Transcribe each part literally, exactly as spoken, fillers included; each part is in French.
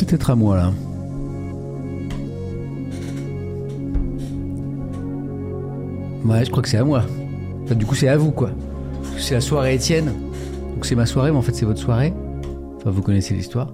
peut-être à moi là. Ouais, je crois que c'est à moi. Enfin, du coup, c'est à vous, quoi. C'est la soirée Étienne. Donc c'est ma soirée, mais en fait, c'est votre soirée. Enfin, vous connaissez l'histoire.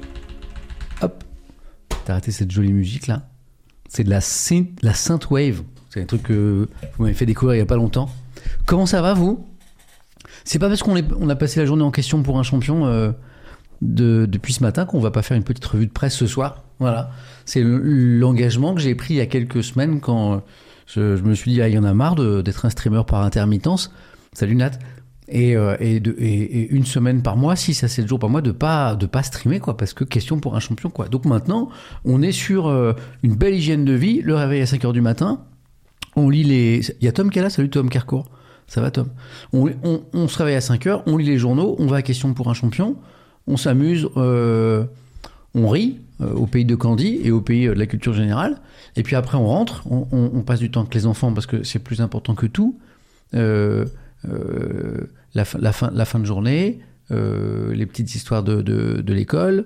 Hop. T'as arrêté cette jolie musique là. C'est de la, synth- la synthwave. C'est un truc que vous m'avez fait découvrir il y a pas longtemps. Comment ça va, vous ? C'est pas parce qu'on est, on a passé la journée en question pour un champion euh, de, depuis ce matin qu'on va pas faire une petite revue de presse ce soir. Voilà. C'est le, l'engagement que j'ai pris il y a quelques semaines quand je, je me suis dit, ah, il y en a marre de, d'être un streamer par intermittence. Salut Nat. Et, euh, et, de, et, et une semaine par mois, six à sept jours par mois, de pas, de pas streamer, quoi, parce que question pour un champion, quoi. Donc maintenant, on est sur euh, une belle hygiène de vie, le réveil à cinq heures du matin, on lit les... Il y a Tom qui est là, salut Tom Carcourt. Ça va Tom. On, on, on se réveille à cinq heures, on lit les journaux, on va à question pour un champion, on s'amuse, euh, on rit euh, au pays de Candy et au pays euh, de la culture générale, et puis après on rentre, on, on, on passe du temps avec les enfants parce que c'est plus important que tout. Euh, euh, la, fin, la, fin, la fin de journée, euh, les petites histoires de, de, de l'école.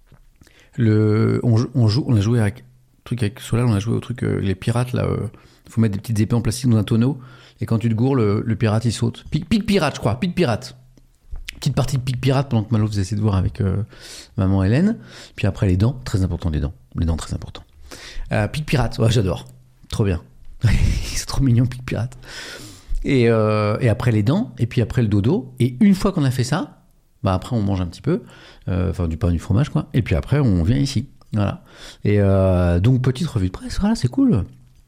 Le, on, on, joue, on a joué avec, truc avec Solal, on a joué au truc, euh, les pirates, là. Il euh, faut mettre des petites épées en plastique dans un tonneau, et quand tu te gourres, le, le pirate il saute. Pic, pic pirate, je crois, pic pirate. Petite partie de pic pirate pendant que Malo faisait ses devoirs avec euh, maman Hélène. Puis après, les dents, très important, les dents. Les dents, très important. Euh, pic pirate, ouais, j'adore. Trop bien. C'est trop mignon, pic pirate. Et, euh, et après les dents, et puis après le dodo. Et une fois qu'on a fait ça, bah après on mange un petit peu, euh, enfin du pain, du fromage, quoi. Et puis après on vient ici, voilà. Et euh, donc petite revue de presse, voilà, c'est cool.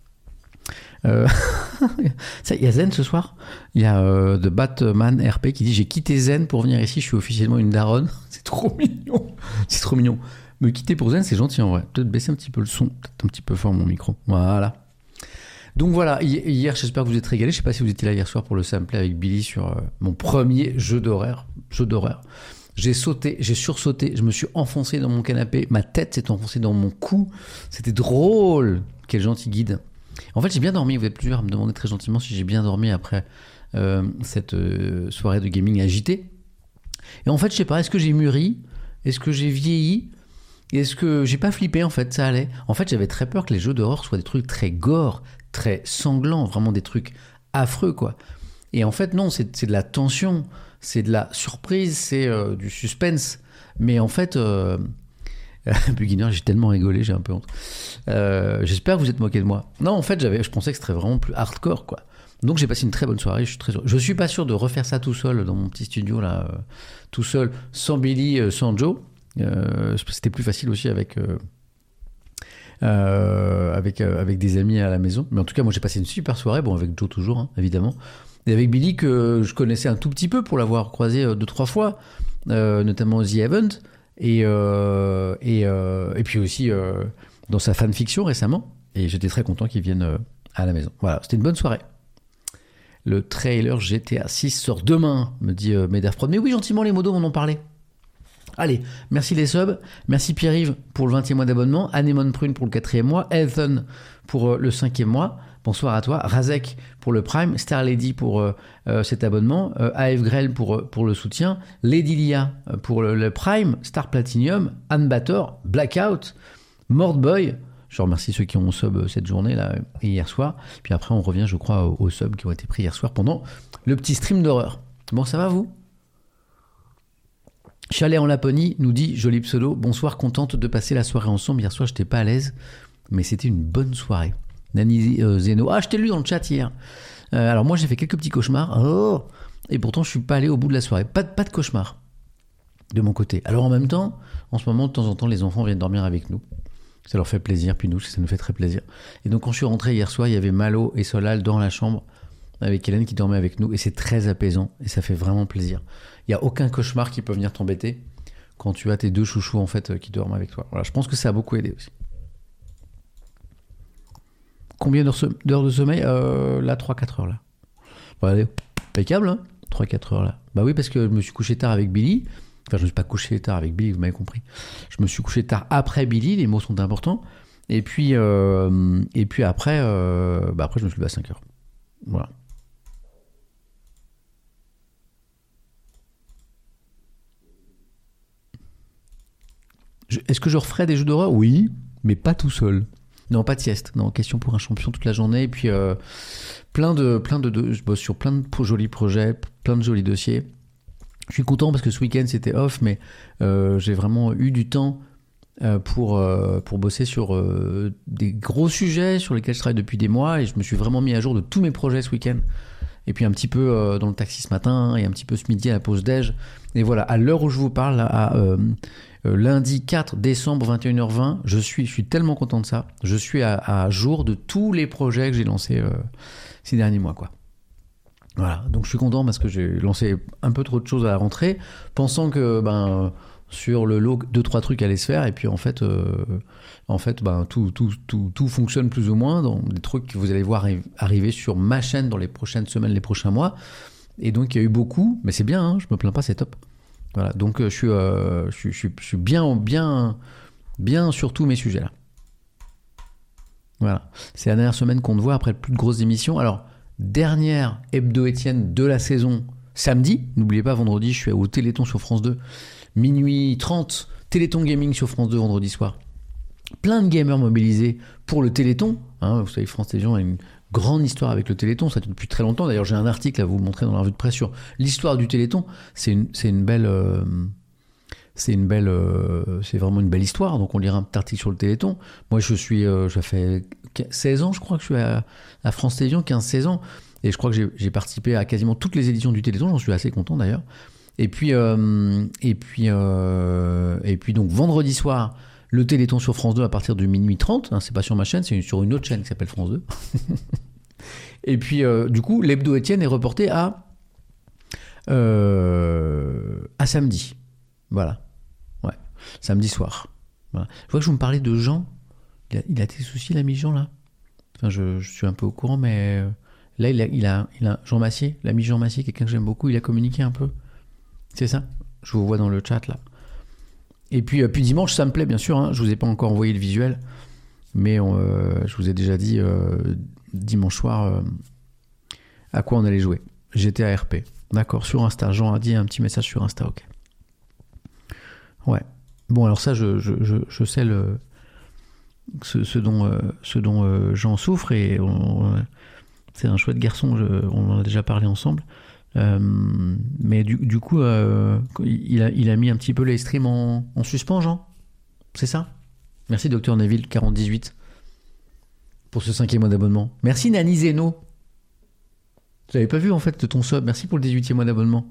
Euh, il y a Zen ce soir. Il y a euh, The Batman R P qui dit j'ai quitté Zen pour venir ici. Je suis officiellement une daronne. C'est trop mignon. C'est trop mignon. Me quitter pour Zen, c'est gentil en vrai. Peut-être baisser un petit peu le son, peut-être un petit peu fort mon micro. Voilà. Donc voilà, hier, j'espère que vous êtes régalés. Je sais pas si vous étiez là hier soir pour le sampler avec Billy sur euh, mon premier jeu d'horreur. Jeu d'horreur. J'ai sauté, j'ai sursauté, je me suis enfoncé dans mon canapé, ma tête s'est enfoncée dans mon cou. C'était drôle. Quel gentil guide. En fait, j'ai bien dormi. Vous êtes plusieurs à me demander très gentiment si j'ai bien dormi après euh, cette euh, soirée de gaming agitée. Et en fait, je sais pas, est-ce que j'ai mûri ? Est-ce que j'ai vieilli ? Est-ce que j'ai pas flippé en fait ? Ça allait. En fait, j'avais très peur que les jeux d'horreur soient des trucs très gore, très sanglants, vraiment des trucs affreux, quoi. Et en fait, non, c'est, c'est de la tension, c'est de la surprise, c'est euh, du suspense. Mais en fait, euh... Beginner, j'ai tellement rigolé, j'ai un peu honte. Euh, j'espère que vous êtes moqué de moi. Non, en fait, j'avais, je pensais que c'était vraiment plus hardcore, quoi. Donc j'ai passé une très bonne soirée. Je suis très, je suis pas sûr de refaire ça tout seul dans mon petit studio là, euh, tout seul, sans Billy, euh, sans Joe. Euh, c'était plus facile aussi avec. Euh, Euh, avec, euh, avec des amis à la maison. Mais en tout cas, moi, j'ai passé une super soirée, bon, avec Joe toujours, hein, évidemment. Et avec Billy, que je connaissais un tout petit peu pour l'avoir croisé euh, deux, trois fois, euh, notamment au The Event, et, euh, et, euh, et puis aussi euh, dans sa fanfiction récemment. Et j'étais très content qu'il vienne euh, à la maison. Voilà, c'était une bonne soirée. Le trailer G T A six sort demain, me dit euh, Mederfrod. Mais oui, gentiment, les modos m'en ont parlé. Allez, merci les subs, merci Pierre-Yves pour le vingtième mois d'abonnement, Anémone Prune pour le quatrième mois, Elton pour euh, le cinquième mois, bonsoir à toi, Razek pour le Prime, Star Lady pour euh, euh, cet abonnement, euh, A F Grell pour, euh, pour le soutien, Lady Lia pour le, le Prime, Star Platinum, Anne Bator, Blackout, Mordboy, je remercie ceux qui ont sub cette journée là et hier soir, puis après on revient je crois aux, aux subs qui ont été pris hier soir pendant le petit stream d'horreur. Bon, ça va vous ? Chalet en Laponie nous dit, joli pseudo, bonsoir, contente de passer la soirée ensemble. Hier soir, j'étais pas à l'aise, mais c'était une bonne soirée. Nani euh, Zeno, ah, je t'ai lu dans le chat hier. Euh, alors moi, j'ai fait quelques petits cauchemars, oh, et pourtant, je suis pas allé au bout de la soirée. Pas, pas de cauchemar de mon côté. Alors en même temps, en ce moment, de temps en temps, les enfants viennent dormir avec nous. Ça leur fait plaisir, puis nous, ça nous fait très plaisir. Et donc, quand je suis rentré hier soir, il y avait Malo et Solal dans la chambre avec Hélène qui dormait avec nous, et c'est très apaisant, et ça fait vraiment plaisir. Il n'y a aucun cauchemar qui peut venir t'embêter quand tu as tes deux chouchous en fait qui dorment avec toi. Voilà, je pense que ça a beaucoup aidé aussi. Combien d'heures, d'heures de sommeil euh, Là, trois à quatre heures là. Bon, allez, impeccable, hein trois à quatre heures là. Bah oui, parce que je me suis couché tard avec Billy. Enfin, je ne me suis pas couché tard avec Billy, vous m'avez compris. Je me suis couché tard après Billy, les mots sont importants. Et puis, euh, et puis après, euh, bah après, je me suis levé à cinq heures. Voilà. Je- Est-ce que je referais des jeux d'horreur? Oui, mais pas tout seul. Non, pas de sieste. Non, question pour un champion toute la journée. Et puis, euh, plein de, plein de, de- je bosse sur plein de pro- jolis projets, plein de jolis dossiers. Je suis content parce que ce week-end c'était off, mais euh, j'ai vraiment eu du temps euh, pour, euh, pour bosser sur euh, des gros sujets sur lesquels je travaille depuis des mois et je me suis vraiment mis à jour de tous mes projets ce week-end. Et puis un petit peu euh, dans le taxi ce matin et un petit peu ce midi à la pause déj. Et voilà, à l'heure où je vous parle, à euh, euh, lundi quatre décembre vingt et une heures vingt, je suis, je suis tellement content de ça. Je suis à, à jour de tous les projets que j'ai lancés euh, ces derniers mois, quoi. Voilà, donc je suis content parce que j'ai lancé un peu trop de choses à la rentrée, pensant que ben sur le lot deux trois trucs allaient se faire et puis en fait euh, en fait ben tout, tout tout tout fonctionne plus ou moins dans des trucs que vous allez voir arri- arriver sur ma chaîne dans les prochaines semaines, les prochains mois. Et donc il y a eu beaucoup, mais c'est bien, hein, je me plains pas, c'est top. Voilà, donc euh, je suis euh, je suis je suis, je suis bien bien bien sur tous mes sujets là. Voilà, c'est la dernière semaine qu'on te voit après plus de grosses émissions. Alors dernière hebdo Étienne de la saison samedi. N'oubliez pas, vendredi, je suis au Téléthon sur France deux. Minuit trente, Téléthon Gaming sur France deux vendredi soir. Plein de gamers mobilisés pour le Téléthon. Hein, vous savez, France Télévisions a une grande histoire avec le Téléthon. Ça dure depuis très longtemps. D'ailleurs, j'ai un article à vous montrer dans la revue de presse sur l'histoire du Téléthon. C'est une, c'est une belle... euh, c'est une belle, euh, c'est vraiment une belle histoire. Donc on lira un petit article sur le Téléthon. Moi, je suis, euh, ça fait seize ans, je crois que je suis à, à France Télévisions, quinze seize ans. Et je crois que j'ai, j'ai participé à quasiment toutes les éditions du Téléthon. J'en suis assez content d'ailleurs. Et puis, euh, et puis, euh, et puis donc vendredi soir, le Téléthon sur France deux à partir de minuit trente. Hein, c'est pas sur ma chaîne, c'est sur une autre chaîne qui s'appelle France deux. Et puis, euh, du coup, l'hebdo Étienne est reporté à euh, à samedi. Voilà. Ouais. Samedi soir. Voilà. Je vois que je vous me parlais de Jean. Il a, il a des soucis, l'ami Jean, là. Enfin, je, je suis un peu au courant, mais euh, là, il a, il a, il a Jean Massier, l'ami Jean Massier, quelqu'un que j'aime beaucoup, il a communiqué un peu. C'est ça? Je vous vois dans le chat, là. Et puis, euh, puis dimanche, ça me plaît, bien sûr. Hein. Je vous ai pas encore envoyé le visuel, mais euh, je vous ai déjà dit euh, dimanche soir euh, à quoi on allait jouer. G T A R P. D'accord, sur Insta. Jean a dit un petit message sur Insta, ok. Ouais. Bon, alors ça, je, je, je, je sais le, ce, ce dont, euh, ce dont euh, Jean souffre et on, on, c'est un chouette garçon, je, on en a déjà parlé ensemble. Euh, mais du, du coup, euh, il, a, il a mis un petit peu les streams en, en suspens, Jean. C'est ça? Merci, Docteur Neville, quarante dix-huit, pour ce cinquième mois d'abonnement. Merci, Nani Zeno. Je l'avais pas vu, en fait, de ton sub. Merci pour le dix-huitième mois d'abonnement.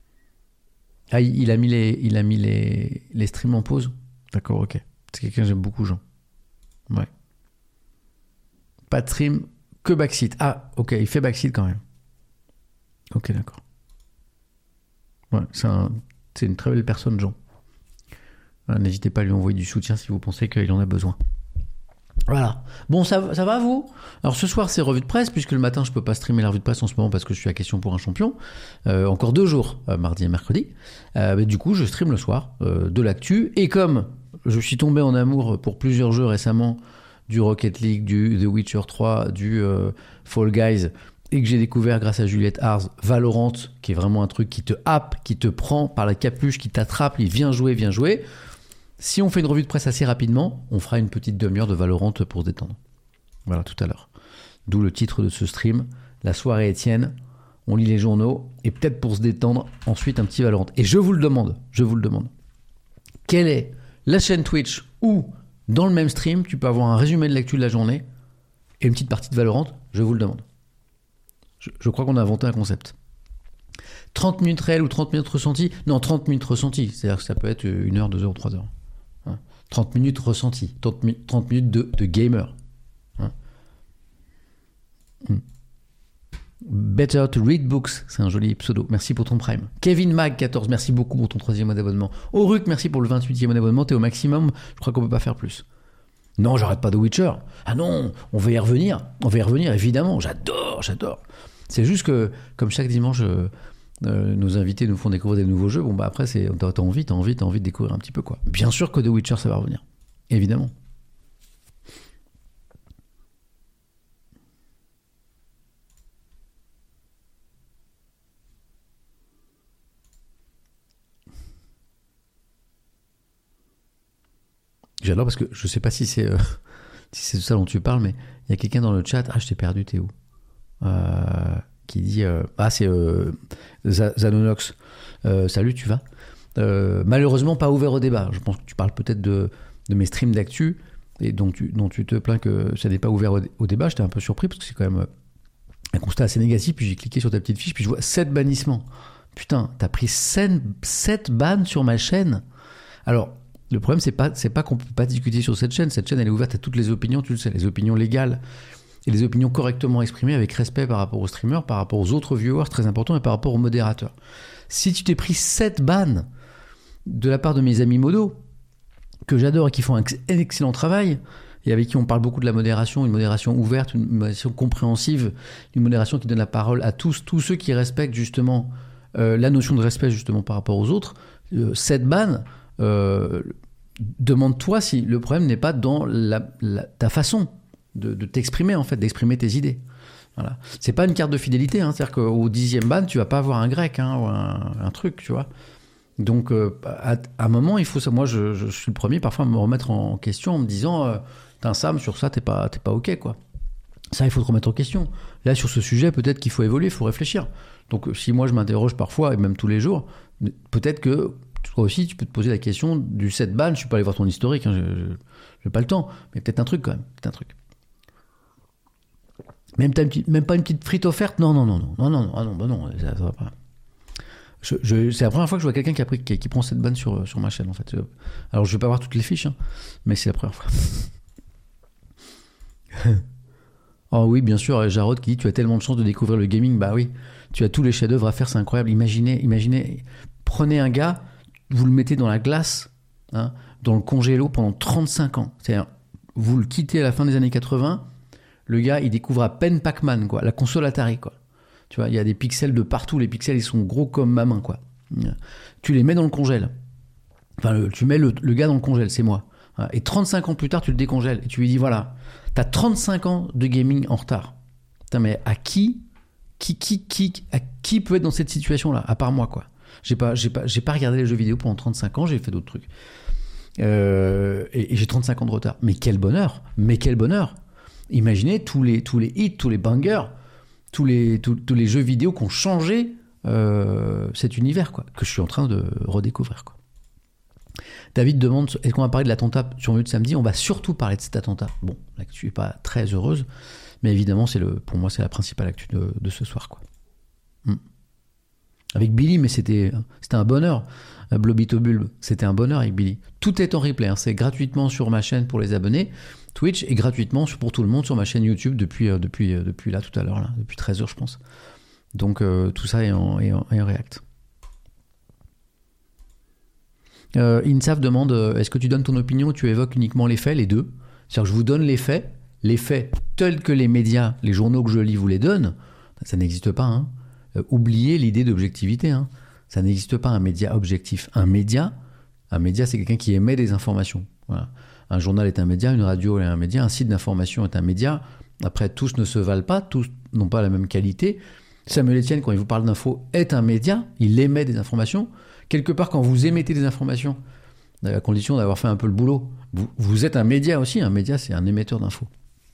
Ah, il a mis les, il a mis les, les streams en pause. D'accord, ok. C'est quelqu'un que j'aime beaucoup, Jean. Ouais. Pas de stream, que backseat. Ah, ok, il fait backseat quand même. Ok, d'accord. Ouais, c'est, un, c'est une très belle personne, Jean. Euh, N'hésitez pas à lui envoyer du soutien si vous pensez qu'il en a besoin. Voilà. Bon, ça, ça va, vous? Alors, ce soir, c'est revue de presse, puisque le matin, je peux pas streamer la revue de presse en ce moment parce que je suis à Question pour un champion. Euh, encore deux jours, euh, mardi et mercredi. Euh, mais du coup, je stream le soir euh, de l'actu. Et comme je suis tombé en amour pour plusieurs jeux récemment, du Rocket League, du The Witcher trois, du euh, Fall Guys, et que j'ai découvert grâce à Juliette Ars Valorant, qui est vraiment un truc qui te happe, qui te prend par la capuche, qui t'attrape, il vient jouer, vient jouer. Si on fait une revue de presse assez rapidement, on fera une petite demi-heure de Valorant pour se détendre. Voilà, tout à l'heure. D'où le titre de ce stream, La soirée Étienne. On lit les journaux et peut-être pour se détendre, ensuite un petit Valorant. Et je vous le demande, je vous le demande. Quelle est la chaîne Twitch où, dans le même stream, tu peux avoir un résumé de l'actu de la journée et une petite partie de Valorant? Je vous le demande. Je, je crois qu'on a inventé un concept. trente minutes réelles ou trente minutes ressenties? Non, trente minutes ressenties. C'est-à-dire que ça peut être une heure, deux heures ou trois heures. Hein. trente minutes ressenties. trente minutes de, de gamer. Hein. Hmm. Better to read books, c'est un joli pseudo. Merci pour ton prime. Kevin Mag quatorze, merci beaucoup pour ton troisième mois d'abonnement. Auruk, merci pour le vingt-huitième mois d'abonnement. T'es au maximum, je crois qu'on peut pas faire plus. Non, j'arrête pas de Witcher. Ah non, on va y revenir. On va y revenir, évidemment. J'adore, j'adore. C'est juste que, comme chaque dimanche, euh, euh, nos invités nous font découvrir des nouveaux jeux. Bon, bah après, c'est, t'as, t'as envie, t'as envie, t'as envie de découvrir un petit peu, quoi. Bien sûr que The Witcher, ça va revenir. Évidemment. J'adore parce que je sais pas si c'est euh, si c'est ça dont tu parles, mais il y a quelqu'un dans le chat. Ah, je t'ai perdu, t'es où euh, qui dit euh, ah, c'est euh, Zanonox. Euh, salut, tu vas euh, malheureusement pas ouvert au débat. Je pense que tu parles peut-être de, de mes streams d'actu et dont tu, dont tu te plains que ça n'est pas ouvert au, au débat. J'étais un peu surpris parce que c'est quand même un constat assez négatif. Puis j'ai cliqué sur ta petite fiche, puis je vois sept bannissements. Putain, t'as pris sept bannes sur ma chaîne. Alors, le problème, c'est pas, c'est pas qu'on peut pas discuter sur cette chaîne. Cette chaîne, elle est ouverte à toutes les opinions, tu le sais, les opinions légales et les opinions correctement exprimées avec respect par rapport aux streamers, par rapport aux autres viewers, très important, et par rapport aux modérateurs. Si tu t'es pris sept bannes de la part de mes amis modos, que j'adore et qui font un excellent travail, et avec qui on parle beaucoup de la modération, une modération ouverte, une modération compréhensive, une modération qui donne la parole à tous, tous ceux qui respectent justement euh, la notion de respect justement par rapport aux autres, euh, sept bannes, euh, demande-toi si le problème n'est pas dans la, la, ta façon de, de t'exprimer, en fait, d'exprimer tes idées. Voilà. C'est pas une carte de fidélité, hein, c'est-à-dire qu'au dixième ban, tu vas pas avoir un grec hein, ou un, un truc, tu vois. Donc, euh, à, à un moment, il faut ça. Moi, je, je suis le premier parfois à me remettre en question en me disant euh, T'as Sam, sur ça, t'es pas, t'es pas OK, quoi. Ça, il faut te remettre en question. Là, sur ce sujet, peut-être qu'il faut évoluer, il faut réfléchir. Donc, si moi, je m'interroge parfois, et même tous les jours, peut-être que toi aussi, tu peux te poser la question du sept ban. Je suis pas allé voir ton historique, hein, je n'ai pas le temps, mais peut-être un truc quand même. Peut-être un truc. Même, t'as une petite, même pas une petite frite offerte? Non, non, non, non, non, non, ah non, bah non, ça, ça va pas. Je, je, c'est la première fois que je vois quelqu'un qui, a pris, qui, qui prend cette banne sur, sur ma chaîne, en fait. Alors, je vais pas voir toutes les fiches, hein, mais c'est la première fois. Oh oui, bien sûr, Jarod qui dit tu as tellement de chance de découvrir le gaming. Bah oui, tu as tous les chefs-d'œuvre à faire, c'est incroyable. Imaginez, imaginez, prenez un gars, vous le mettez dans la glace, hein, dans le congélo pendant trente-cinq ans. C'est-à-dire, vous le quittez à la fin des années quatre-vingts, le gars, il découvre à peine Pac-Man, quoi, la console Atari, quoi. Tu vois, il y a des pixels de partout, les pixels, ils sont gros comme ma main, quoi. Tu les mets dans le congèle. Enfin, le, tu mets le, le gars dans le congèle, c'est moi. Et trente-cinq ans plus tard, tu le décongèles et tu lui dis voilà, t'as trente-cinq ans de gaming en retard. Putain, mais à qui, qui, qui, qui, à qui peut être dans cette situation-là, à part moi, quoi. J'ai pas, j'ai pas, j'ai pas regardé les jeux vidéo pendant trente-cinq ans, j'ai fait d'autres trucs. Euh, et, et j'ai trente-cinq ans de retard. Mais quel bonheur, mais quel bonheur. Imaginez tous les, tous les hits, tous les bangers, tous les, tous, tous les jeux vidéo qui ont changé euh, cet univers, quoi, que je suis en train de redécouvrir, quoi. David demande, est-ce qu'on va parler de l'attentat sur Mute samedi? On va surtout parler de cet attentat. Bon, l'actu n'est pas très heureuse, mais évidemment, c'est le, pour moi, c'est la principale actu de, de ce soir, quoi. Hmm. Avec Billy, mais c'était, c'était un bonheur. Blobito Bulb, c'était un bonheur avec Billy. Tout est en replay, hein, c'est gratuitement sur ma chaîne pour les abonnés, Twitch, et gratuitement pour tout le monde sur ma chaîne YouTube depuis, euh, depuis, euh, depuis là, tout à l'heure, là, depuis treize heures, je pense. Donc, euh, tout ça est en, est en, est en React. Euh, Insaf demande euh, est-ce que tu donnes ton opinion ou tu évoques uniquement les faits? Les deux. C'est-à-dire que je vous donne les faits, les faits tels que les médias, les journaux que je lis vous les donnent, ça n'existe pas. Hein. Euh, oubliez l'idée d'objectivité. Hein. Ça n'existe pas un média objectif. Un média, un média c'est quelqu'un qui émet des informations. Voilà. Un journal est un média, une radio est un média, un site d'information est un média. Après, tous ne se valent pas, tous n'ont pas la même qualité. Samuel Etienne, quand il vous parle d'info, est un média, il émet des informations. Quelque part, quand vous émettez des informations, à la condition d'avoir fait un peu le boulot, vous, vous êtes un média aussi. Un média, c'est un émetteur d'infos.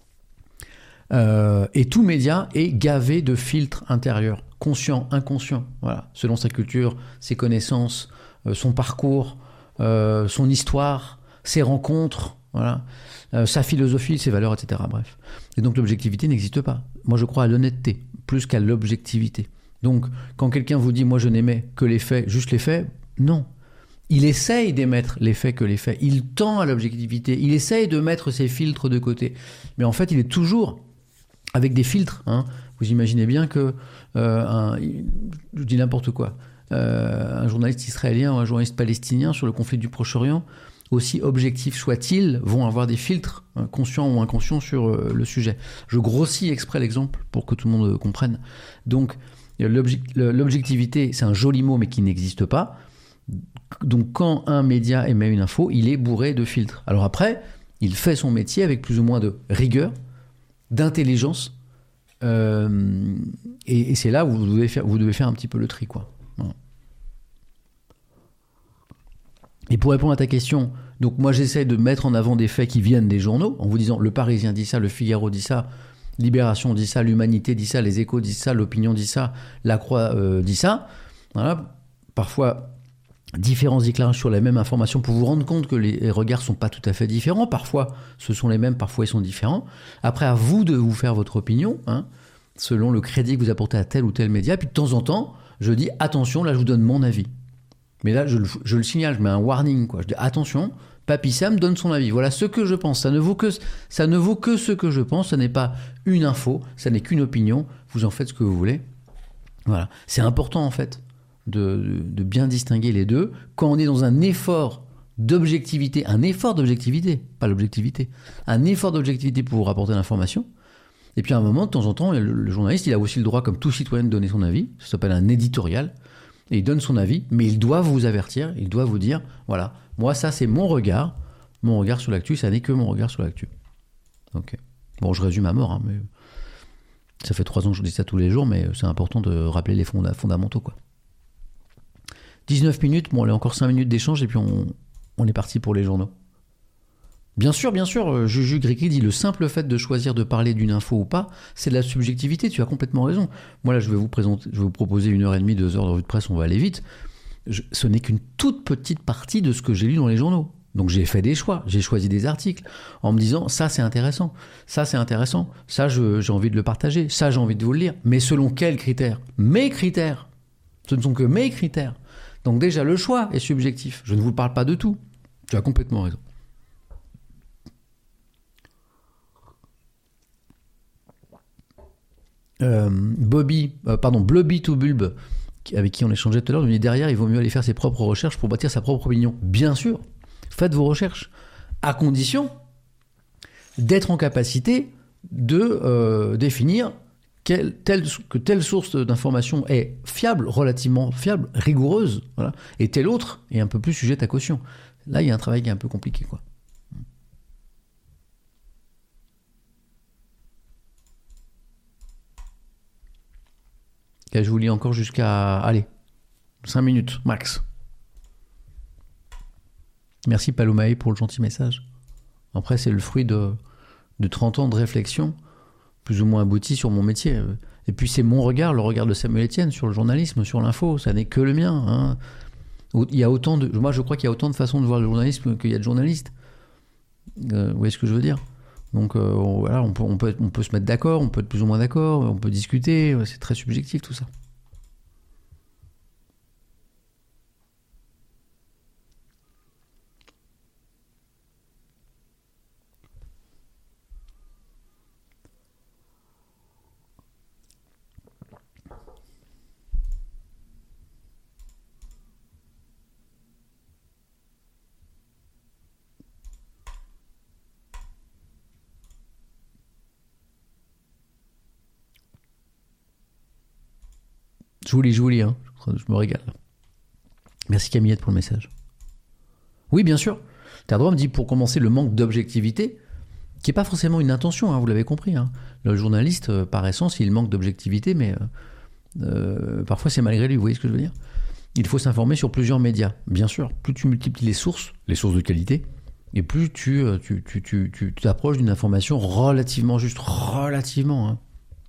Euh, et tout média est gavé de filtres intérieurs, conscients, inconscients, voilà, selon sa culture, ses connaissances, euh, son parcours, euh, son histoire, ses rencontres, voilà, euh, sa philosophie, ses valeurs, et cetera. Bref. Et donc l'objectivité n'existe pas. Moi, je crois à l'honnêteté, plus qu'à l'objectivité. Donc, quand quelqu'un vous dit « moi, je n'aimais que les faits, juste les faits », non. Il essaye d'émettre les faits que les faits. Il tend à l'objectivité. Il essaye de mettre ses filtres de côté. Mais en fait, il est toujours avec des filtres. Hein. Vous imaginez bien que, euh, un, je dis n'importe quoi, euh, un journaliste israélien ou un journaliste palestinien sur le conflit du Proche-Orient, aussi objectifs soient-ils, vont avoir des filtres, hein, conscients ou inconscients, sur euh, le sujet. Je grossis exprès l'exemple pour que tout le monde comprenne. Donc, l'objectivité, c'est un joli mot, mais qui n'existe pas. Donc, quand un média émet une info, il est bourré de filtres. Alors après, il fait son métier avec plus ou moins de rigueur, d'intelligence, euh, et, et c'est là où vous devez faire, vous devez faire un petit peu le tri, quoi. Voilà. Et pour répondre à ta question, Donc moi j'essaie de mettre en avant des faits qui viennent des journaux, en vous disant le Parisien dit ça, le Figaro dit ça, Libération dit ça, l'Humanité dit ça, les Échos disent ça, l'Opinion dit ça, La Croix euh, dit ça. Voilà. Parfois différents éclairages sur la même information pour vous rendre compte que les regards sont pas tout à fait différents. Parfois ce sont les mêmes, parfois ils sont différents. Après à vous de vous faire votre opinion, hein, selon le crédit que vous apportez à tel ou tel média. Puis de temps en temps, je dis attention, là je vous donne mon avis. Mais là, je le, je le signale, je mets un warning, quoi. Je dis attention, Papy Sam donne son avis. Voilà ce que je pense. Ça ne vaut que, ça ne vaut que ce que je pense. Ça n'est pas une info, ça n'est qu'une opinion. Vous en faites ce que vous voulez. Voilà. C'est important, en fait, de, de, de bien distinguer les deux. Quand on est dans un effort d'objectivité, un effort d'objectivité, pas l'objectivité, un effort d'objectivité pour vous rapporter l'information. Et puis à un moment, de temps en temps, le, le journaliste, il a aussi le droit, comme tout citoyen, de donner son avis. Ça s'appelle un éditorial. Et il donne son avis, mais il doit vous avertir, il doit vous dire, voilà, moi ça c'est mon regard, mon regard sur l'actu, ça n'est que mon regard sur l'actu. Ok. Bon, je résume à mort, hein, mais ça fait trois ans que je dis ça tous les jours, mais c'est important de rappeler les fonda- fondamentaux, quoi. dix-neuf minutes, bon, on a encore cinq minutes d'échange, et puis on, on est parti pour les journaux. Bien sûr, bien sûr, Juju Grigri dit le simple fait de choisir de parler d'une info ou pas, c'est de la subjectivité, tu as complètement raison. Moi là, je vais vous présenter, je vais vous proposer une heure et demie, deux heures de revue de presse, on va aller vite. Je, ce n'est qu'une toute petite partie de ce que j'ai lu dans les journaux. Donc j'ai fait des choix, j'ai choisi des articles en me disant ça c'est intéressant, ça c'est intéressant, ça je, j'ai envie de le partager, ça j'ai envie de vous le lire. Mais selon quels critères ? Mes critères. Ce ne sont que mes critères. Donc déjà le choix est subjectif. Je ne vous parle pas de tout. Tu as complètement raison. Euh, Bobby, euh, pardon, Blubby to Bulb, avec qui on échangeait tout à l'heure, nous dit derrière, il vaut mieux aller faire ses propres recherches pour bâtir sa propre opinion. Bien sûr, faites vos recherches, à condition d'être en capacité de euh, définir quelle, telle, que telle source d'information est fiable, relativement fiable, rigoureuse, voilà, et telle autre est un peu plus sujette à caution. Là, il y a un travail qui est un peu compliqué, quoi. Et je vous lis encore jusqu'à... Allez, cinq minutes, max. Merci Palomae pour le gentil message. Après, c'est le fruit de, de trente ans de réflexion, plus ou moins abouti sur mon métier. Et puis c'est mon regard, le regard de Samuel Etienne sur le journalisme, sur l'info. Ça n'est que le mien. Hein. Il y a autant de... Moi, je crois qu'il y a autant de façons de voir le journalisme qu'il y a de journalistes. Euh, vous voyez ce que je veux dire ? Donc euh, voilà, on peut, on, peut, on peut se mettre d'accord, on peut être plus ou moins d'accord, on peut discuter, c'est très subjectif tout ça. Je vous lis, je vous lis, hein. Je me régale. Merci Camillette pour le message. Oui, bien sûr. Terdroit me dit, pour commencer, le manque d'objectivité, qui n'est pas forcément une intention, hein, vous l'avez compris. Hein. Le journaliste, euh, par essence, il manque d'objectivité, mais euh, euh, parfois c'est malgré lui, vous voyez ce que je veux dire ? Il faut s'informer sur plusieurs médias. Bien sûr, plus tu multiplies les sources, les sources de qualité, et plus tu, tu, tu, tu, tu t'approches d'une information relativement juste, relativement. Hein.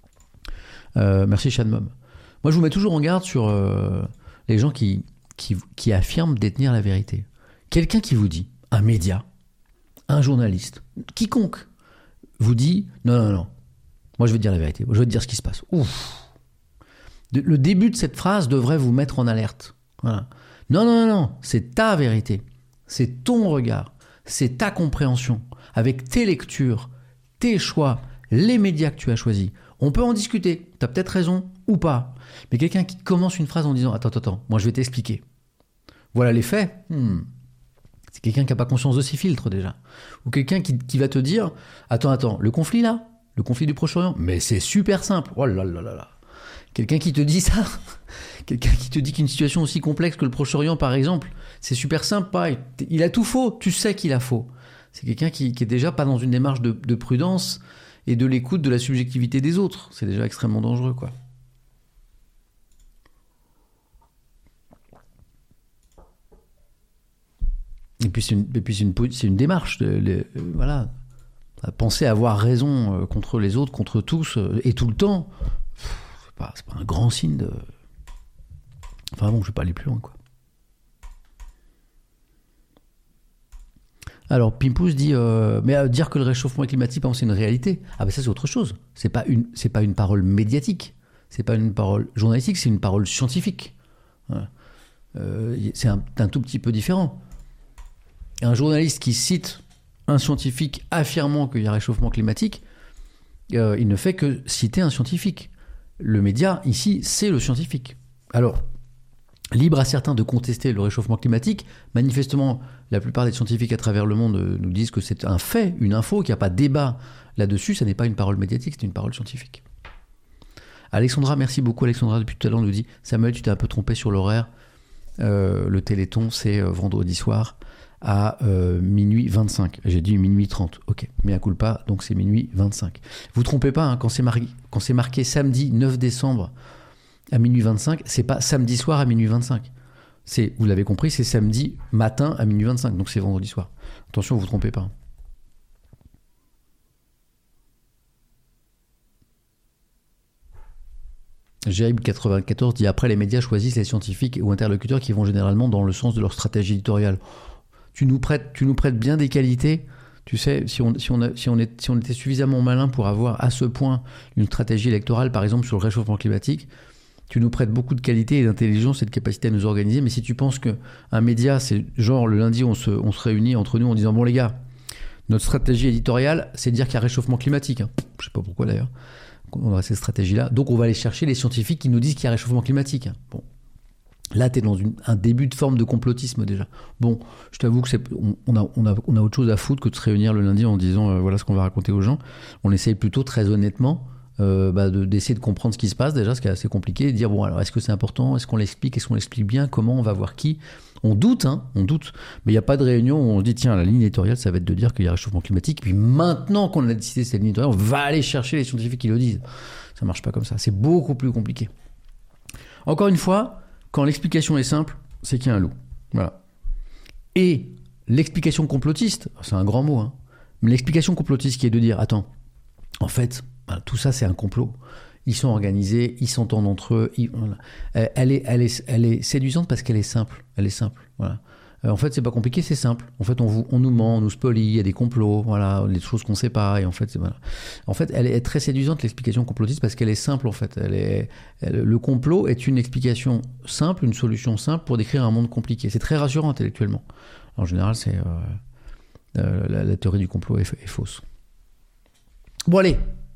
Euh, merci Shadmom. Moi, je vous mets toujours en garde sur euh, les gens qui, qui, qui affirment détenir la vérité. Quelqu'un qui vous dit, un média, un journaliste, quiconque, vous dit non, non, non, moi je vais te dire la vérité, je vais te dire ce qui se passe. Ouf. De, le début de cette phrase devrait vous mettre en alerte. Voilà. Non, non, non, non, c'est ta vérité, c'est ton regard, c'est ta compréhension, avec tes lectures, tes choix, les médias que tu as choisis. On peut en discuter, tu as peut-être raison ou pas. Mais quelqu'un qui commence une phrase en disant « Attends, attends, attends, moi je vais t'expliquer. Voilà les faits. Hmm. » C'est quelqu'un qui n'a pas conscience de ses filtres déjà. Ou quelqu'un qui, qui va te dire « Attends, attends, le conflit là, le conflit du Proche-Orient, mais c'est super simple. Oh là là là là. » Quelqu'un qui te dit ça, quelqu'un qui te dit qu'une situation aussi complexe que le Proche-Orient par exemple, c'est super simple, pareil. Il a tout faux, tu sais qu'il a faux. C'est quelqu'un qui, qui est déjà pas dans une démarche de, de prudence et de l'écoute de la subjectivité des autres. C'est déjà extrêmement dangereux, quoi. Et Et puis c'est une, et puis c'est une, c'est une démarche. De, de, de, voilà. Penser avoir raison contre les autres, contre tous, et tout le temps, c'est pas, c'est pas un grand signe de... Enfin bon, je vais pas aller plus loin, quoi. Alors, Pimpous dit, euh, mais à dire que le réchauffement climatique, c'est une réalité. Ah ben ça, c'est autre chose. C'est pas une, c'est pas une parole médiatique. C'est pas une parole journalistique, c'est une parole scientifique. Voilà. Euh, c'est un, un tout petit peu différent. Un journaliste qui cite un scientifique affirmant qu'il y a réchauffement climatique, euh, il ne fait que citer un scientifique. Le média, ici, c'est le scientifique. Alors, libre à certains de contester le réchauffement climatique. Manifestement, la plupart des scientifiques à travers le monde nous disent que c'est un fait, une info, qu'il n'y a pas de débat là-dessus. Ça n'est pas une parole médiatique, c'est une parole scientifique. Alexandra, merci beaucoup. Alexandra, depuis tout à l'heure, nous dit « Samuel, tu t'es un peu trompé sur l'horaire. Euh, le Téléthon, c'est euh, vendredi soir à euh, minuit vingt-cinq. » J'ai dit minuit trente. Ok, mais à culpa, donc c'est minuit vingt-cinq. Vous ne trompez pas, hein, quand, c'est marqué, quand c'est marqué samedi neuf décembre à minuit vingt-cinq, c'est pas samedi soir à minuit vingt-cinq. C'est, vous l'avez compris, c'est samedi matin à minuit vingt-cinq, donc c'est vendredi soir. Attention, vous ne vous trompez pas. Jaib quatre-vingt-quatorze dit « Après, les médias choisissent les scientifiques ou interlocuteurs qui vont généralement dans le sens de leur stratégie éditoriale. » Tu nous prêtes, tu nous prêtes bien des qualités. Tu sais, si on, si, on a, si, on est, si on était suffisamment malin pour avoir à ce point une stratégie électorale, par exemple sur le réchauffement climatique, tu nous prêtes beaucoup de qualité et d'intelligence et de capacité à nous organiser. Mais si tu penses qu'un média, c'est genre le lundi, on se, on se réunit entre nous en disant « Bon les gars, notre stratégie éditoriale, c'est de dire qu'il y a réchauffement climatique. Hein. » Je ne sais pas pourquoi d'ailleurs. On a cette stratégie-là. Donc on va aller chercher les scientifiques qui nous disent qu'il y a réchauffement climatique. Hein. Bon. Là, tu es dans une, un début de forme de complotisme déjà. Bon, je t'avoue que c'est, on, on, a, on, a, on a autre chose à foutre que de se réunir le lundi en disant euh, voilà ce qu'on va raconter aux gens. On essaye plutôt très honnêtement euh, bah, de, d'essayer de comprendre ce qui se passe déjà, ce qui est assez compliqué, et de dire bon alors est-ce que c'est important, est-ce qu'on l'explique, est-ce qu'on l'explique bien, comment, on va voir qui. On doute, hein, on doute, mais il n'y a pas de réunion où on dit tiens la ligne éditoriale ça va être de dire qu'il y a réchauffement climatique, puis maintenant qu'on a décidé cette ligne éditoriale, on va aller chercher les scientifiques qui le disent. Ça marche pas comme ça, c'est beaucoup plus compliqué. Encore une fois, quand l'explication est simple, c'est qu'il y a un loup. Voilà. Et l'explication complotiste, c'est un grand mot, hein, mais l'explication complotiste qui est de dire, attends, en fait, tout ça c'est un complot. Ils sont organisés, ils s'entendent entre eux. Ils, voilà. elle, est, elle, est, elle est séduisante parce qu'elle est simple. Elle est simple. Voilà. En fait, c'est pas compliqué, c'est simple. En fait, on, vous, on nous ment, on nous spolie, il y a des complots, voilà, des choses qu'on sait pas. Et en fait, c'est, voilà. En fait, elle est très séduisante, l'explication complotiste, parce qu'elle est simple, en fait. Elle est, elle, le complot est une explication simple, une solution simple pour décrire un monde compliqué. C'est très rassurant intellectuellement. En général, c'est euh, euh, la, la théorie du complot est, est fausse. Bon, allez.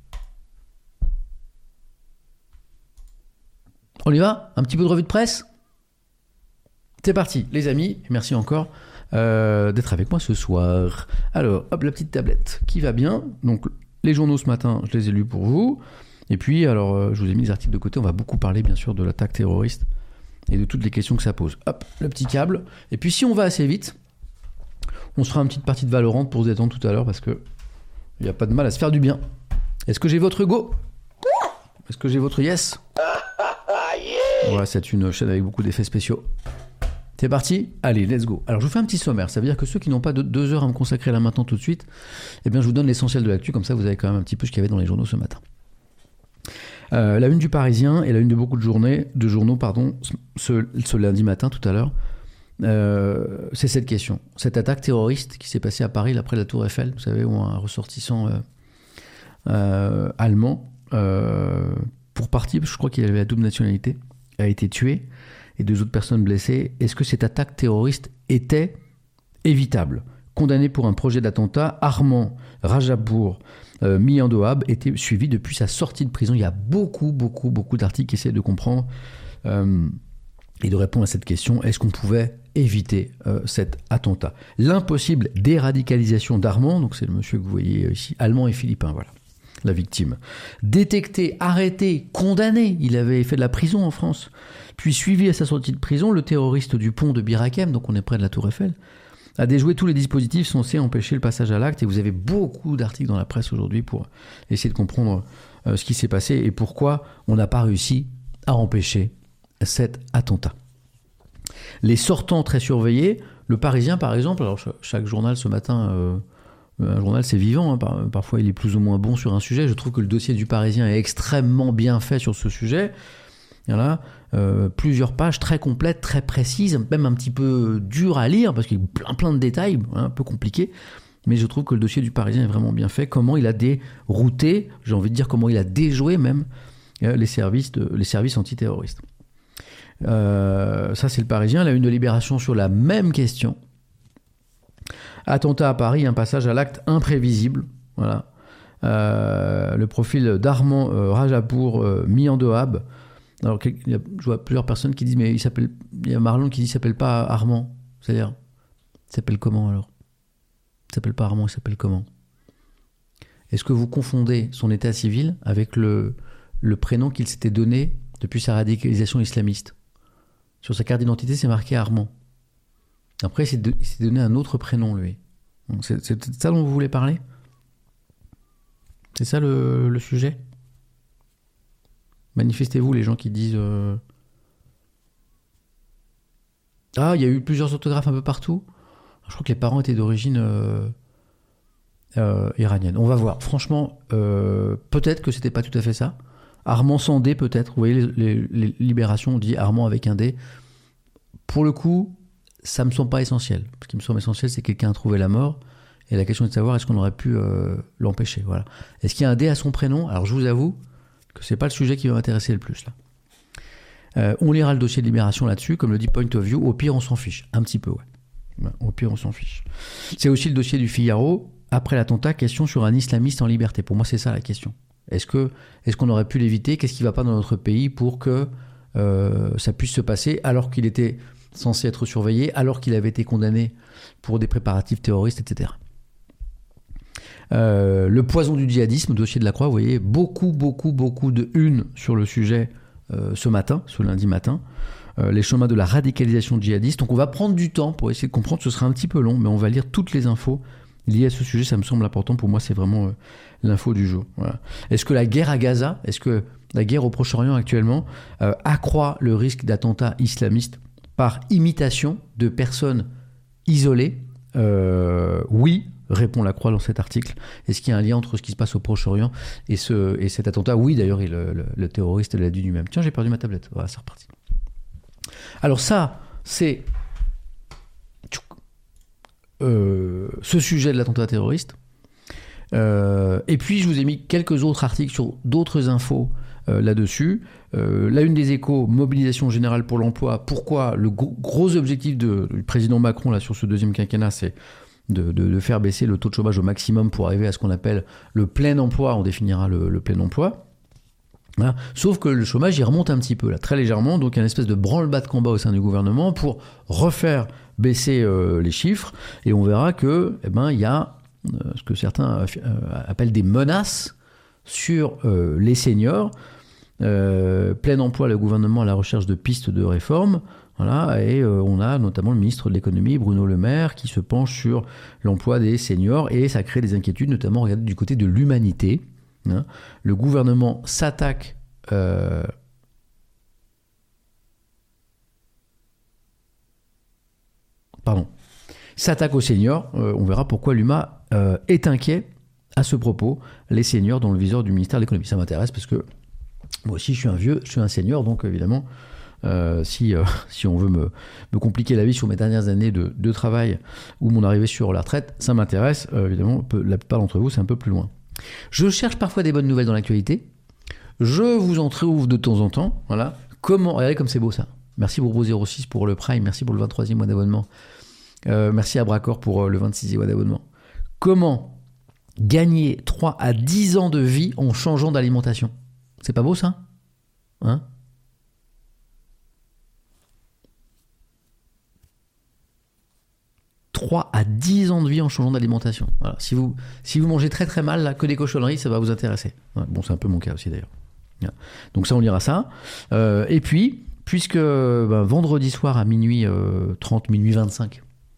On y va ? Un petit peu de revue de presse ? C'est parti, les amis. Merci encore euh, d'être avec moi ce soir. Alors, hop, la petite tablette qui va bien. Donc, les journaux ce matin, je les ai lus pour vous. Et puis, alors, euh, je vous ai mis les articles de côté. On va beaucoup parler, bien sûr, de l'attaque terroriste et de toutes les questions que ça pose. Hop, le petit câble. Et puis, si on va assez vite, on se fera une petite partie de Valorant pour se détendre tout à l'heure parce que il n'y a pas de mal à se faire du bien. Est-ce que j'ai votre go ? Est-ce que j'ai votre yes ? Voilà, c'est une chaîne avec beaucoup d'effets spéciaux. C'est parti ? Allez, let's go. Alors, je vous fais un petit sommaire. Ça veut dire que ceux qui n'ont pas de deux heures à me consacrer là maintenant tout de suite, eh bien, je vous donne l'essentiel de l'actu. Comme ça, vous avez quand même un petit peu ce qu'il y avait dans les journaux ce matin. Euh, la une du Parisien et la une de beaucoup de, journées, de journaux pardon, ce, ce lundi matin, tout à l'heure, euh, c'est cette question. Cette attaque terroriste qui s'est passée à Paris, après la Tour Eiffel, vous savez, où un ressortissant euh, euh, allemand, euh, pour partie, je crois qu'il avait la double nationalité, a été tué et deux autres personnes blessées. Est-ce que cette attaque terroriste était évitable ? Condamné pour un projet d'attentat, Armand Rajapour euh, Miandoab était suivi depuis sa sortie de prison. Il y a beaucoup, beaucoup, beaucoup d'articles qui essaient de comprendre euh, et de répondre à cette question. Est-ce qu'on pouvait éviter euh, cet attentat ? L'impossible déradicalisation d'Armand, donc c'est le monsieur que vous voyez ici, allemand et philippin, voilà. La victime. Détecté, arrêté, condamné, il avait fait de la prison en France, puis suivi à sa sortie de prison, le terroriste du pont de Bir Hakeim, donc on est près de la Tour Eiffel, a déjoué tous les dispositifs censés empêcher le passage à l'acte, et vous avez beaucoup d'articles dans la presse aujourd'hui pour essayer de comprendre euh, ce qui s'est passé et pourquoi on n'a pas réussi à empêcher cet attentat. Les sortants très surveillés, le Parisien par exemple, alors chaque journal ce matin, euh, un journal c'est vivant, hein, par, parfois il est plus ou moins bon sur un sujet, je trouve que le dossier du Parisien est extrêmement bien fait sur ce sujet. Voilà, euh, plusieurs pages très complètes, très précises, même un petit peu dur à lire parce qu'il y a plein plein de détails, hein, un peu compliqué. Mais je trouve que le dossier du Parisien est vraiment bien fait. Comment il a dérouté, j'ai envie de dire comment il a déjoué même euh, les services, de, les services antiterroristes. Euh, ça c'est le Parisien. La une de Libération sur la même question. Attentat à Paris, un passage à l'acte imprévisible. Voilà. Euh, le profil d'Armand euh, Rajapour euh, mis en dehab. Alors, il y a, je vois plusieurs personnes qui disent, mais il s'appelle, il y a Marlon qui dit, il s'appelle pas Armand. C'est-à-dire, il s'appelle comment alors ? Il s'appelle pas Armand, il s'appelle comment ? Est-ce que vous confondez son état civil avec le, le prénom qu'il s'était donné depuis sa radicalisation islamiste ? Sur sa carte d'identité, c'est marqué Armand. Après, il s'est, de, il s'est donné un autre prénom, lui. Donc, c'est, c'est ça dont vous voulez parler ? C'est ça le, le sujet ? Manifestez-vous, les gens qui disent euh... ah, il y a eu plusieurs orthographes un peu partout. Je crois que les parents étaient d'origine euh... Euh, iranienne. On va voir. Franchement, euh... peut-être que c'était pas tout à fait ça. Armand sans D, peut-être. Vous voyez, les, les, les Libérations, on dit Armand avec un D. Pour le coup, ça me semble pas essentiel. Ce qui me semble essentiel, c'est que quelqu'un a trouvé la mort. Et la question est de savoir est-ce qu'on aurait pu euh, l'empêcher. Voilà. Est-ce qu'il y a un D à son prénom ? Alors, je vous avoue que c'est pas le sujet qui va m'intéresser le plus là. Euh, on lira le dossier de Libération là-dessus, comme le dit Point of View. Au pire, on s'en fiche, un petit peu, ouais. ouais au pire, on s'en fiche. C'est aussi le dossier du Figaro. Après l'attentat, question sur un islamiste en liberté. Pour moi, c'est ça la question. Est-ce que, est-ce qu'on aurait pu l'éviter ? Qu'est-ce qui va pas dans notre pays pour que euh, ça puisse se passer alors qu'il était censé être surveillé, alors qu'il avait été condamné pour des préparatifs terroristes, et cetera. Euh, le poison du djihadisme, dossier de la Croix, vous voyez, beaucoup, beaucoup, beaucoup de une sur le sujet euh, ce matin, ce lundi matin. Euh, les chemins de la radicalisation djihadiste. Donc on va prendre du temps pour essayer de comprendre, ce sera un petit peu long, mais on va lire toutes les infos liées à ce sujet, ça me semble important. Pour moi, c'est vraiment euh, l'info du jour. Voilà. Est-ce que la guerre à Gaza, est-ce que la guerre au Proche-Orient actuellement euh, accroît le risque d'attentats islamistes par imitation de personnes isolées ? euh, Oui, répond la Croix dans cet article. Est-ce qu'il y a un lien entre ce qui se passe au Proche-Orient et, ce, et cet attentat ? Oui, d'ailleurs, il, le, le, le terroriste l'a dit lui-même. Tiens, j'ai perdu ma tablette. Voilà, c'est reparti. Alors ça, c'est euh, ce sujet de l'attentat terroriste. Euh, et puis, je vous ai mis quelques autres articles sur d'autres infos euh, là-dessus. Euh, la une des Échos, mobilisation générale pour l'emploi. Pourquoi ? Le gros, gros objectif de, du président Macron là, sur ce deuxième quinquennat, c'est De, de, de faire baisser le taux de chômage au maximum pour arriver à ce qu'on appelle le plein emploi. On définira le, le plein emploi. Voilà. Sauf que le chômage, il remonte un petit peu, là, très légèrement. Donc, il y a une espèce de branle-bas de combat au sein du gouvernement pour refaire baisser euh, les chiffres. Et on verra que, eh ben, il y a euh, ce que certains euh, appellent des menaces sur euh, les seniors. Euh, plein emploi, le gouvernement à la recherche de pistes de réforme. Voilà, et euh, on a notamment le ministre de l'économie, Bruno Le Maire, qui se penche sur l'emploi des seniors, et ça crée des inquiétudes, notamment regardez, du côté de l'humanité. Hein. Le gouvernement s'attaque euh, pardon, s'attaque aux seniors. Euh, on verra pourquoi l'U M A euh, est inquiet à ce propos, les seniors dans le viseur du ministère de l'économie. Ça m'intéresse parce que moi aussi je suis un vieux, je suis un senior, donc évidemment Euh, si, euh, si on veut me, me compliquer la vie sur mes dernières années de, de travail ou mon arrivée sur la retraite, ça m'intéresse. Euh, évidemment, peu, la plupart d'entre vous, c'est un peu plus loin. Je cherche parfois des bonnes nouvelles dans l'actualité. Je vous en trouve de temps en temps. Voilà. Comment... Regardez comme c'est beau ça. Merci Bourbeau zéro six pour le Prime. Merci pour le vingt-troisième mois d'abonnement. Euh, merci à Bracor pour euh, le vingt-sixième mois d'abonnement. Comment gagner trois à dix ans de vie en changeant d'alimentation ? C'est pas beau ça ? Hein ? trois à dix ans de vie en changeant d'alimentation. Voilà. Si vous, si vous mangez très très mal, là, que des cochonneries, ça va vous intéresser. Ouais, bon, c'est un peu mon cas aussi d'ailleurs. Voilà. Donc ça, on lira ça. Euh, et puis, puisque ben, vendredi soir à minuit euh, trente, minuit vingt-cinq,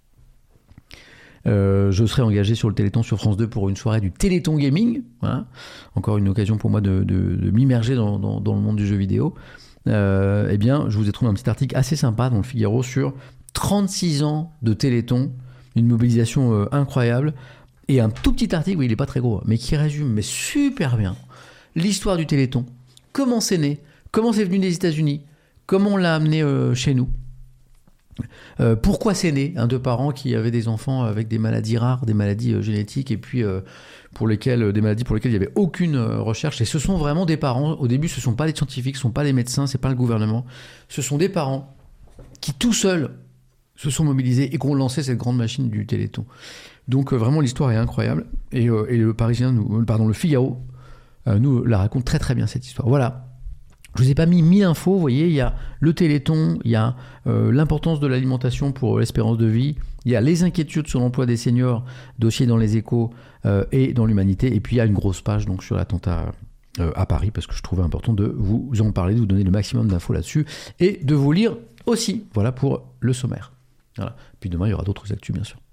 euh, je serai engagé sur le Téléthon sur France deux pour une soirée du Téléthon Gaming. Voilà. Encore une occasion pour moi de, de, de m'immerger dans, dans, dans le monde du jeu vidéo. euh, eh bien, je vous ai trouvé un petit article assez sympa dans le Figaro sur trente-six ans de Téléthon, une mobilisation euh, incroyable, et un tout petit article, oui, il n'est pas très gros, mais qui résume mais super bien l'histoire du Téléthon, comment c'est né, comment c'est venu des États-Unis, comment on l'a amené euh, chez nous. Euh, pourquoi c'est né, hein, de parents qui avaient des enfants avec des maladies rares, des maladies euh, génétiques, et puis euh, pour lesquelles, euh, des maladies pour lesquelles il n'y avait aucune euh, recherche. Et ce sont vraiment des parents, au début ce ne sont pas des scientifiques, ce ne sont pas des médecins, ce n'est pas le gouvernement, ce sont des parents qui tout seuls se sont mobilisés et qui ont lancé cette grande machine du Téléthon. Donc euh, vraiment l'histoire est incroyable, et, euh, et le Parisien, nous, pardon, le Figaro euh, nous la raconte très très bien cette histoire. Voilà. Je vous ai pas mis mille infos, vous voyez, il y a le Téléthon, il y a euh, l'importance de l'alimentation pour l'espérance de vie, il y a les inquiétudes sur l'emploi des seniors, dossier dans les Échos euh, et dans l'Humanité, et puis il y a une grosse page donc sur l'attentat euh, à Paris, parce que je trouvais important de vous en parler, de vous donner le maximum d'infos là-dessus, et de vous lire aussi, voilà pour le sommaire. Voilà. Puis demain, il y aura d'autres actus, bien sûr.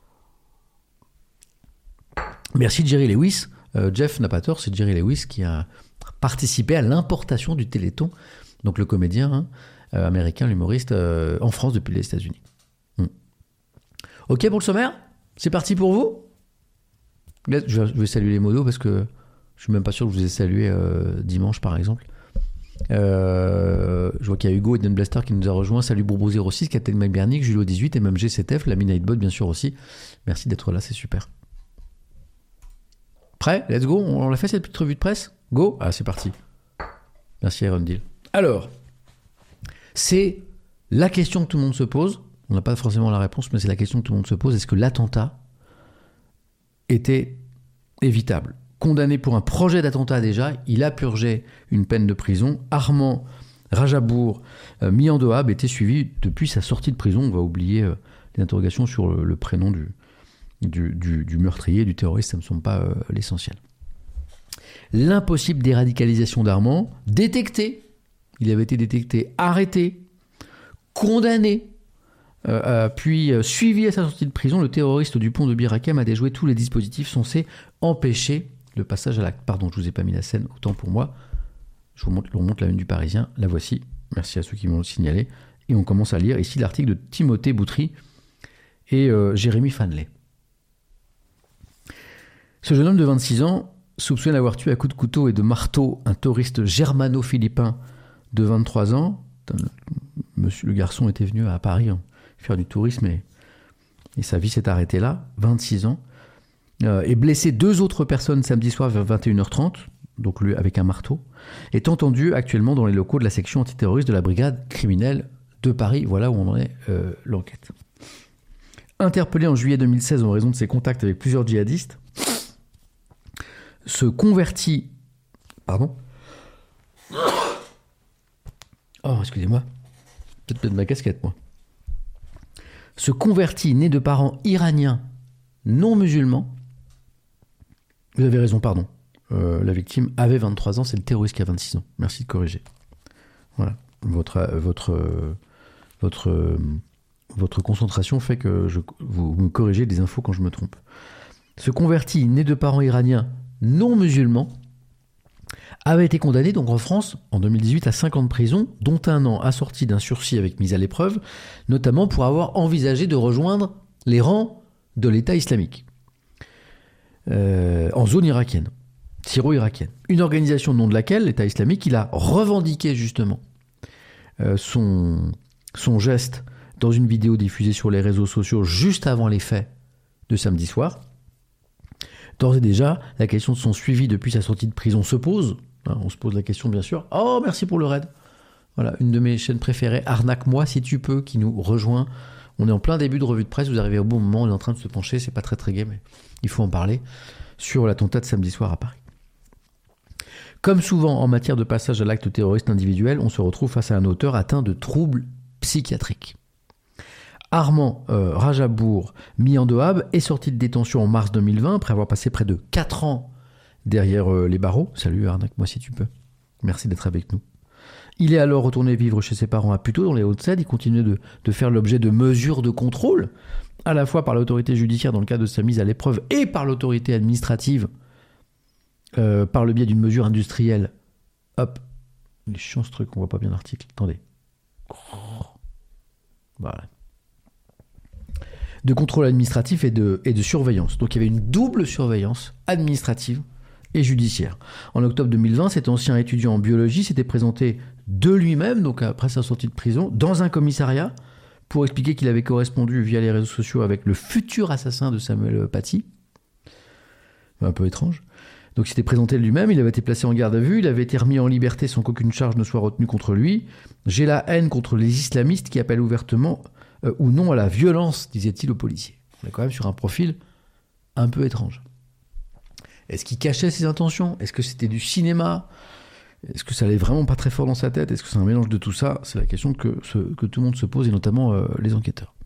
Merci Jerry Lewis. Euh, Jeff n'a pas tort, c'est Jerry Lewis qui a participé à l'importation du Téléthon, donc le comédien hein, euh, américain, l'humoriste, euh, en France depuis les États-Unis. Hmm. Ok pour le sommaire ? C'est parti pour vous ? Là, je vais, je vais saluer les modos parce que je suis même pas sûr que je vous ai salué euh, dimanche par exemple. Euh, je vois qu'il y a Hugo Eden Blaster qui nous a rejoint. Salut Bourbeau zéro six, Captain McBernick, Julio dix-huit, M M G sept F, Lamine Nightbot bien sûr aussi. Merci d'être là, c'est super. Prêt ? Let's go. On l'a fait cette petite revue de presse ? Go ? Ah, c'est parti. Merci Aaron Deal. Alors, c'est la question que tout le monde se pose. On n'a pas forcément la réponse, mais c'est la question que tout le monde se pose. Est-ce que l'attentat était évitable ? Condamné pour un projet d'attentat déjà, il a purgé une peine de prison. Armand Rajabour, euh, mis en Dohab, était suivi depuis sa sortie de prison. On va oublier euh, les interrogations sur le, le prénom du, du, du, du meurtrier, du terroriste, ça ne me semble pas euh, l'essentiel. L'impossible déradicalisation d'Armand, détecté, il avait été détecté, arrêté, condamné, euh, euh, puis euh, suivi à sa sortie de prison, le terroriste du pont de Bir Hakeim a déjoué tous les dispositifs censés empêcher le passage à l'acte. Pardon, je ne vous ai pas mis la scène, autant pour moi. Je vous montre, je vous remonte la une du Parisien, la voici, merci à ceux qui m'ont signalé, et on commence à lire ici l'article de Timothée Boutry et euh, Jérémy Fanley. Ce jeune homme de vingt-six ans soupçonné d'avoir tué à coups de couteau et de marteau un touriste germano-philippin de vingt-trois ans. Monsieur, le garçon était venu à Paris hein, faire du tourisme et, et sa vie s'est arrêtée là, vingt-six ans, euh, et blessé deux autres personnes samedi soir vers vingt et une heures trente, donc lui avec un marteau, est entendu actuellement dans les locaux de la section antiterroriste de la brigade criminelle de Paris. Voilà où on en est euh, l'enquête. Interpellé en juillet deux mille seize en raison de ses contacts avec plusieurs djihadistes, se convertit... Pardon Oh, excusez-moi. Peut-être peut-être ma casquette, moi. Se convertit, né de parents iraniens non musulmans. Vous avez raison, pardon. Euh, la victime avait vingt-trois ans, c'est le terroriste qui a vingt-six ans. Merci de corriger. Voilà. Votre, votre, votre, votre concentration fait que je, vous me corrigez des infos quand je me trompe. Se convertit, né de parents iraniens non musulmans, avait été condamné donc en France en deux mille dix-huit à cinq ans de prison, dont un an assorti d'un sursis avec mise à l'épreuve, notamment pour avoir envisagé de rejoindre les rangs de l'État islamique euh, en zone irakienne, syro-irakienne. Une organisation au nom de laquelle, l'État islamique, il a revendiqué justement euh, son, son geste dans une vidéo diffusée sur les réseaux sociaux juste avant les faits de samedi soir. D'ores et déjà, la question de son suivi depuis sa sortie de prison se pose. Hein, on se pose la question, bien sûr. Oh, merci pour le raid. Voilà, une de mes chaînes préférées, Arnaque-moi si tu peux, qui nous rejoint. On est en plein début de revue de presse, vous arrivez au bon moment, on est en train de se pencher, c'est pas très très gai, mais il faut en parler, sur l'attentat de samedi soir à Paris. Comme souvent en matière de passage à l'acte terroriste individuel, on se retrouve face à un auteur atteint de troubles psychiatriques. Armand euh, Rajabour, mis en Dohab, est sorti de détention en mars deux mille vingt, après avoir passé près de quatre ans derrière euh, les barreaux. Salut Arnaque-moi si tu peux. Merci d'être avec nous. Il est alors retourné vivre chez ses parents à Puteaux, dans les Hauts-de-Seine. Il continue de, de faire l'objet de mesures de contrôle, à la fois par l'autorité judiciaire dans le cadre de sa mise à l'épreuve et par l'autorité administrative, euh, par le biais d'une mesure industrielle, hop, Il est chiant ce truc, on voit pas bien l'article. Attendez. Voilà. De contrôle administratif et de, et de surveillance. Donc il y avait une double surveillance administrative et judiciaire. En octobre deux mille vingt, cet ancien étudiant en biologie s'était présenté de lui-même, donc après sa sortie de prison, dans un commissariat pour expliquer qu'il avait correspondu via les réseaux sociaux avec le futur assassin de Samuel Paty. Un peu étrange. Donc il s'était présenté lui-même, il avait été placé en garde à vue, il avait été remis en liberté sans qu'aucune charge ne soit retenue contre lui. J'ai la haine contre les islamistes qui appellent ouvertement euh, ou non à la violence, disait-il aux policiers. On est quand même sur un profil un peu étrange. Est-ce qu'il cachait ses intentions ? Est-ce que c'était du cinéma ? Est-ce que ça allait vraiment pas très fort dans sa tête ? Est-ce que c'est un mélange de tout ça ? C'est la question que, ce, que tout le monde se pose, et notamment euh, les enquêteurs.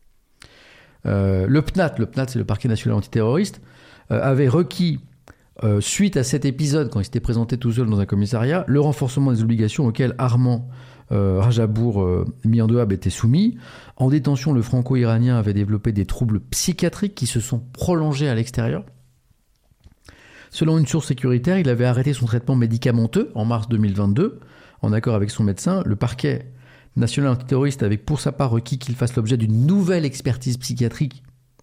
Euh, le P N A T, le P N A T, c'est le parquet national antiterroriste, euh, avait requis, euh, suite à cet épisode, quand il s'était présenté tout seul dans un commissariat, le renforcement des obligations auxquelles Armand euh, Rajabour euh, Miandouab était soumis. En détention, le franco-iranien avait développé des troubles psychiatriques qui se sont prolongés à l'extérieur. Selon une source sécuritaire, il avait arrêté son traitement médicamenteux en mars deux mille vingt-deux. En accord avec son médecin, le parquet national antiterroriste avait pour sa part requis qu'il fasse l'objet d'une nouvelle expertise psychiatrique,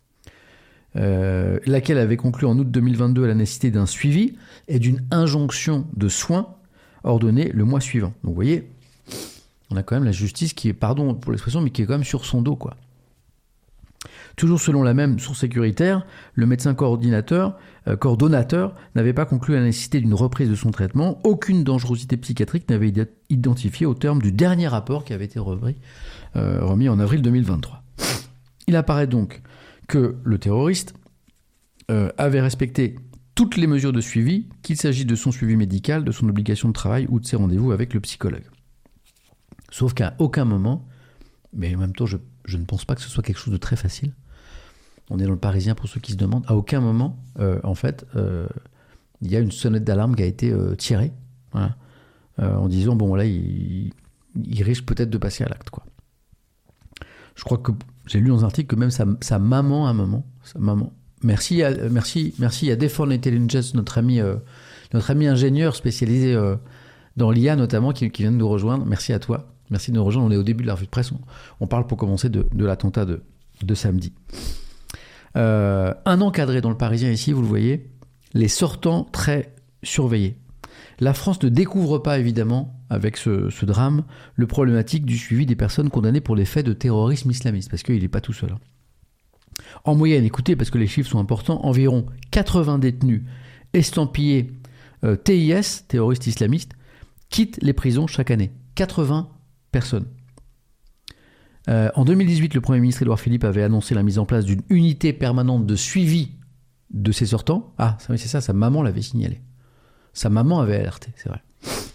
euh, laquelle avait conclu en août deux mille vingt-deux à la nécessité d'un suivi et d'une injonction de soins ordonnée le mois suivant. Donc vous voyez, on a quand même la justice qui est, pardon pour l'expression, mais qui est quand même sur son dos, quoi. Toujours selon la même source sécuritaire, le médecin coordinateur, euh, coordonnateur n'avait pas conclu à la nécessité d'une reprise de son traitement. Aucune dangerosité psychiatrique n'avait été identifiée au terme du dernier rapport qui avait été remis, euh, remis en avril deux mille vingt-trois. Il apparaît donc que le terroriste euh, avait respecté toutes les mesures de suivi, qu'il s'agisse de son suivi médical, de son obligation de travail ou de ses rendez-vous avec le psychologue. Sauf qu'à aucun moment, mais en même temps je, je ne pense pas que ce soit quelque chose de très facile, on est dans le Parisien pour ceux qui se demandent, à aucun moment, euh, en fait, euh, il y a une sonnette d'alarme qui a été euh, tirée, voilà, euh, en disant, bon là, il, il risque peut-être de passer à l'acte, quoi. Je crois que j'ai lu dans un article que même sa, sa maman, à un moment, sa maman, merci à, merci, merci à Defend Intelligence, notre ami, euh, notre ami ingénieur spécialisé euh, dans l'I A notamment, qui, qui vient de nous rejoindre, merci à toi. Merci de nous rejoindre. On est au début de la revue de presse. On, on parle pour commencer de, de l'attentat de, de samedi. Euh, un encadré dans le Parisien ici, vous le voyez, les sortants très surveillés. La France ne découvre pas, évidemment, avec ce, ce drame, le problématique du suivi des personnes condamnées pour les faits de terrorisme islamiste, parce qu'il n'est pas tout seul. En moyenne, écoutez, parce que les chiffres sont importants, environ quatre-vingts détenus estampillés euh, T I S, terroristes islamistes, quittent les prisons chaque année. quatre-vingts personnes. Euh, en deux mille dix-huit, le Premier ministre Édouard Philippe avait annoncé la mise en place d'une unité permanente de suivi de ses sortants. Ah, c'est ça, sa maman l'avait signalé. Sa maman avait alerté, c'est vrai.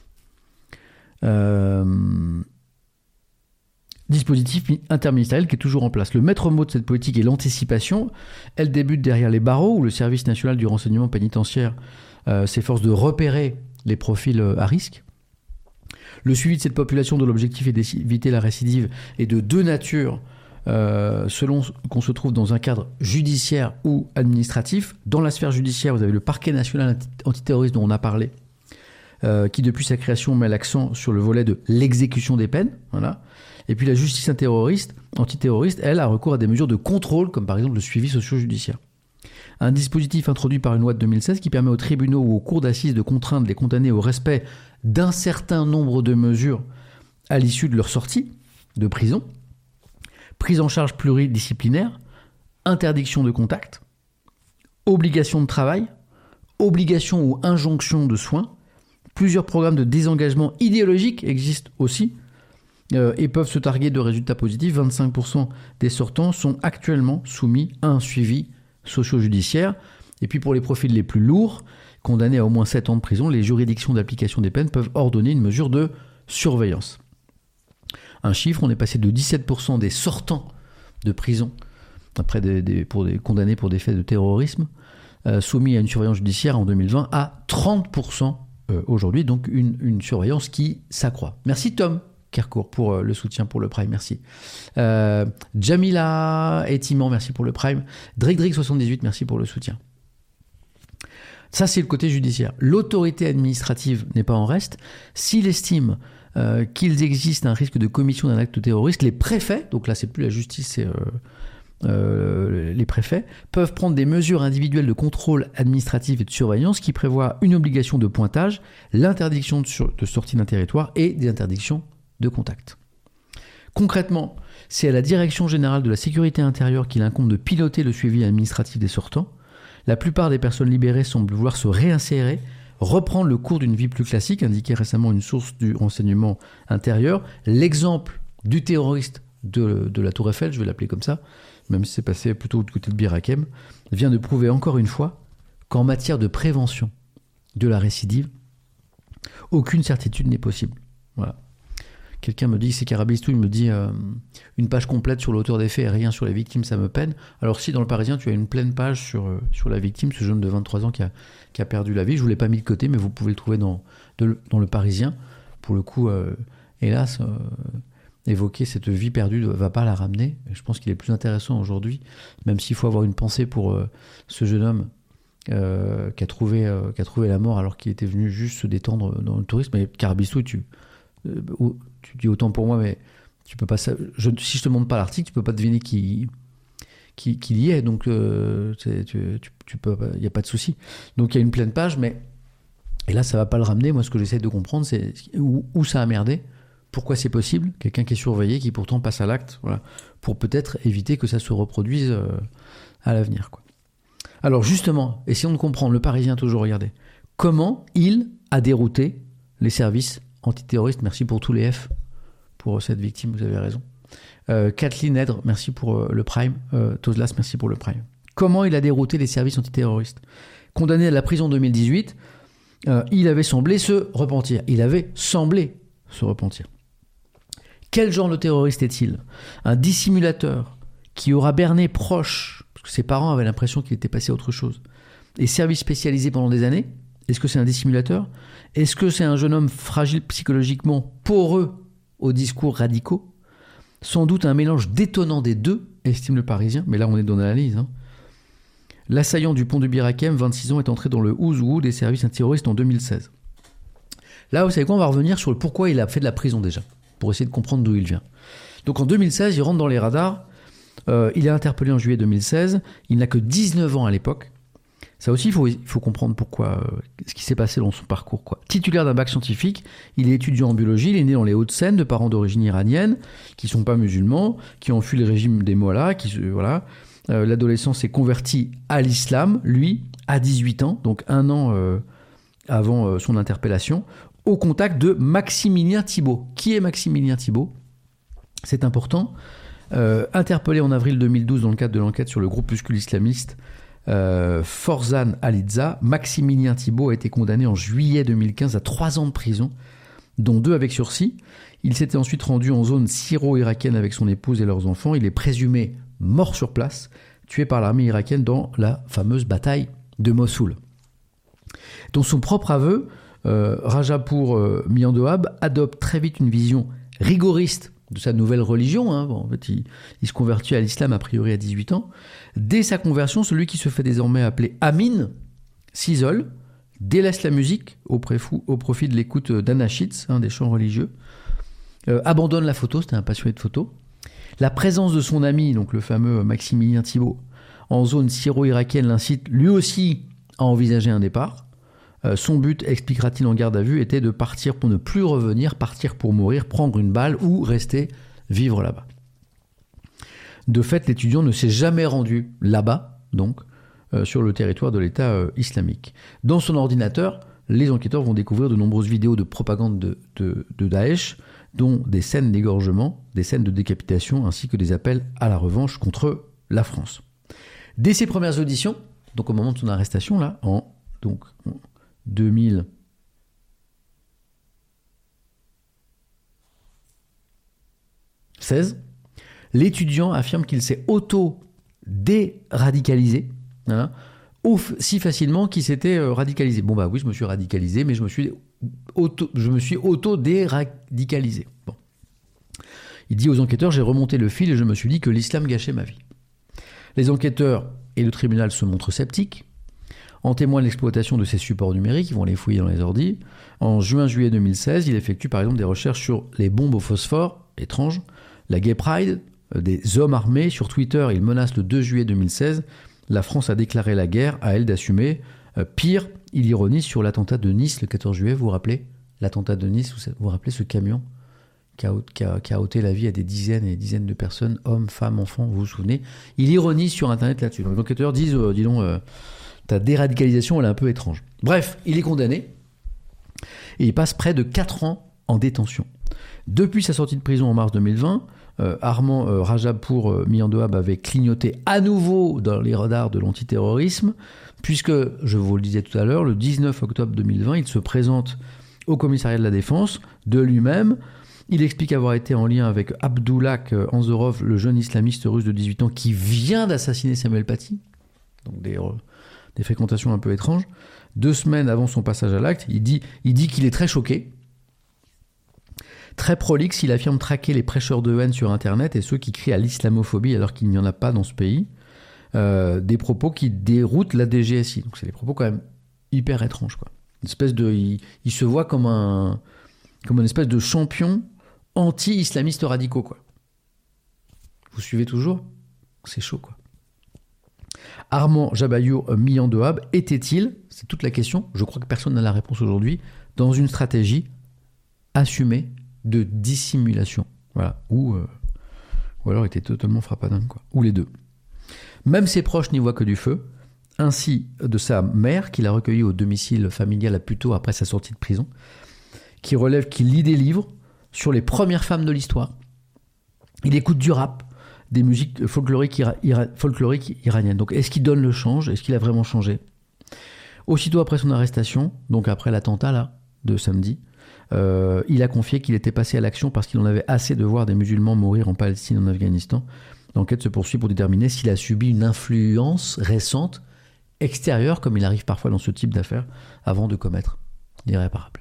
Euh... Dispositif interministériel qui est toujours en place. Le maître mot de cette politique est l'anticipation. Elle débute derrière les barreaux, où le service national du renseignement pénitentiaire euh, s'efforce de repérer les profils euh, à risque. Le suivi de cette population, dont l'objectif est d'éviter la récidive, est de deux natures, euh, selon qu'on se trouve dans un cadre judiciaire ou administratif. Dans la sphère judiciaire, vous avez le parquet national antiterroriste dont on a parlé, euh, qui depuis sa création met l'accent sur le volet de l'exécution des peines. Voilà. Et puis la justice antiterroriste, antiterroriste, elle, a recours à des mesures de contrôle, comme par exemple le suivi socio-judiciaire. Un dispositif introduit par une loi de deux mille seize qui permet aux tribunaux ou aux cours d'assises de contraindre les condamnés au respect d'un certain nombre de mesures à l'issue de leur sortie de prison, prise en charge pluridisciplinaire, interdiction de contact, obligation de travail, obligation ou injonction de soins. Plusieurs programmes de désengagement idéologique existent aussi euh, et peuvent se targuer de résultats positifs. vingt-cinq pour cent des sortants sont actuellement soumis à un suivi socio-judiciaire. Et puis pour les profils les plus lourds, condamnés à au moins sept ans de prison, les juridictions d'application des peines peuvent ordonner une mesure de surveillance. Un chiffre, on est passé de dix-sept pour cent des sortants de prison après des, des, pour des condamnés pour des faits de terrorisme euh, soumis à une surveillance judiciaire en deux mille vingt à trente pour cent euh, aujourd'hui, donc une, une surveillance qui s'accroît. Merci Tom Kercourt pour euh, le soutien pour le Prime, merci. Euh, Jamila et Timan, merci pour le Prime. Drake Drake soixante-dix-huit, merci pour le soutien. Ça, c'est le côté judiciaire. L'autorité administrative n'est pas en reste. S'il estime euh, qu'il existe un risque de commission d'un acte terroriste, les préfets, donc là, c'est plus la justice, c'est euh, euh, les préfets, peuvent prendre des mesures individuelles de contrôle administratif et de surveillance qui prévoient une obligation de pointage, l'interdiction de, sur- de sortie d'un territoire et des interdictions de contact. Concrètement, c'est à la Direction générale de la sécurité intérieure qu'il incombe de piloter le suivi administratif des sortants. La plupart des personnes libérées semblent vouloir se réinsérer, reprendre le cours d'une vie plus classique, indiquait récemment une source du renseignement intérieur. L'exemple du terroriste de, de la Tour Eiffel, je vais l'appeler comme ça, même si c'est passé plutôt du côté de Bir Hakeim, vient de prouver encore une fois qu'en matière de prévention de la récidive, aucune certitude n'est possible. Voilà. Quelqu'un me dit, c'est Carabistou, il me dit euh, une page complète sur l'auteur des faits et rien sur les victimes, ça me peine. Alors si dans le Parisien, tu as une pleine page sur, euh, sur la victime, ce jeune de vingt-trois ans qui a, qui a perdu la vie, je ne vous l'ai pas mis de côté, mais vous pouvez le trouver dans, de, dans le Parisien. Pour le coup, euh, hélas, euh, évoquer cette vie perdue ne va pas la ramener. Je pense qu'il est plus intéressant aujourd'hui, même s'il faut avoir une pensée pour euh, ce jeune homme euh, qui, a trouvé, euh, qui a trouvé la mort alors qu'il était venu juste se détendre dans le tourisme. Mais Carabistou, tu... Euh, tu dis autant pour moi, mais tu peux pas. Je, si je te montre pas l'article, tu peux pas deviner qui qui, qui y est. Donc, euh, tu, tu, tu peux, il y a pas de souci. Donc, il y a une pleine page, mais et là, ça va pas le ramener. Moi, ce que j'essaie de comprendre, c'est où, où ça a merdé, pourquoi c'est possible. Quelqu'un qui est surveillé, qui pourtant passe à l'acte, voilà, pour peut-être éviter que ça se reproduise euh, à l'avenir, quoi. Alors, justement, essayons de comprendre. Le Parisien, toujours regardez comment il a dérouté les services antiterroriste, merci pour tous les F pour cette victime, vous avez raison. Euh, Kathleen Edre, merci pour euh, le Prime. Euh, Toslas, merci pour le Prime. Comment il a dérouté les services antiterroristes? Condamné à la prison en deux mille dix-huit, euh, il avait semblé se repentir. Il avait semblé se repentir. Quel genre de terroriste est-il? Un dissimulateur qui aura berné proche, parce que ses parents avaient l'impression qu'il était passé à autre chose, et service spécialisé pendant des années? Est-ce que c'est un dissimulateur? Est-ce que c'est un jeune homme fragile psychologiquement, poreux aux discours radicaux? Sans doute un mélange détonnant des deux, estime le Parisien, mais là on est dans l'analyse. Hein. L'assaillant du pont de Bir Hakeim, vingt-six ans, est entré dans le who's who des services antiterroristes en deux mille seize. Là, vous savez quoi, on va revenir sur le pourquoi il a fait de la prison déjà, pour essayer de comprendre d'où il vient. Donc en deux mille seize, il rentre dans les radars, euh, il est interpellé en juillet deux mille seize, il n'a que dix-neuf ans à l'époque. Ça aussi, il faut, il faut comprendre pourquoi, euh, ce qui s'est passé dans son parcours, quoi. Titulaire d'un bac scientifique, il est étudiant en biologie, il est né dans les Hauts-de-Seine de parents d'origine iranienne, qui ne sont pas musulmans, qui ont fui le régime des Mollahs, qui, voilà. Euh, l'adolescent s'est converti à l'islam, lui, à dix-huit ans, donc un an euh, avant euh, son interpellation, au contact de Maximilien Thibault. Qui est Maximilien Thibault? C'est important. Euh, interpellé en avril deux mille douze dans le cadre de l'enquête sur le groupuscule islamiste Euh, Forzan Alizza, Maximilien Thibault a été condamné en juillet deux mille quinze à trois ans de prison, dont deux avec sursis. Il s'était ensuite rendu en zone syro-irakienne avec son épouse et leurs enfants. Il est présumé mort sur place, tué par l'armée irakienne dans la fameuse bataille de Mossoul. Dans son propre aveu, euh, Rajapour euh, Miandoab adopte très vite une vision rigoriste de sa nouvelle religion. Hein. Bon, en fait, il, il se convertit à l'islam a priori à dix-huit ans. Dès sa conversion, celui qui se fait désormais appeler Amin s'isole, délaisse la musique au, préfou, au profit de l'écoute d'anachits, hein, des chants religieux, euh, abandonne la photo, c'était un passionné de photo. La présence de son ami, donc le fameux Maximilien Thibault, en zone syro-irakienne l'incite lui aussi à envisager un départ. Euh, son but, expliquera-t-il en garde à vue, était de partir pour ne plus revenir, partir pour mourir, prendre une balle ou rester vivre là-bas. De fait, l'étudiant ne s'est jamais rendu là-bas, donc, euh, sur le territoire de l'État euh, islamique. Dans son ordinateur, les enquêteurs vont découvrir de nombreuses vidéos de propagande de, de, de Daesh, dont des scènes d'égorgement, des scènes de décapitation, ainsi que des appels à la revanche contre la France. Dès ses premières auditions, donc au moment de son arrestation, là, en donc, deux mille seize, l'étudiant affirme qu'il s'est auto-déradicalisé, hein, si facilement qu'il s'était radicalisé. Bon bah oui, je me suis radicalisé, mais je me suis auto, je me suis auto-déradicalisé. Bon. Il dit aux enquêteurs, j'ai remonté le fil et je me suis dit que l'islam gâchait ma vie. Les enquêteurs et le tribunal se montrent sceptiques. En témoigne l'exploitation de ces supports numériques, ils vont les fouiller dans les ordis. En juin-juillet deux mille seize, il effectue par exemple des recherches sur les bombes au phosphore, étrange, la Gay Pride, euh, des hommes armés. Sur Twitter, il menace le deux juillet deux mille seize. La France a déclaré la guerre, à elle d'assumer. Euh, pire, il ironise sur l'attentat de Nice le quatorze juillet, vous vous rappelez ? L'attentat de Nice, vous vous rappelez ce camion qui a, qui, a, qui a ôté la vie à des dizaines et des dizaines de personnes, hommes, femmes, enfants, vous vous souvenez ? Il ironise sur Internet là-dessus. Donc les enquêteurs disent, euh, dis donc, euh, ta déradicalisation, elle est un peu étrange. Bref, il est condamné et il passe près de quatre ans en détention. Depuis sa sortie de prison en mars deux mille vingt, euh, Armand euh, Rajapour euh, Miandoab avait clignoté à nouveau dans les radars de l'antiterrorisme, puisque, je vous le disais tout à l'heure, le dix-neuf octobre deux mille vingt, il se présente au commissariat de la Défense de lui-même. Il explique avoir été en lien avec Abdullah Anzorov, le jeune islamiste russe de dix-huit ans qui vient d'assassiner Samuel Paty. Donc des, euh, des fréquentations un peu étranges. Deux semaines avant son passage à l'acte, il dit, il dit qu'il est très choqué. Très prolixe, il affirme traquer les prêcheurs de haine sur Internet et ceux qui crient à l'islamophobie alors qu'il n'y en a pas dans ce pays. Euh, des propos qui déroutent la D G S I. Donc c'est des propos quand même hyper étranges, quoi. Une espèce de, il, il se voit comme un, comme une espèce de champion anti-islamistes radicaux, quoi. Vous suivez toujours ? C'est chaud, quoi. Armand Jabayour Miandoab était-il, c'est toute la question, je crois que personne n'a la réponse aujourd'hui, dans une stratégie assumée de dissimulation, voilà, ou, euh, ou alors était totalement frappadingue, quoi, ou les deux. Même ses proches n'y voient que du feu, ainsi de sa mère, qu'il a recueillie au domicile familial à Puteaux après sa sortie de prison, qui relève qu'il lit des livres sur les premières femmes de l'histoire. Il écoute du rap, des musiques folkloriques, ira- ira- folkloriques iraniennes. Donc est-ce qu'il donne le change ? Est-ce qu'il a vraiment changé ? Aussitôt après son arrestation, donc après l'attentat là, de samedi, euh, il a confié qu'il était passé à l'action parce qu'il en avait assez de voir des musulmans mourir en Palestine et en Afghanistan. L'enquête se poursuit pour déterminer s'il a subi une influence récente, extérieure, comme il arrive parfois dans ce type d'affaires, avant de commettre l'irréparable.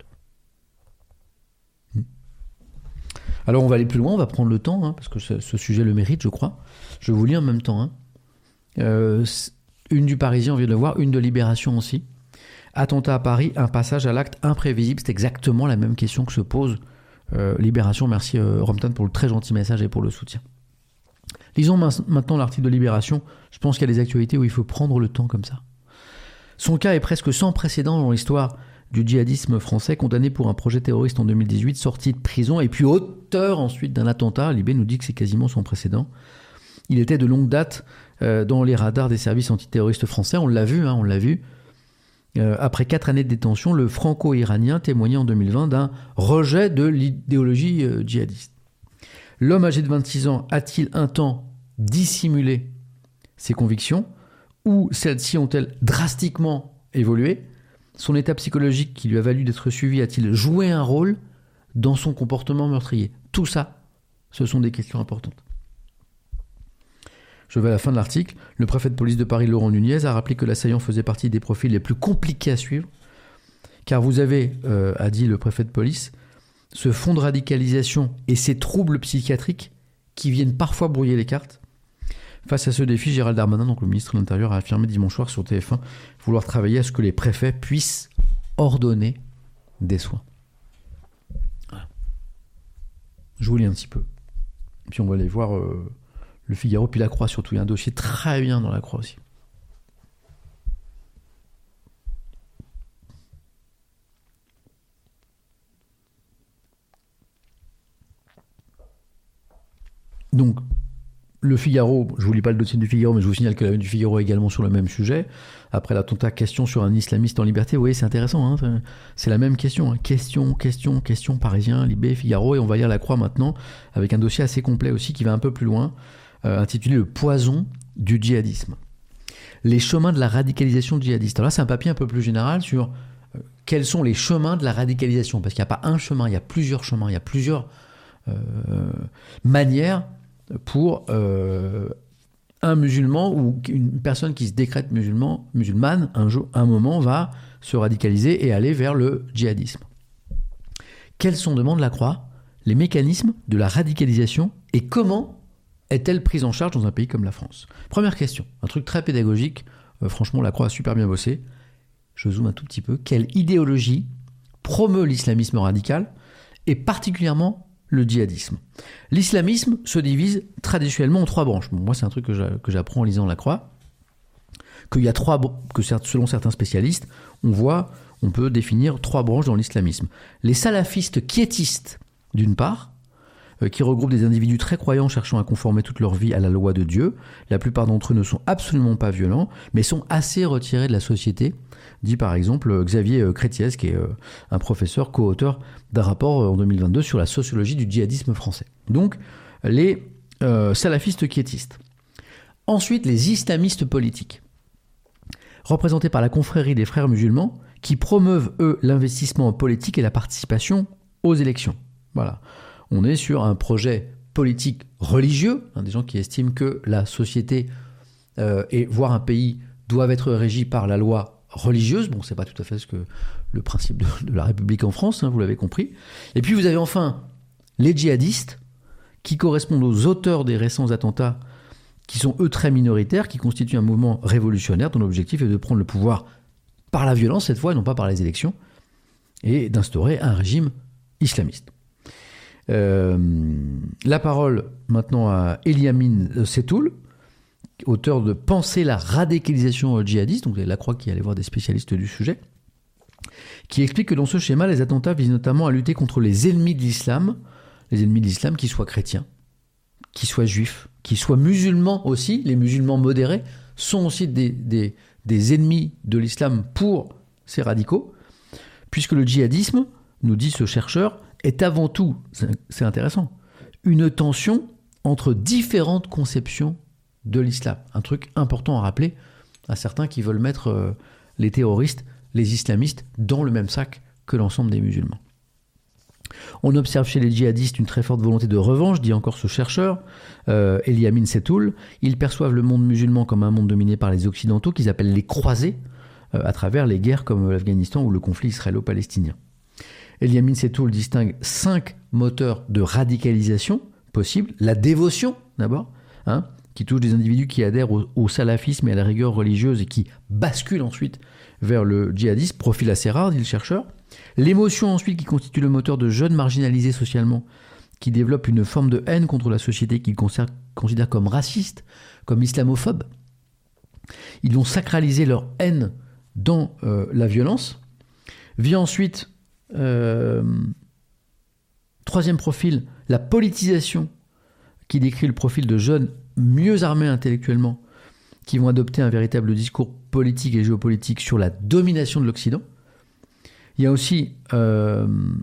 Alors on va aller plus loin, on va prendre le temps, hein, parce que ce, ce sujet le mérite, je crois. Je vous lis en même temps. Hein. Euh, une du Parisien, on vient de le voir, une de Libération aussi. Attentat à Paris, un passage à l'acte imprévisible. C'est exactement la même question que se pose euh, Libération. Merci euh, Romtan pour le très gentil message et pour le soutien. Lisons maintenant l'article de Libération. Je pense qu'il y a des actualités où il faut prendre le temps comme ça. Son cas est presque sans précédent dans l'histoire du djihadisme français, condamné pour un projet terroriste en deux mille dix-huit, sorti de prison et puis auteur ensuite d'un attentat. Libé nous dit que c'est quasiment sans précédent. Il était de longue date euh, dans les radars des services antiterroristes français. On l'a vu, hein, on l'a vu. Euh, après quatre années de détention, le franco-iranien témoignait en deux mille vingt d'un rejet de l'idéologie euh, djihadiste. L'homme âgé de vingt-six ans a-t-il un temps dissimulé ses convictions ou celles-ci ont-elles drastiquement évolué ? Son état psychologique qui lui a valu d'être suivi a-t-il joué un rôle dans son comportement meurtrier ? Tout ça, ce sont des questions importantes. Je vais à la fin de l'article. Le préfet de police de Paris, Laurent Nunez, a rappelé que l'assaillant faisait partie des profils les plus compliqués à suivre, car vous avez, euh, a dit le préfet de police, ce fond de radicalisation et ces troubles psychiatriques qui viennent parfois brouiller les cartes. Face à ce défi, Gérald Darmanin, donc le ministre de l'Intérieur, a affirmé dimanche soir sur T F un vouloir travailler à ce que les préfets puissent ordonner des soins. Voilà. Je vous lis un petit peu. Puis on va aller voir euh, le Figaro, puis la Croix surtout. Il y a un dossier très bien dans la Croix aussi. Donc, le Figaro, je ne vous lis pas le dossier du Figaro, mais je vous signale que la une du Figaro est également sur le même sujet. Après l'attentat, question sur un islamiste en liberté. Vous voyez, c'est intéressant, hein, c'est la même question. Hein. Question, question, question, Parisien, Libé, Figaro. Et on va lire la Croix maintenant, avec un dossier assez complet aussi, qui va un peu plus loin, euh, intitulé « Le poison du djihadisme ». Les chemins de la radicalisation djihadiste. Alors là, c'est un papier un peu plus général sur euh, quels sont les chemins de la radicalisation. Parce qu'il n'y a pas un chemin, il y a plusieurs chemins, il y a plusieurs euh, manières pour euh, un musulman ou une personne qui se décrète musulman, musulmane, un, jour, un moment va se radicaliser et aller vers le djihadisme. Quels sont, demande la Croix, les mécanismes de la radicalisation et comment est-elle prise en charge dans un pays comme la France ? Première question, un truc très pédagogique, euh, franchement la Croix a super bien bossé. je zoome un tout petit peu, quelle idéologie promeut l'islamisme radical et particulièrement le djihadisme. L'islamisme se divise traditionnellement en trois branches. Bon, moi, c'est un truc que, j'a, que j'apprends en lisant La Croix, qu'il y a trois, que selon certains spécialistes, on voit, on peut définir trois branches dans l'islamisme. Les salafistes quiétistes, d'une part, euh, qui regroupent des individus très croyants cherchant à conformer toute leur vie à la loi de Dieu. La plupart d'entre eux ne sont absolument pas violents, mais sont assez retirés de la société, dit par exemple Xavier Crétiez, qui est euh, un professeur co-auteur d'un rapport euh, en deux mille vingt-deux sur la sociologie du djihadisme français. Donc, les euh, salafistes quiétistes. Ensuite, les islamistes politiques, représentés par la confrérie des frères musulmans, qui promeuvent, eux, l'investissement politique et la participation aux élections. Voilà. On est sur un projet politique religieux, hein, des gens qui estiment que la société, euh, et voire un pays, doivent être régis par la loi religieuse. Bon, c'est pas tout à fait ce que le principe de, de la République en France, hein, vous l'avez compris. Et puis vous avez enfin les djihadistes, qui correspondent aux auteurs des récents attentats, qui sont eux très minoritaires, qui constituent un mouvement révolutionnaire dont l'objectif est de prendre le pouvoir par la violence, cette fois, et non pas par les élections, et d'instaurer un régime islamiste. Euh, la parole maintenant à Eliamin Setoul, auteur de Penser la radicalisation djihadiste, donc la Croix qui allait voir des spécialistes du sujet, qui explique que dans ce schéma, les attentats visent notamment à lutter contre les ennemis de l'islam, les ennemis de l'islam qui soient chrétiens, qui soient juifs, qui soient musulmans aussi. Les musulmans modérés sont aussi des, des, des ennemis de l'islam pour ces radicaux, puisque le djihadisme, nous dit ce chercheur, est avant tout, c'est intéressant, une tension entre différentes conceptions de l'islam. Un truc important à rappeler à certains qui veulent mettre euh, les terroristes, les islamistes, dans le même sac que l'ensemble des musulmans. On observe chez les djihadistes une très forte volonté de revanche, dit encore ce chercheur, euh, Eliamin Setoul. Ils perçoivent le monde musulman comme un monde dominé par les Occidentaux, qu'ils appellent les croisés, euh, à travers les guerres comme l'Afghanistan ou le conflit israélo-palestinien. Eliamin Setoul distingue cinq moteurs de radicalisation possibles. La dévotion, d'abord, hein, qui touche des individus qui adhèrent au, au salafisme et à la rigueur religieuse et qui basculent ensuite vers le djihadisme, profil assez rare, dit le chercheur. L'émotion ensuite qui constitue le moteur de jeunes marginalisés socialement, qui développent une forme de haine contre la société qu'ils considèrent comme raciste, comme islamophobe. Ils vont sacraliser leur haine dans euh, la violence. Vient ensuite, euh, troisième profil, la politisation, qui décrit le profil de jeunes mieux armés intellectuellement, qui vont adopter un véritable discours politique et géopolitique sur la domination de l'Occident. Il y a aussi euh,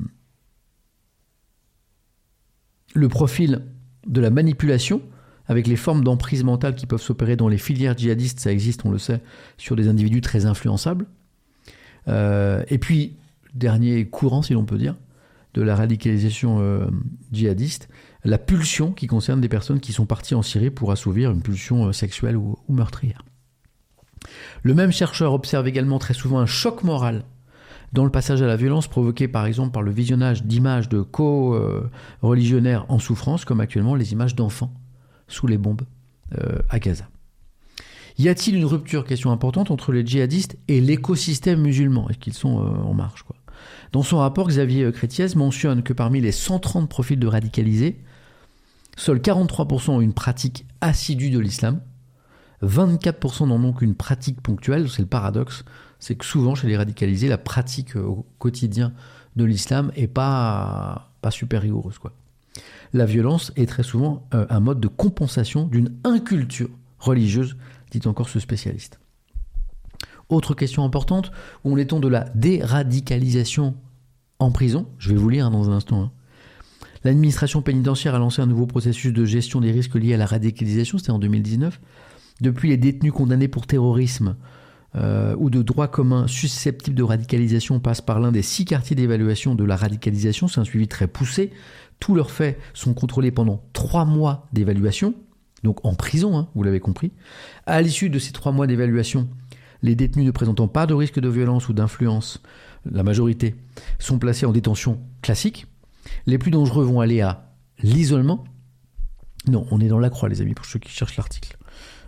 le profil de la manipulation, avec les formes d'emprise mentale qui peuvent s'opérer dans les filières djihadistes, ça existe, on le sait, sur des individus très influençables. Euh, et puis, dernier courant, si l'on peut dire, de la radicalisation euh, djihadiste, la pulsion qui concerne des personnes qui sont parties en Syrie pour assouvir une pulsion euh, sexuelle ou, ou meurtrière. Le même chercheur observe également très souvent un choc moral dans le passage à la violence provoqué par exemple par le visionnage d'images de co-religionnaires en souffrance, comme actuellement les images d'enfants sous les bombes euh, à Gaza. Y a-t-il une rupture, question importante, entre les djihadistes et l'écosystème musulman? Est-ce qu'ils sont euh, en marche, quoi? Dans son rapport, Xavier Crétiez mentionne que parmi les cent trente profils de radicalisés, seuls quarante-trois pour cent ont une pratique assidue de l'islam, vingt-quatre pour cent n'en ont qu'une pratique ponctuelle. C'est le paradoxe, c'est que souvent chez les radicalisés, la pratique au quotidien de l'islam n'est pas, pas super rigoureuse, quoi. La violence est très souvent euh, un mode de compensation d'une inculture religieuse, dit encore ce spécialiste. Autre question importante, où en est-on de la déradicalisation en prison? Je vais vous lire hein, dans un instant. Hein. L'administration pénitentiaire a lancé un nouveau processus de gestion des risques liés à la radicalisation, c'était en deux mille dix-neuf. Depuis, les détenus condamnés pour terrorisme euh, ou de droit commun susceptibles de radicalisation passent par l'un des six quartiers d'évaluation de la radicalisation. C'est un suivi très poussé. Tous leurs faits sont contrôlés pendant trois mois d'évaluation, donc en prison, hein, vous l'avez compris. À l'issue de ces trois mois d'évaluation, les détenus ne présentant pas de risque de violence ou d'influence, la majorité, sont placés en détention classique. Les plus dangereux vont aller à l'isolement. Non, on est dans la Croix, les amis, pour ceux qui cherchent l'article.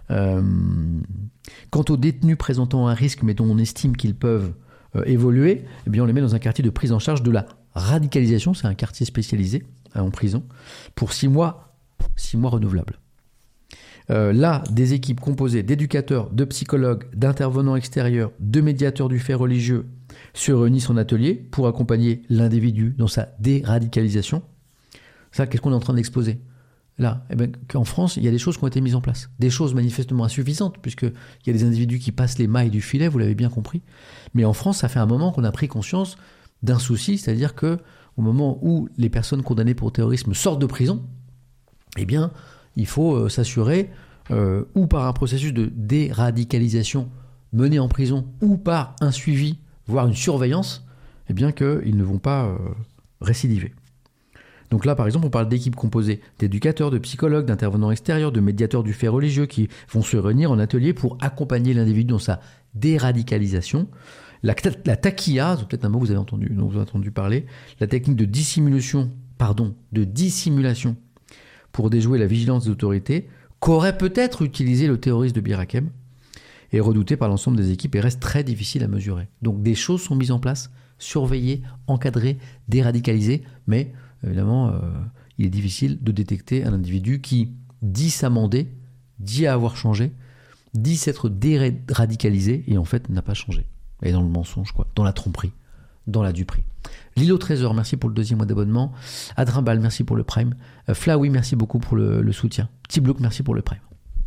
Euh, quant aux détenus présentant un risque, mais dont on estime qu'ils peuvent euh, évoluer, eh bien on les met dans un quartier de prise en charge de la radicalisation, c'est un quartier spécialisé hein, en prison, pour six mois, six mois renouvelables. Euh, là, des équipes composées d'éducateurs, de psychologues, d'intervenants extérieurs, de médiateurs du fait religieux se réunissent en atelier pour accompagner l'individu dans sa déradicalisation. Ça, qu'est-ce qu'on est en train d'exposer ? Là, eh ben, qu'en France, il y a des choses qui ont été mises en place. Des choses manifestement insuffisantes, puisqu'il y a des individus qui passent les mailles du filet, vous l'avez bien compris. Mais en France, ça fait un moment qu'on a pris conscience d'un souci, c'est-à-dire qu'au moment où les personnes condamnées pour terrorisme sortent de prison, eh bien, il faut euh, s'assurer, euh, ou par un processus de déradicalisation mené en prison, ou par un suivi, voire une surveillance, eh bien qu'ils ne vont pas euh, récidiver. Donc là, par exemple, on parle d'équipes composées d'éducateurs, de psychologues, d'intervenants extérieurs, de médiateurs du fait religieux qui vont se réunir en atelier pour accompagner l'individu dans sa déradicalisation. La, la taquilla, c'est peut-être un mot que vous avez entendu, dont vous avez entendu parler, la technique de dissimulation, pardon, de dissimulation pour déjouer la vigilance des autorités, qu'aurait peut-être utilisé le terroriste de Bir Hakeim, est redoutée par l'ensemble des équipes et reste très difficile à mesurer. Donc des choses sont mises en place, surveillées, encadrées, déradicalisées, mais évidemment, euh, il est difficile de détecter un individu qui dit s'amender, dit avoir changé, dit s'être déradicalisé et en fait n'a pas changé. Et dans le mensonge, quoi, dans la tromperie, dans la duperie. L'île au trésor, merci pour le deuxième mois d'abonnement. Adrimbal, merci pour le prime. Euh, Flaoui, merci beaucoup pour le, le soutien. Petit Bloc, merci pour le prime.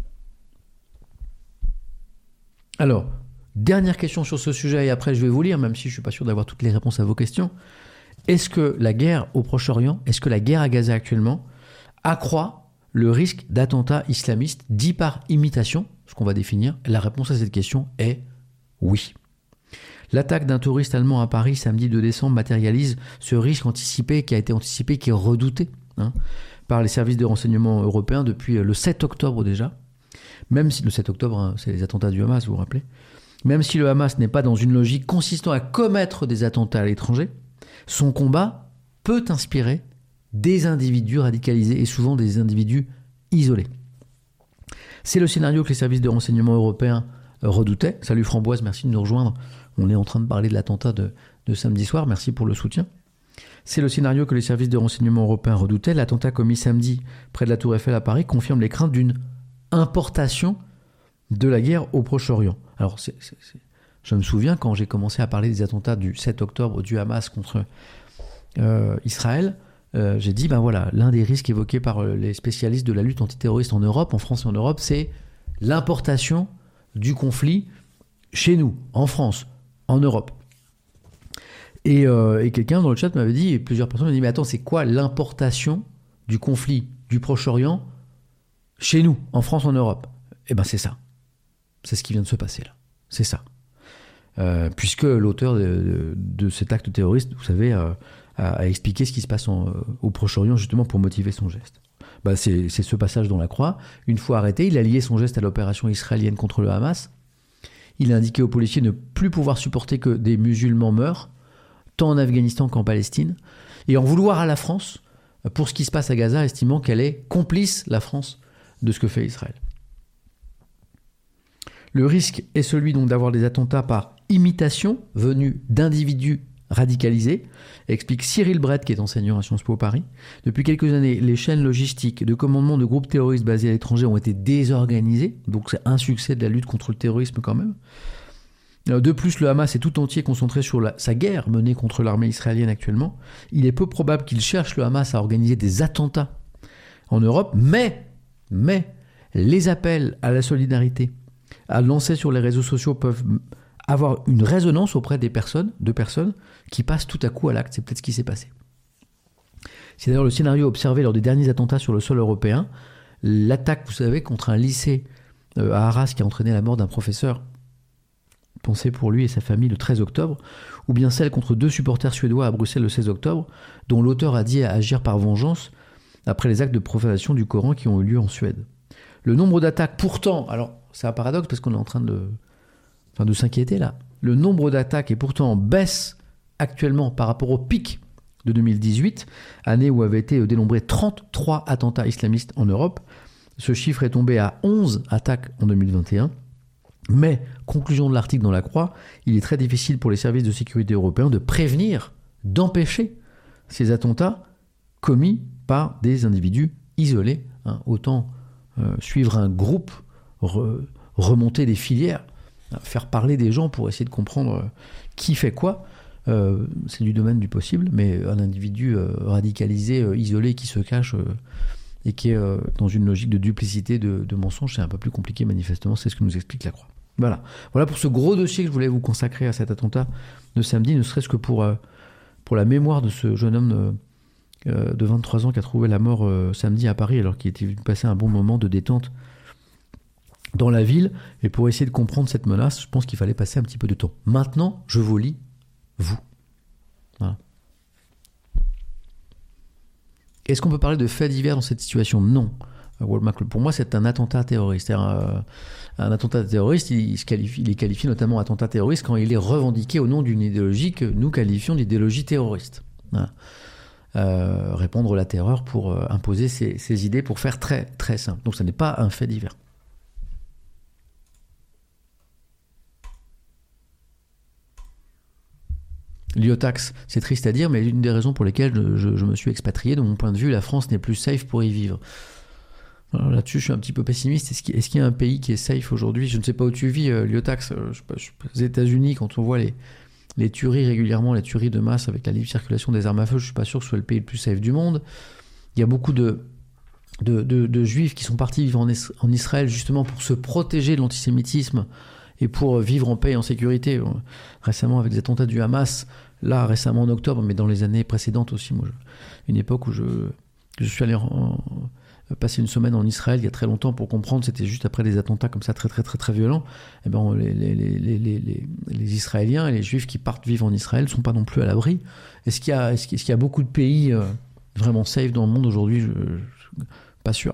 Alors, dernière question sur ce sujet et après je vais vous lire, même si je ne suis pas sûr d'avoir toutes les réponses à vos questions. Est-ce que la guerre au Proche-Orient, est-ce que la guerre à Gaza actuellement accroît le risque d'attentats islamistes dit par imitation, ce qu'on va définir? La réponse à cette question est oui. L'attaque d'un touriste allemand à Paris samedi deux décembre matérialise ce risque anticipé qui a été anticipé, qui est redouté hein, par les services de renseignement européens depuis le sept octobre déjà. Même si le sept octobre, hein, c'est les attentats du Hamas, vous vous rappelez. Même si le Hamas n'est pas dans une logique consistant à commettre des attentats à l'étranger, son combat peut inspirer des individus radicalisés et souvent des individus isolés. C'est le scénario que les services de renseignement européens redoutaient. Salut Framboise, merci de nous rejoindre. On est en train de parler de l'attentat de, de samedi soir, merci pour le soutien. C'est le scénario que les services de renseignement européens redoutaient. L'attentat commis samedi près de la Tour Eiffel à Paris confirme les craintes d'une importation de la guerre au Proche-Orient. Alors, c'est, c'est, c'est... je me souviens quand j'ai commencé à parler des attentats du sept octobre du Hamas contre euh, Israël, euh, j'ai dit, ben voilà, l'un des risques évoqués par les spécialistes de la lutte antiterroriste en Europe, en France et en Europe, c'est l'importation du conflit chez nous, en France, en Europe. Et, euh, et quelqu'un dans le chat m'avait dit, et plusieurs personnes m'ont dit, mais attends, c'est quoi l'importation du conflit du Proche-Orient chez nous, en France, en Europe? Eh ben c'est ça. C'est ce qui vient de se passer là. C'est ça. Euh, puisque l'auteur de, de, de cet acte terroriste, vous savez, euh, a, a expliqué ce qui se passe en, euh, au Proche-Orient justement pour motiver son geste. Bah, c'est, c'est ce passage dans la croix. Une fois arrêté, il a lié son geste à l'opération israélienne contre le Hamas. Il a indiqué aux policiers ne plus pouvoir supporter que des musulmans meurent, tant en Afghanistan qu'en Palestine, et en vouloir à la France pour ce qui se passe à Gaza, estimant qu'elle est complice, la France, de ce que fait Israël. Le risque est celui donc d'avoir des attentats par imitation venus d'individus radicalisés, explique Cyril Brett, qui est enseignant à Sciences Po Paris. Depuis quelques années, les chaînes logistiques de commandement de groupes terroristes basés à l'étranger ont été désorganisées, donc c'est un succès de la lutte contre le terrorisme quand même. De plus, le Hamas est tout entier concentré sur la, sa guerre menée contre l'armée israélienne actuellement. Il est peu probable qu'il cherche, le Hamas, à organiser des attentats en Europe, mais, mais les appels à la solidarité à lancer sur les réseaux sociaux peuvent avoir une résonance auprès des personnes, de personnes qui passent tout à coup à l'acte. C'est peut-être ce qui s'est passé. C'est d'ailleurs le scénario observé lors des derniers attentats sur le sol européen. L'attaque, vous savez, contre un lycée euh, à Arras qui a entraîné la mort d'un professeur, pensez pour lui et sa famille, le treize octobre, ou bien celle contre deux supporters suédois à Bruxelles le seize octobre, dont l'auteur a dit agir par vengeance après les actes de profanation du Coran qui ont eu lieu en Suède. Le nombre d'attaques, pourtant, alors c'est un paradoxe parce qu'on est en train de, enfin de s'inquiéter là, le nombre d'attaques est pourtant en baisse actuellement par rapport au pic de deux mille dix-huit, année où avaient été dénombrés trente-trois attentats islamistes en Europe. Ce chiffre est tombé à onze attaques en deux mille vingt et un. Mais, conclusion de l'article dans La Croix, il est très difficile pour les services de sécurité européens de prévenir, d'empêcher ces attentats commis par des individus isolés. Hein, autant euh, suivre un groupe, re, remonter des filières, hein, faire parler des gens pour essayer de comprendre euh, qui fait quoi. Euh, c'est du domaine du possible, mais un individu euh, radicalisé, euh, isolé, qui se cache euh, et qui est euh, dans une logique de duplicité, de, de mensonge, c'est un peu plus compliqué manifestement, c'est ce que nous explique La Croix. Voilà. Voilà pour ce gros dossier que je voulais vous consacrer à cet attentat de samedi, ne serait-ce que pour, euh, pour la mémoire de ce jeune homme euh, de vingt-trois ans qui a trouvé la mort euh, samedi à Paris alors qu'il était venu passer un bon moment de détente dans la ville. Et pour essayer de comprendre cette menace, je pense qu'il fallait passer un petit peu de temps. Maintenant, je vous lis, vous. Voilà. Est-ce qu'on peut parler de faits divers dans cette situation ? Non. Pour moi, c'est un attentat terroriste. Un, un attentat terroriste, il, se qualifie, il est qualifié notamment attentat terroriste quand il est revendiqué au nom d'une idéologie que nous qualifions d'idéologie terroriste. Voilà. Euh, répandre la terreur pour euh, imposer ses, ses idées, pour faire très très simple. Donc, ce n'est pas un fait divers. L'Iotax, c'est triste à dire, mais l'une des raisons pour lesquelles je, je, je me suis expatrié, de mon point de vue, la France n'est plus safe pour y vivre. Alors là-dessus, je suis un petit peu pessimiste. Est-ce qu'il, est-ce qu'il y a un pays qui est safe aujourd'hui ? Je ne sais pas où tu vis, euh, Lyotax. Euh, je sais pas, je sais pas, aux États-Unis, quand on voit les, les tueries régulièrement, les tueries de masse avec la libre circulation des armes à feu, je ne suis pas sûr que ce soit le pays le plus safe du monde. Il y a beaucoup de, de, de, de juifs qui sont partis vivre en, es- en Israël justement pour se protéger de l'antisémitisme et pour vivre en paix et en sécurité. Récemment, avec les attentats du Hamas, là, récemment en octobre, mais dans les années précédentes aussi, moi, je, une époque où je, je suis allé en, en passer une semaine en Israël il y a très longtemps pour comprendre, c'était juste après des attentats comme ça très très très très violents. Et ben les, les, les, les, les, les Israéliens et les Juifs qui partent vivre en Israël ne sont pas non plus à l'abri. Est-ce qu'il y a, est-ce qu'il y a beaucoup de pays euh, vraiment safe dans le monde aujourd'hui ? je, je, Pas sûr.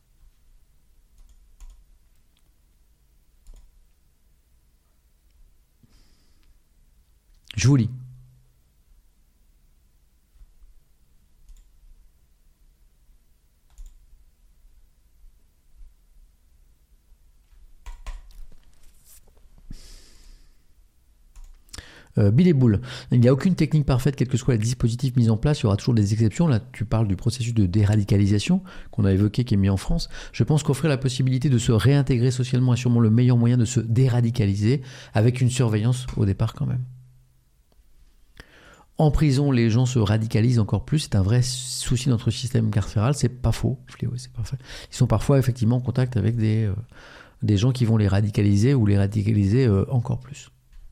Je vous lis. Euh, Bill et boule. Il n'y a aucune technique parfaite, quels que soient les dispositifs mis en place, il y aura toujours des exceptions. Là, tu parles du processus de déradicalisation qu'on a évoqué, qui est mis en France. Je pense qu'offrir la possibilité de se réintégrer socialement est sûrement le meilleur moyen de se déradicaliser, avec une surveillance au départ quand même. En prison, les gens se radicalisent encore plus. C'est un vrai souci de notre système carcéral. C'est pas faux. C'est parfait. Ils sont parfois effectivement en contact avec des, euh, des gens qui vont les radicaliser ou les radicaliser euh, encore plus.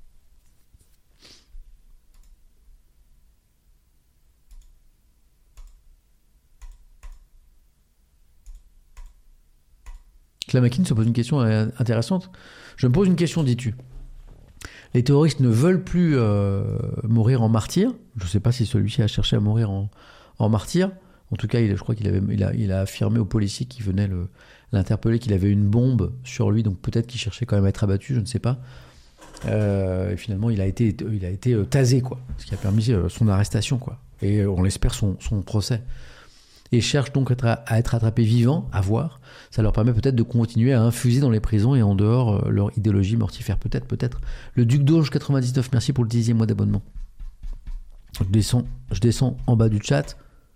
Clamakin se pose une question intéressante. Je me pose une question, dis-tu. Les terroristes ne veulent plus euh, mourir en martyr. Je ne sais pas si celui-ci a cherché à mourir en, en martyr. En tout cas, il, je crois qu'il avait, il a, il a affirmé aux policiers qui venaient le, l'interpeller qu'il avait une bombe sur lui, donc peut-être qu'il cherchait quand même à être abattu, je ne sais pas. Euh, et finalement, il a été, il a été euh, tasé, quoi, ce qui a permis euh, son arrestation, quoi. Et euh, on l'espère son, son procès. Et cherchent donc à être attrapés vivants, à voir. Ça leur permet peut-être de continuer à infuser dans les prisons et en dehors euh, leur idéologie mortifère. Peut-être, peut-être. Le Duc d'Auge quatre-vingt-dix-neuf, merci pour le dixième mois d'abonnement. Je descends, je descends en bas du chat.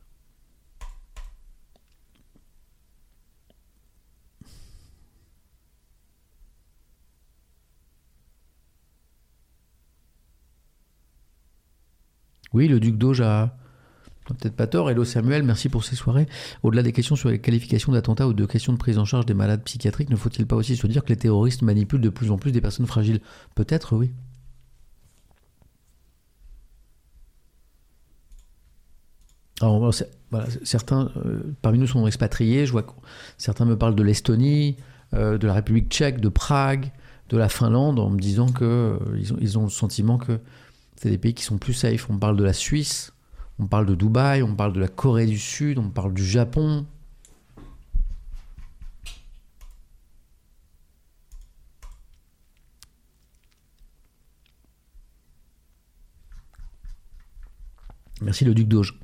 Oui, le Duc d'Auge a... peut-être pas tort. Hello Samuel, merci pour ces soirées. Au-delà des questions sur les qualifications d'attentats ou de questions de prise en charge des malades psychiatriques, ne faut-il pas aussi se dire que les terroristes manipulent de plus en plus des personnes fragiles ? Peut-être, oui. Alors, voilà, certains euh, parmi nous sont expatriés. Je vois que certains me parlent de l'Estonie, euh, de la République tchèque, de Prague, de la Finlande, en me disant que euh, ils ont, ils ont le sentiment que c'est des pays qui sont plus safe. On me parle de la Suisse. On parle de Dubaï, on parle de la Corée du Sud, on parle du Japon. Merci le Duc d'Auge.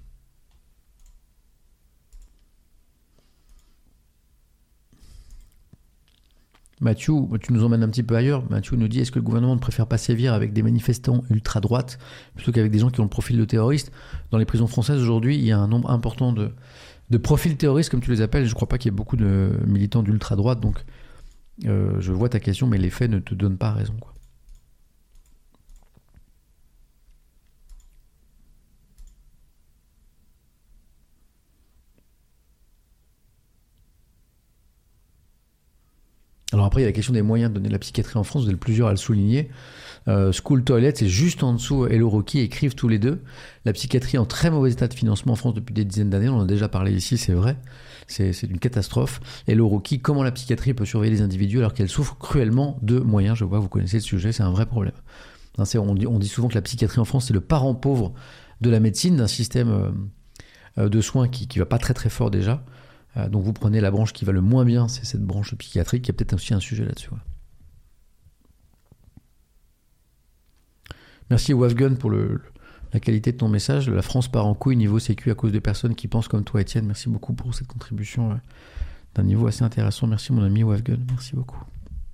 Mathieu, tu nous emmènes un petit peu ailleurs. Mathieu nous dit, est-ce que le gouvernement ne préfère pas sévir avec des manifestants ultra-droite plutôt qu'avec des gens qui ont le profil de terroristes? Dans les prisons françaises, aujourd'hui, il y a un nombre important de, de profils terroristes, comme tu les appelles. Je ne crois pas qu'il y ait beaucoup de militants d'ultra-droite. Donc, euh, je vois ta question, mais les faits ne te donnent pas raison, quoi. Alors après, il y a la question des moyens de donner de la psychiatrie en France. Vous êtes plusieurs à le souligner. Euh, School Toilet, c'est juste en dessous. Hello Rocky écrivent tous les deux. La psychiatrie en très mauvais état de financement en France depuis des dizaines d'années. On en a déjà parlé ici, c'est vrai. C'est, c'est une catastrophe. Hello Rocky, comment la psychiatrie peut surveiller les individus alors qu'elle souffre cruellement de moyens? Je vois, vous connaissez le sujet, c'est un vrai problème. Hein, c'est, on, dit, on dit souvent que la psychiatrie en France, c'est le parent pauvre de la médecine, d'un système euh, de soins qui ne va pas très très fort déjà. Euh, donc vous prenez la branche qui va le moins bien, c'est cette branche psychiatrique. Il y a peut-être aussi un sujet là-dessus. Ouais. Merci Wafgun pour le, la qualité de ton message. La France part en couille niveau sécu à cause de personnes qui pensent comme toi, Étienne. Merci beaucoup pour cette contribution ouais, d'un niveau assez intéressant. Merci mon ami Wafgun, merci beaucoup.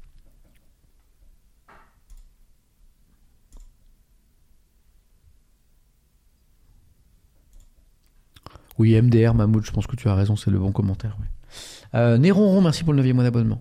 Oui, M D R, Mahmoud, je pense que tu as raison, c'est le bon commentaire. Ouais. Euh, Néron, merci pour le neuvième mois d'abonnement.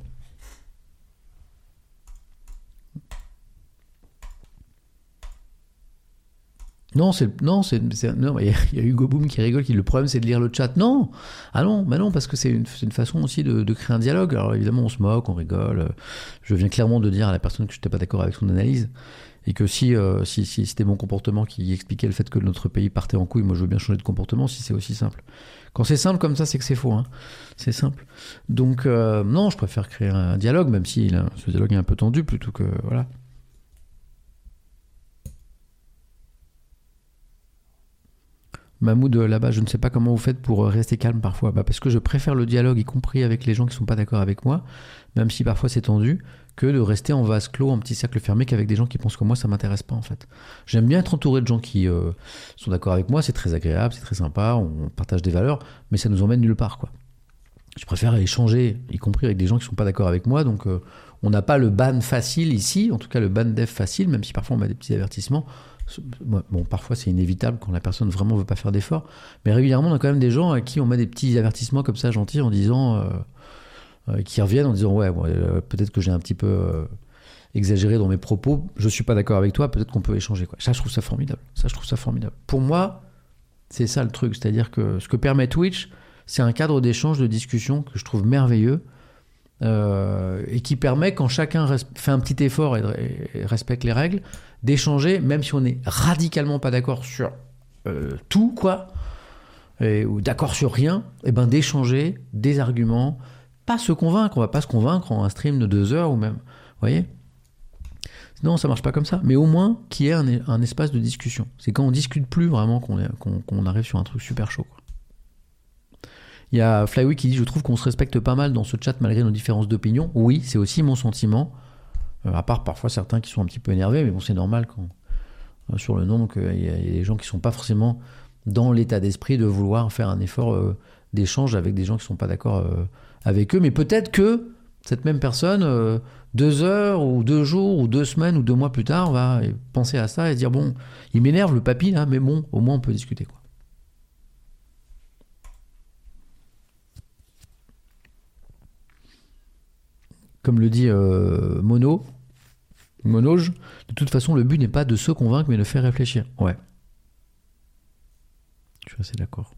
Non, c'est, non, c'est, c'est, non, il y, y a Hugo Boom qui rigole, qui le problème c'est de lire le chat. Non, ah non, bah non, parce que c'est une, c'est une façon aussi de, de créer un dialogue. Alors évidemment, on se moque, on rigole. Je viens clairement de dire à la personne que je n'étais pas d'accord avec son analyse. Et que si, euh, si, si c'était mon comportement qui expliquait le fait que notre pays partait en couille, moi je veux bien changer de comportement si c'est aussi simple. Quand c'est simple comme ça, c'est que c'est faux. Hein. C'est simple. Donc euh, non, je préfère créer un dialogue, même si là, ce dialogue est un peu tendu, plutôt que... Voilà. Mahmoud, là-bas, je ne sais pas comment vous faites pour rester calme parfois. Bah, parce que je préfère le dialogue, y compris avec les gens qui ne sont pas d'accord avec moi, même si parfois c'est tendu, que de rester en vase clos, en petit cercle fermé, qu'avec des gens qui pensent comme moi, ça ne m'intéresse pas en fait. J'aime bien être entouré de gens qui euh, sont d'accord avec moi, c'est très agréable, c'est très sympa, on partage des valeurs, mais ça nous emmène nulle part, quoi. Je préfère échanger, y compris avec des gens qui ne sont pas d'accord avec moi, donc euh, on n'a pas le ban facile ici, en tout cas le ban dev facile, même si parfois on met des petits avertissements. Bon, parfois c'est inévitable quand la personne vraiment veut pas faire d'efforts, mais régulièrement on a quand même des gens à qui on met des petits avertissements comme ça gentils en disant euh, euh, qui reviennent en disant ouais, ouais euh, peut-être que j'ai un petit peu euh, exagéré dans mes propos, je suis pas d'accord avec toi, peut-être qu'on peut échanger, quoi. Ça je trouve ça formidable, ça je trouve ça formidable. Pour moi c'est ça le truc, c'est-à-dire que ce que permet Twitch, c'est un cadre d'échange, de discussion que je trouve merveilleux. Euh, et qui permet, quand chacun res- fait un petit effort et, et respecte les règles, d'échanger, même si on n'est radicalement pas d'accord sur euh, tout, quoi, et, ou d'accord sur rien, et ben d'échanger des arguments, pas se convaincre, on va pas se convaincre en un stream de deux heures ou même, vous voyez. Non, ça marche pas comme ça, mais au moins qu'il y ait un, un espace de discussion. C'est quand on discute plus vraiment qu'on, est, qu'on, qu'on arrive sur un truc super chaud, quoi. Il y a Flyway qui dit « Je trouve qu'on se respecte pas mal dans ce chat malgré nos différences d'opinion. » Oui, c'est aussi mon sentiment. Euh, à part parfois certains qui sont un petit peu énervés, mais bon, c'est normal quand, euh, sur le nombre qu'il y, y a des gens qui sont pas forcément dans l'état d'esprit de vouloir faire un effort euh, d'échange avec des gens qui sont pas d'accord euh, avec eux. Mais peut-être que cette même personne, euh, deux heures ou deux jours ou deux semaines ou deux mois plus tard, va penser à ça et dire « Bon, il m'énerve le papy, là, mais bon, au moins on peut discuter, quoi. » Comme le dit euh, Mono, Monoge, de toute façon, le but n'est pas de se convaincre, mais de faire réfléchir. Ouais. Je suis assez d'accord.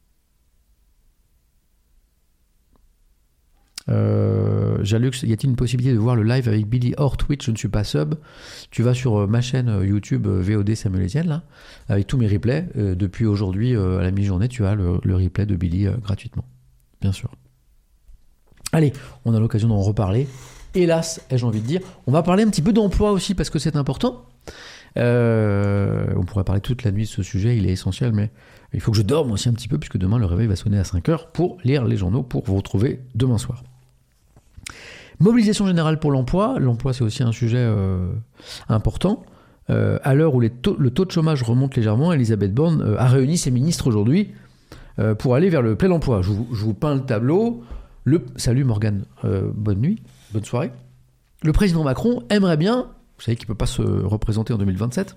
Euh, Jalux, y a-t-il une possibilité de voir le live avec Billy hors Twitch? Je ne suis pas sub. Tu vas sur ma chaîne YouTube V O D Samuel Etienne, là, avec tous mes replays. Euh, depuis aujourd'hui, euh, à la mi-journée, tu as le, le replay de Billy euh, gratuitement. Bien sûr. Allez, on a l'occasion d'en reparler. Hélas, ai-je envie de dire. On va parler un petit peu d'emploi aussi, parce que c'est important. Euh, on pourrait parler toute la nuit de ce sujet, il est essentiel, mais il faut que je dorme aussi un petit peu, puisque demain, le réveil va sonner à cinq heures pour lire les journaux, pour vous retrouver demain soir. Mobilisation générale pour l'emploi. L'emploi, c'est aussi un sujet euh, important. Euh, à l'heure où les taux, le taux de chômage remonte légèrement, Elisabeth Borne euh, a réuni ses ministres aujourd'hui euh, pour aller vers le plein emploi. Je vous, je vous peins le tableau. Le... Salut Morgane, euh, bonne nuit, bonne soirée. le président Macron aimerait bien, vous savez qu'il ne peut pas se représenter en deux mille vingt-sept,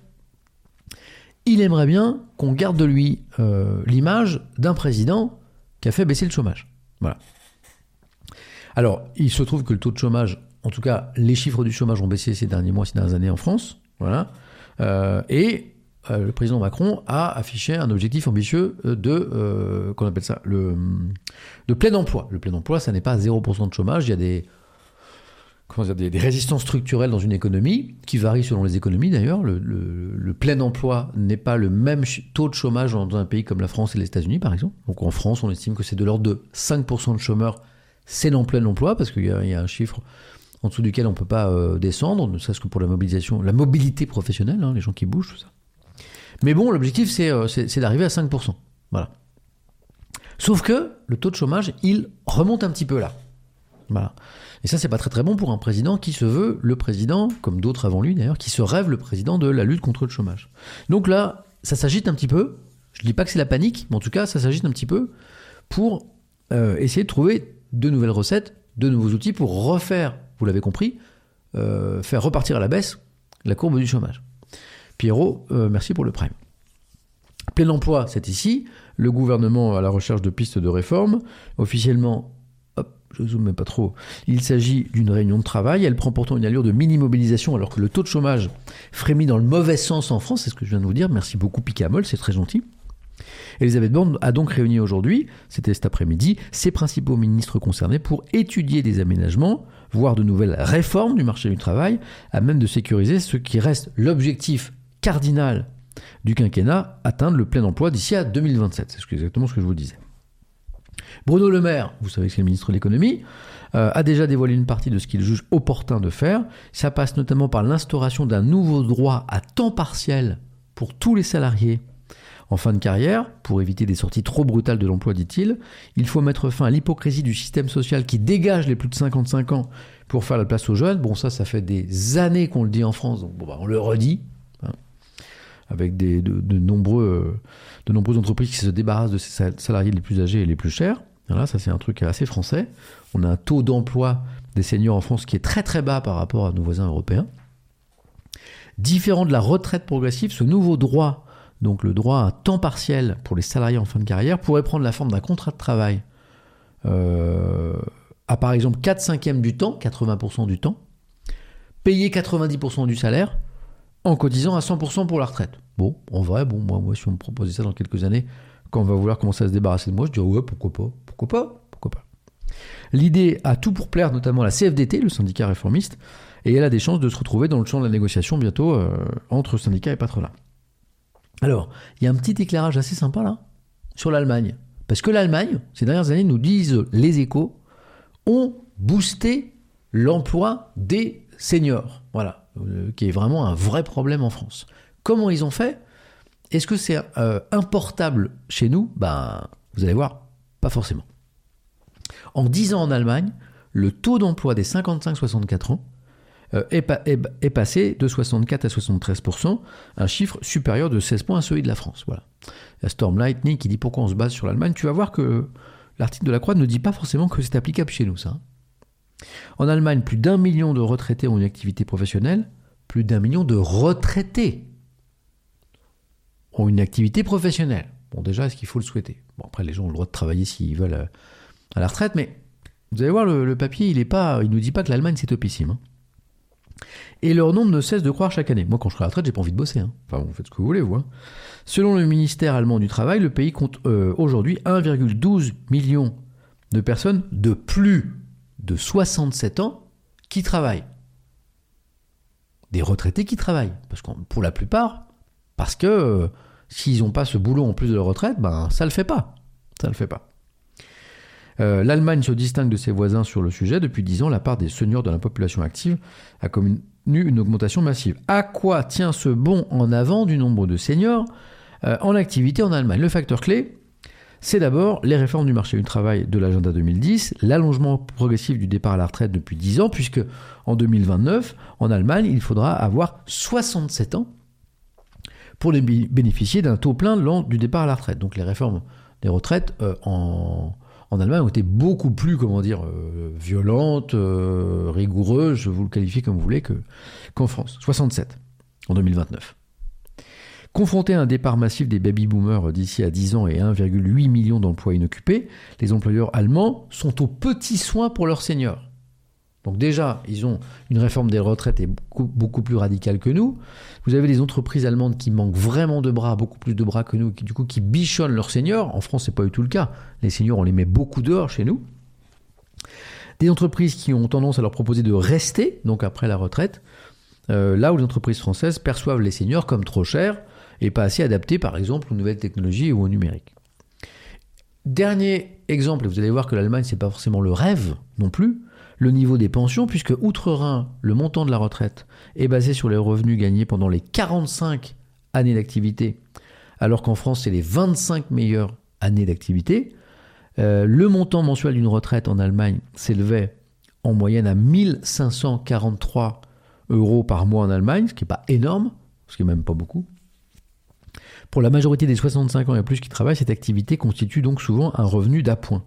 il aimerait bien qu'on garde de lui euh, l'image d'un président qui a fait baisser le chômage. Voilà. Alors, il se trouve que le taux de chômage, en tout cas, les chiffres du chômage ont baissé ces derniers mois, ces dernières années en France. Voilà. Euh, et euh, le président Macron a affiché un objectif ambitieux de, euh, qu'on appelle ça, le, de plein emploi. Le plein emploi, ça n'est pas zéro pour cent de chômage. Il y a des, comment dire, des, des résistances structurelles dans une économie qui varient selon les économies d'ailleurs. Le, le, le plein emploi n'est pas le même taux de chômage dans un pays comme la France et les États-Unis, par exemple. Donc en France, on estime que c'est de l'ordre de cinq pour cent de chômeurs. C'est dans le plein emploi, parce qu'il y a, il y a un chiffre en dessous duquel on ne peut pas euh, descendre, ne serait-ce que pour la mobilisation, la mobilité professionnelle, hein, les gens qui bougent, tout ça. Mais bon, l'objectif, c'est, euh, c'est, c'est d'arriver à cinq pour cent. Voilà. Sauf que le taux de chômage, il remonte un petit peu là. Voilà. Et ça, c'est pas très très bon pour un président qui se veut le président, comme d'autres avant lui d'ailleurs, qui se rêve le président de la lutte contre le chômage. Donc là, ça s'agite un petit peu. Je dis pas que c'est la panique, mais en tout cas, ça s'agite un petit peu pour euh, essayer de trouver de nouvelles recettes, de nouveaux outils pour refaire, vous l'avez compris, euh, faire repartir à la baisse la courbe du chômage. Pierrot, euh, merci pour le prime. Plein emploi, c'est ici. Le gouvernement à la recherche de pistes de réforme. Officiellement, hop, je zoome même pas trop, il s'agit d'une réunion de travail. Elle prend pourtant une allure de mini-mobilisation alors que le taux de chômage frémit dans le mauvais sens en France. C'est ce que je viens de vous dire. Merci beaucoup Picamol, c'est très gentil. Elisabeth Borne a donc réuni aujourd'hui, c'était cet après-midi, ses principaux ministres concernés pour étudier des aménagements, voire de nouvelles réformes du marché du travail, à même de sécuriser ce qui reste l'objectif cardinal du quinquennat, atteindre le plein emploi d'ici à deux mille vingt-sept. C'est exactement ce que je vous disais. Bruno Le Maire, vous savez que c'est le ministre de l'économie, euh, a déjà dévoilé une partie de ce qu'il juge opportun de faire. Ça passe notamment par l'instauration d'un nouveau droit à temps partiel pour tous les salariés en fin de carrière, pour éviter des sorties trop brutales de l'emploi, dit-il. Il faut mettre fin à l'hypocrisie du système social qui dégage les plus de cinquante-cinq ans pour faire la place aux jeunes. Bon, ça, ça fait des années qu'on le dit en France, donc bon, bah, on le redit, hein, avec des, de, de, nombreux, de nombreuses entreprises qui se débarrassent de ces salariés les plus âgés et les plus chers. Voilà, ça, c'est un truc assez français. On a un taux d'emploi des seniors en France qui est très très bas par rapport à nos voisins européens. Différent de la retraite progressive, ce nouveau droit, donc le droit à temps partiel pour les salariés en fin de carrière, pourrait prendre la forme d'un contrat de travail euh, à par exemple quatre cinquièmes du temps, quatre-vingts pour cent du temps, payer quatre-vingt-dix pour cent du salaire en cotisant à cent pour cent pour la retraite. Bon, en vrai, bon, moi, moi si on me proposait ça dans quelques années, quand on va vouloir commencer à se débarrasser de moi, je dirais ouais, pourquoi pas, pourquoi pas, pourquoi pas. L'idée a tout pour plaire, notamment à la C F D T, le syndicat réformiste, et elle a des chances de se retrouver dans le champ de la négociation bientôt euh, entre syndicats et patronat. Alors, il y a un petit éclairage assez sympa là, sur l'Allemagne. Parce que l'Allemagne, ces dernières années, nous disent les Échos, ont boosté l'emploi des seniors. Voilà, euh, qui est vraiment un vrai problème en France. Comment ils ont fait ? Est-ce que c'est euh, importable chez nous ? Ben, vous allez voir, pas forcément. En dix ans en Allemagne, le taux d'emploi des cinquante-cinq à soixante-quatre ans euh, est, pa- est, est passé de soixante-quatre à soixante-treize pour cent, un chiffre supérieur de seize points à celui de la France. Voilà. Il y a Storm Lightning qui dit pourquoi on se base sur l'Allemagne. Tu vas voir que l'article de la Croix ne dit pas forcément que c'est applicable chez nous, ça. En Allemagne, plus d'un million de retraités ont une activité professionnelle. Plus d'un million de retraités ont une activité professionnelle. Bon, déjà, est-ce qu'il faut le souhaiter ? Bon, après, les gens ont le droit de travailler s'ils veulent à, à la retraite, mais vous allez voir, le, le papier, il est pas, il nous dit pas que l'Allemagne, c'est topissime. Hein. Et leur nombre ne cesse de croître chaque année. Moi, quand je serai à la retraite, j'ai pas envie de bosser. Hein. Enfin, vous faites ce que vous voulez, vous. Hein. Selon le ministère allemand du Travail, le pays compte euh, aujourd'hui un virgule douze million de personnes de plus de soixante-sept ans qui travaillent. Des retraités qui travaillent. Parce que pour la plupart, parce que euh, s'ils n'ont pas ce boulot en plus de leur retraite, ben ça le fait pas. Ça le fait pas. Euh, L'Allemagne se distingue de ses voisins sur le sujet. Depuis dix ans, la part des seniors de la population active a connu une augmentation massive. À quoi tient ce bond en avant du nombre de seniors euh, en activité en Allemagne ? Le facteur clé, c'est d'abord les réformes du marché du travail de l'agenda deux mille dix, l'allongement progressif du départ à la retraite depuis dix ans, puisque en deux mille vingt-neuf, en Allemagne, il faudra avoir soixante-sept ans pour bénéficier d'un taux plein lors du départ à la retraite. Donc les réformes des retraites euh, en, en Allemagne ont été beaucoup plus, comment dire, euh, violentes, euh, rigoureuses, vous le qualifiez comme vous voulez, que, qu'en France. soixante-sept, en deux mille vingt-neuf. Confrontés à un départ massif des baby-boomers d'ici à dix ans et un virgule huit million d'emplois inoccupés, les employeurs allemands sont aux petits soins pour leurs seniors. Donc déjà, ils ont une réforme des retraites est beaucoup, beaucoup plus radicale que nous. Vous avez des entreprises allemandes qui manquent vraiment de bras, beaucoup plus de bras que nous, qui du coup qui bichonnent leurs seniors. En France, c'est pas du tout le cas. Les seniors, on les met beaucoup dehors chez nous. Des entreprises qui ont tendance à leur proposer de rester, donc après la retraite, euh, là où les entreprises françaises perçoivent les seniors comme trop chers et pas assez adaptés, par exemple, aux nouvelles technologies ou au numérique. Dernier exemple, et vous allez voir que l'Allemagne, c'est pas forcément le rêve non plus, le niveau des pensions, puisque outre-Rhin, le montant de la retraite est basé sur les revenus gagnés pendant les quarante-cinq années d'activité, alors qu'en France, c'est les vingt-cinq meilleures années d'activité. Euh, le montant mensuel d'une retraite en Allemagne s'élevait en moyenne à mille cinq cent quarante-trois euros par mois en Allemagne, ce qui n'est pas énorme, ce qui n'est même pas beaucoup. Pour la majorité des soixante-cinq ans et plus qui travaillent, cette activité constitue donc souvent un revenu d'appoint.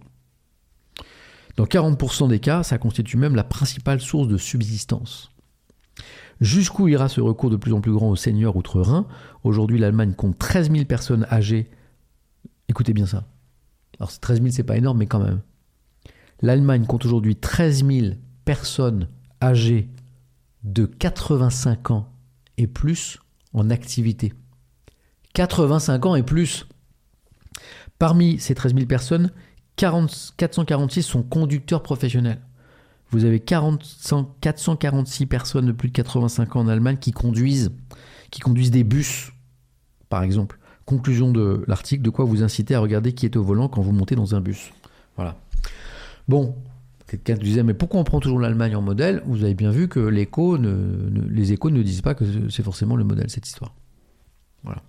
Dans quarante pour cent des cas, ça constitue même la principale source de subsistance. Jusqu'où ira ce recours de plus en plus grand aux seniors outre-Rhin ? Aujourd'hui, l'Allemagne compte treize mille personnes âgées. Écoutez bien ça. Alors treize mille, c'est pas énorme, mais quand même. L'Allemagne compte aujourd'hui treize mille personnes âgées de quatre-vingt-cinq ans et plus en activité. quatre-vingt-cinq ans et plus. Parmi ces treize mille personnes, quarante, quatre cent quarante-six sont conducteurs professionnels. Vous avez quarante, cent, quatre cent quarante-six personnes de plus de quatre-vingt-cinq ans en Allemagne qui conduisent, qui conduisent des bus, par exemple. Conclusion de l'article, de quoi vous inciter à regarder qui est au volant quand vous montez dans un bus. Voilà. Bon, quelqu'un disait, mais pourquoi on prend toujours l'Allemagne en modèle ? Vous avez bien vu que l'écho ne, ne, les échos ne disent pas que c'est forcément le modèle, cette histoire. Voilà.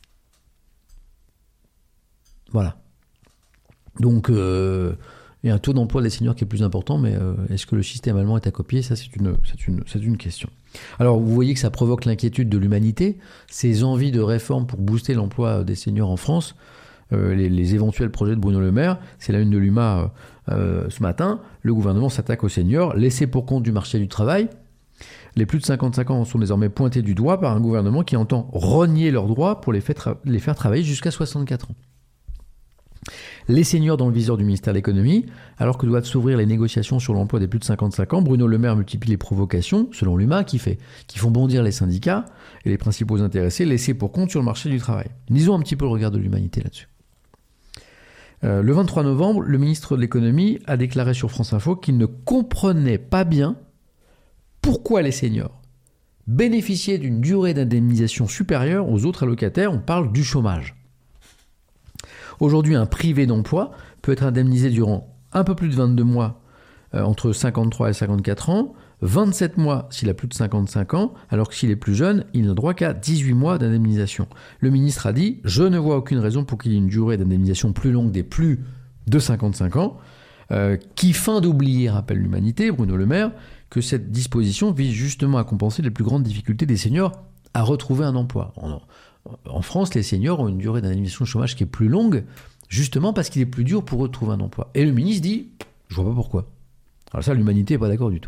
Voilà. Donc, euh, il y a un taux d'emploi des seniors qui est plus important, mais euh, est-ce que le système allemand est à copier ? Ça, c'est une, c'est une, c'est une question. Alors, vous voyez que ça provoque l'inquiétude de l'humanité, ces envies de réforme pour booster l'emploi des seniors en France, euh, les, les éventuels projets de Bruno Le Maire, c'est la une de l'U M A euh, ce matin, le gouvernement s'attaque aux seniors, laissés pour compte du marché du travail. Les plus de cinquante-cinq ans sont désormais pointés du doigt par un gouvernement qui entend rogner leurs droits pour les faire, tra- les faire travailler jusqu'à soixante-quatre ans. Les seniors dans le viseur du ministère de l'économie, alors que doivent s'ouvrir les négociations sur l'emploi des plus de cinquante-cinq ans, Bruno Le Maire multiplie les provocations, selon l'U M A, qui, fait, qui font bondir les syndicats et les principaux intéressés laissés pour compte sur le marché du travail. Lisons un petit peu le regard de l'humanité là-dessus. Euh, le vingt-trois novembre, le ministre de l'économie a déclaré sur France Info qu'il ne comprenait pas bien pourquoi les seniors bénéficiaient d'une durée d'indemnisation supérieure aux autres allocataires. On parle du chômage. Aujourd'hui, un privé d'emploi peut être indemnisé durant un peu plus de vingt-deux mois, euh, entre cinquante-trois et cinquante-quatre ans, vingt-sept mois s'il a plus de cinquante-cinq ans, alors que s'il est plus jeune, il n'a droit qu'à dix-huit mois d'indemnisation. Le ministre a dit « Je ne vois aucune raison pour qu'il y ait une durée d'indemnisation plus longue des plus de cinquante-cinq ans, euh, qui feint d'oublier, rappelle l'humanité, Bruno Le Maire, que cette disposition vise justement à compenser les plus grandes difficultés des seniors à retrouver un emploi. » En France, les seniors ont une durée d'indemnisation de chômage qui est plus longue, justement parce qu'il est plus dur pour eux de trouver un emploi. Et le ministre dit « Je vois pas pourquoi ». Alors ça, l'humanité n'est pas d'accord du tout.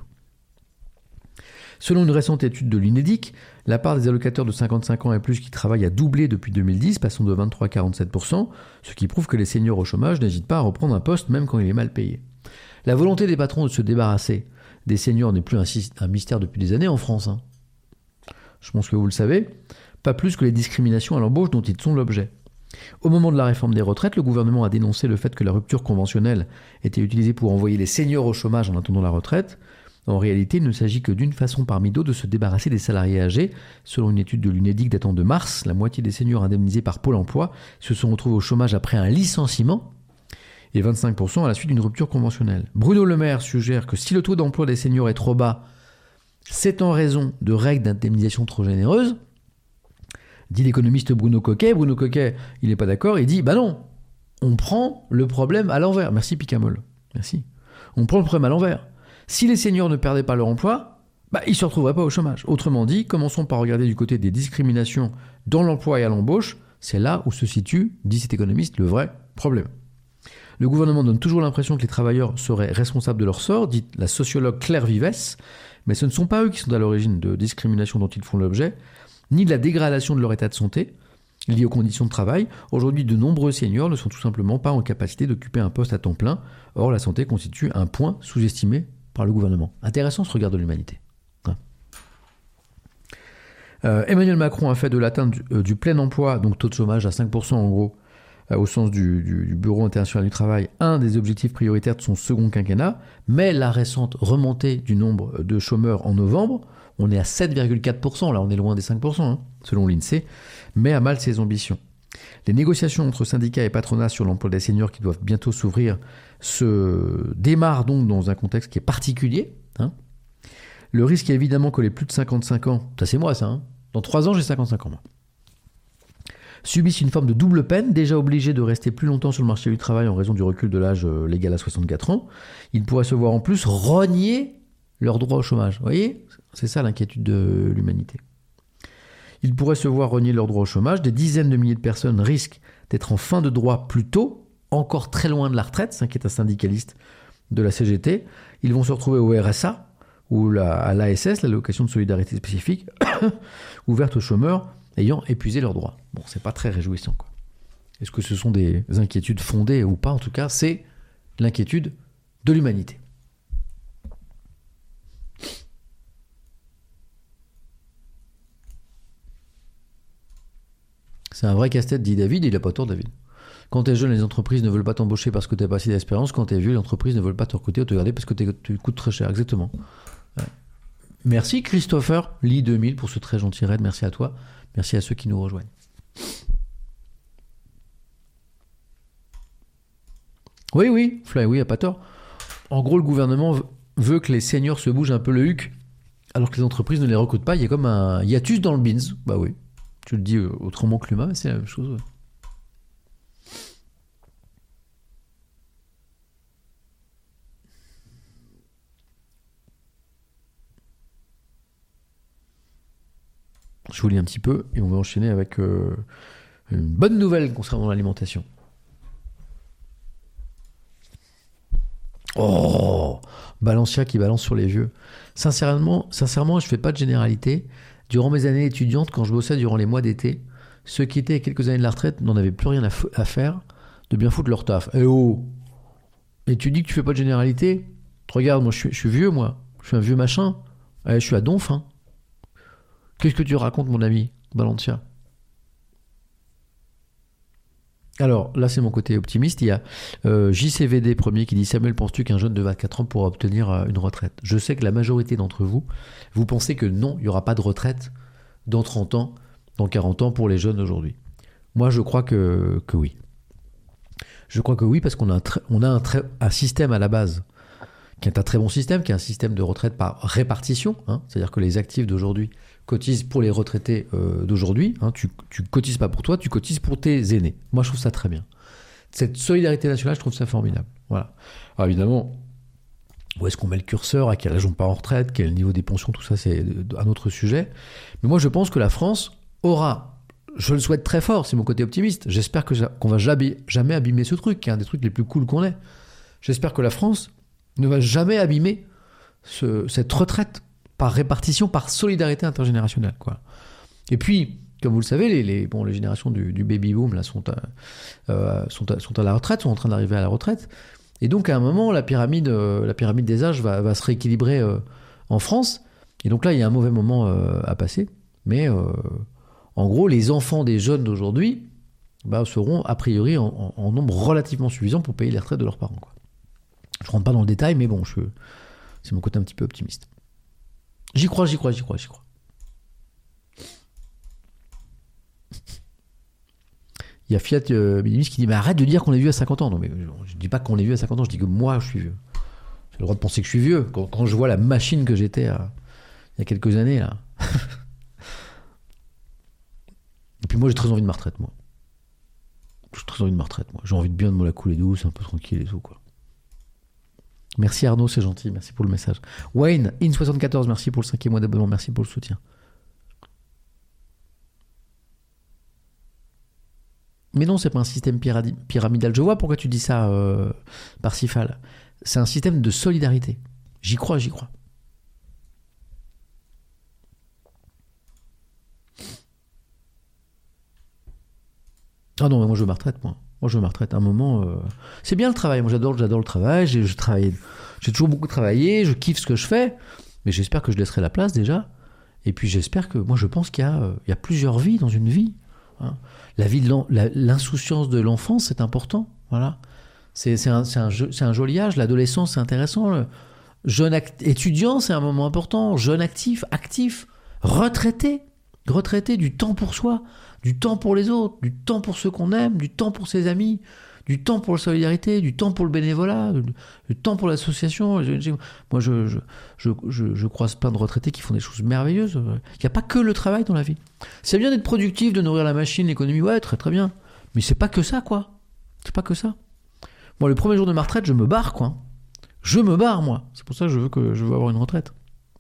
Selon une récente étude de l'Unédic, la part des allocataires de cinquante-cinq ans et plus qui travaillent a doublé depuis deux mille dix, passant de vingt-trois à quarante-sept pour cent, ce qui prouve que les seniors au chômage n'hésitent pas à reprendre un poste même quand il est mal payé. La volonté des patrons de se débarrasser des seniors n'est plus un, un mystère depuis des années en France. Hein. Je pense que vous le savez. Pas plus que les discriminations à l'embauche dont ils sont l'objet. Au moment de la réforme des retraites, le gouvernement a dénoncé le fait que la rupture conventionnelle était utilisée pour envoyer les seniors au chômage en attendant la retraite. En réalité, il ne s'agit que d'une façon parmi d'autres de se débarrasser des salariés âgés. Selon une étude de l'Unédic datant de mars, la moitié des seniors indemnisés par Pôle emploi se sont retrouvés au chômage après un licenciement et vingt-cinq pour cent à la suite d'une rupture conventionnelle. Bruno Le Maire suggère que si le taux d'emploi des seniors est trop bas, c'est en raison de règles d'indemnisation trop généreuses. Dit l'économiste Bruno Coquet. Bruno Coquet, il n'est pas d'accord, il dit « Bah non, on prend le problème à l'envers. » Merci Picamol. Merci. On prend le problème à l'envers. Si les seniors ne perdaient pas leur emploi, bah, ils ne se retrouveraient pas au chômage. Autrement dit, commençons par regarder du côté des discriminations dans l'emploi et à l'embauche. C'est là où se situe, dit cet économiste, le vrai problème. Le gouvernement donne toujours l'impression que les travailleurs seraient responsables de leur sort, dit la sociologue Claire Vivès, mais ce ne sont pas eux qui sont à l'origine de discriminations dont ils font l'objet, ni de la dégradation de leur état de santé, liée aux conditions de travail. Aujourd'hui, de nombreux seniors ne sont tout simplement pas en capacité d'occuper un poste à temps plein. Or, la santé constitue un point sous-estimé par le gouvernement. Intéressant ce regard de l'humanité. Hein. Euh, Emmanuel Macron a fait de l'atteinte du, euh, du plein emploi, donc taux de chômage à cinq pour cent en gros, euh, au sens du, du, du Bureau international du travail, un des objectifs prioritaires de son second quinquennat. Mais la récente remontée du nombre de chômeurs en novembre, on est à sept virgule quatre pour cent, là on est loin des cinq pour cent, hein, selon l'INSEE, met à mal ses ambitions. Les négociations entre syndicats et patronat sur l'emploi des seniors qui doivent bientôt s'ouvrir se démarrent donc dans un contexte qui est particulier. Hein. Le risque est évidemment que les plus de cinquante-cinq ans, ça c'est moi ça, hein, dans trois ans j'ai cinquante-cinq ans moi, subissent une forme de double peine, déjà obligés de rester plus longtemps sur le marché du travail en raison du recul de l'âge légal à soixante-quatre ans. Ils pourraient se voir en plus rogner leur droit au chômage. Vous voyez, c'est ça l'inquiétude de l'humanité. Ils pourraient se voir renier leur droit au chômage. Des dizaines de milliers de personnes risquent d'être en fin de droit plus tôt, encore très loin de la retraite, s'inquiète un syndicaliste de la C G T. Ils vont se retrouver au R S A ou la, à l'A S S, l'allocation de solidarité spécifique, ouverte aux chômeurs ayant épuisé leurs droits. Bon, c'est pas très réjouissant, quoi. Est-ce que ce sont des inquiétudes fondées ou pas? En tout cas, c'est l'inquiétude de l'humanité. C'est un vrai casse-tête, dit David, il n'a pas tort, David. Quand t'es jeune, les entreprises ne veulent pas t'embaucher parce que t'as pas assez d'expérience. Quand t'es vieux, les entreprises ne veulent pas te recruter ou te garder parce que tu coûtes très cher. Exactement. Ouais. Merci Christopher Lee deux mille pour ce très gentil raid. Merci à toi. Merci à ceux qui nous rejoignent. Oui, oui, Fly, oui, il n'a pas tort. En gros, le gouvernement veut que les seniors se bougent un peu le huc alors que les entreprises ne les recrutent pas. Il y a comme un hiatus dans le beans. Bah oui. Tu le dis autrement que l'humain, mais c'est la même chose. Ouais. Je vous lis un petit peu et on va enchaîner avec euh, une bonne nouvelle concernant l'alimentation. Oh, Balancia qui balance sur les vieux. Sincèrement, sincèrement, je fais pas de généralité. Durant mes années étudiantes, quand je bossais durant les mois d'été, ceux qui étaient à quelques années de la retraite n'en avaient plus rien à, f- à faire de bien foutre leur taf. Eh oh! Et tu dis que tu fais pas de généralité? Regarde, moi je suis, je suis vieux, moi. Je suis un vieux machin. Eh, je suis à donf, hein. Qu'est-ce que tu racontes, mon ami Balancia? Alors, là, c'est mon côté optimiste. Il y a euh, J C V D premier qui dit « Samuel, penses-tu qu'un jeune de vingt-quatre ans pourra obtenir euh, une retraite ?» Je sais que la majorité d'entre vous, vous pensez que non, il n'y aura pas de retraite dans trente ans, dans quarante ans pour les jeunes d'aujourd'hui. Moi, je crois que, que oui. Je crois que oui, parce qu'on a un, tr- on a un, tr- un système à la base qui est un très bon système, qui est un système de retraite par répartition, hein, c'est-à-dire que les actifs d'aujourd'hui cotisent pour les retraités euh, d'aujourd'hui. Hein, tu, tu cotises pas pour toi, tu cotises pour tes aînés. Moi, je trouve ça très bien. Cette solidarité nationale, je trouve ça formidable. Voilà. Alors évidemment, où est-ce qu'on met le curseur? À quel âge on part en retraite? Quel niveau des pensions? Tout ça, c'est un autre sujet. Mais moi, je pense que la France aura, je le souhaite très fort, c'est mon côté optimiste. J'espère que, qu'on va jamais, jamais abîmer ce truc, qui est un des trucs les plus cool qu'on ait. J'espère que la France ne va jamais abîmer ce, cette retraite par répartition, par solidarité intergénérationnelle, quoi. Et puis, comme vous le savez, les, les, bon, les générations du, du baby-boom là, sont, à, euh, sont, à, sont à la retraite, sont en train d'arriver à la retraite. Et donc, à un moment, la pyramide, euh, la pyramide des âges va, va se rééquilibrer euh, en France. Et donc là, il y a un mauvais moment euh, à passer. Mais euh, en gros, les enfants des jeunes d'aujourd'hui bah, seront, a priori, en, en, en nombre relativement suffisant pour payer les retraites de leurs parents, quoi. Je ne rentre pas dans le détail, mais bon, je, c'est mon côté un petit peu optimiste. J'y crois, j'y crois, j'y crois, j'y crois. Il y a Fiat euh, Minimis qui dit « Mais arrête de dire qu'on est vieux à cinquante ans. » Non, mais je ne dis pas qu'on est vieux à cinquante ans, je dis que moi, je suis vieux. J'ai le droit de penser que je suis vieux. Quand, quand je vois la machine que j'étais à, il y a quelques années, là. Et puis moi, j'ai très envie de ma retraite, moi. J'ai très envie de ma retraite, moi. J'ai envie de bien de me la couler douce, un peu tranquille et tout, quoi. Merci Arnaud, c'est gentil, merci pour le message. Wayne, in soixante-quatorze, merci pour le cinquième mois d'abonnement, merci pour le soutien. Mais non, c'est pas un système pyradi- pyramidal. Je vois pourquoi tu dis ça, euh, Parsifal. C'est un système de solidarité. J'y crois, j'y crois. Ah non, mais moi je veux ma retraite, moi. Moi je veux ma retraite. À un moment, euh, c'est bien le travail. Moi j'adore, j'adore le travail. J'ai, je travaille, j'ai toujours beaucoup travaillé. Je kiffe ce que je fais. Mais j'espère que je laisserai la place déjà. Et puis j'espère que, moi je pense qu'il y a, euh, il y a plusieurs vies dans une vie. Hein. La vie de l'en- la- l'insouciance de l'enfance, c'est important. Voilà. C'est, c'est, un, c'est, un, jeu- c'est un joli âge. L'adolescence, c'est intéressant. Le jeune act- étudiant, c'est un moment important. Jeune actif, actif, retraité, retraité, du temps pour soi, du temps pour les autres, du temps pour ceux qu'on aime, du temps pour ses amis, du temps pour la solidarité, du temps pour le bénévolat, du, du temps pour l'association. Je- je- Moi, je, je, je, je, je croise plein de retraités qui font des choses merveilleuses. Il n'y a pas que le travail dans la vie. C'est bien d'être productif, de nourrir la machine, l'économie, ouais, très très bien. Mais c'est pas que ça, quoi. C'est pas que ça. Moi, le premier jour de ma retraite, je me barre, quoi. Je me barre, moi. C'est pour ça que je veux, que je veux avoir une retraite.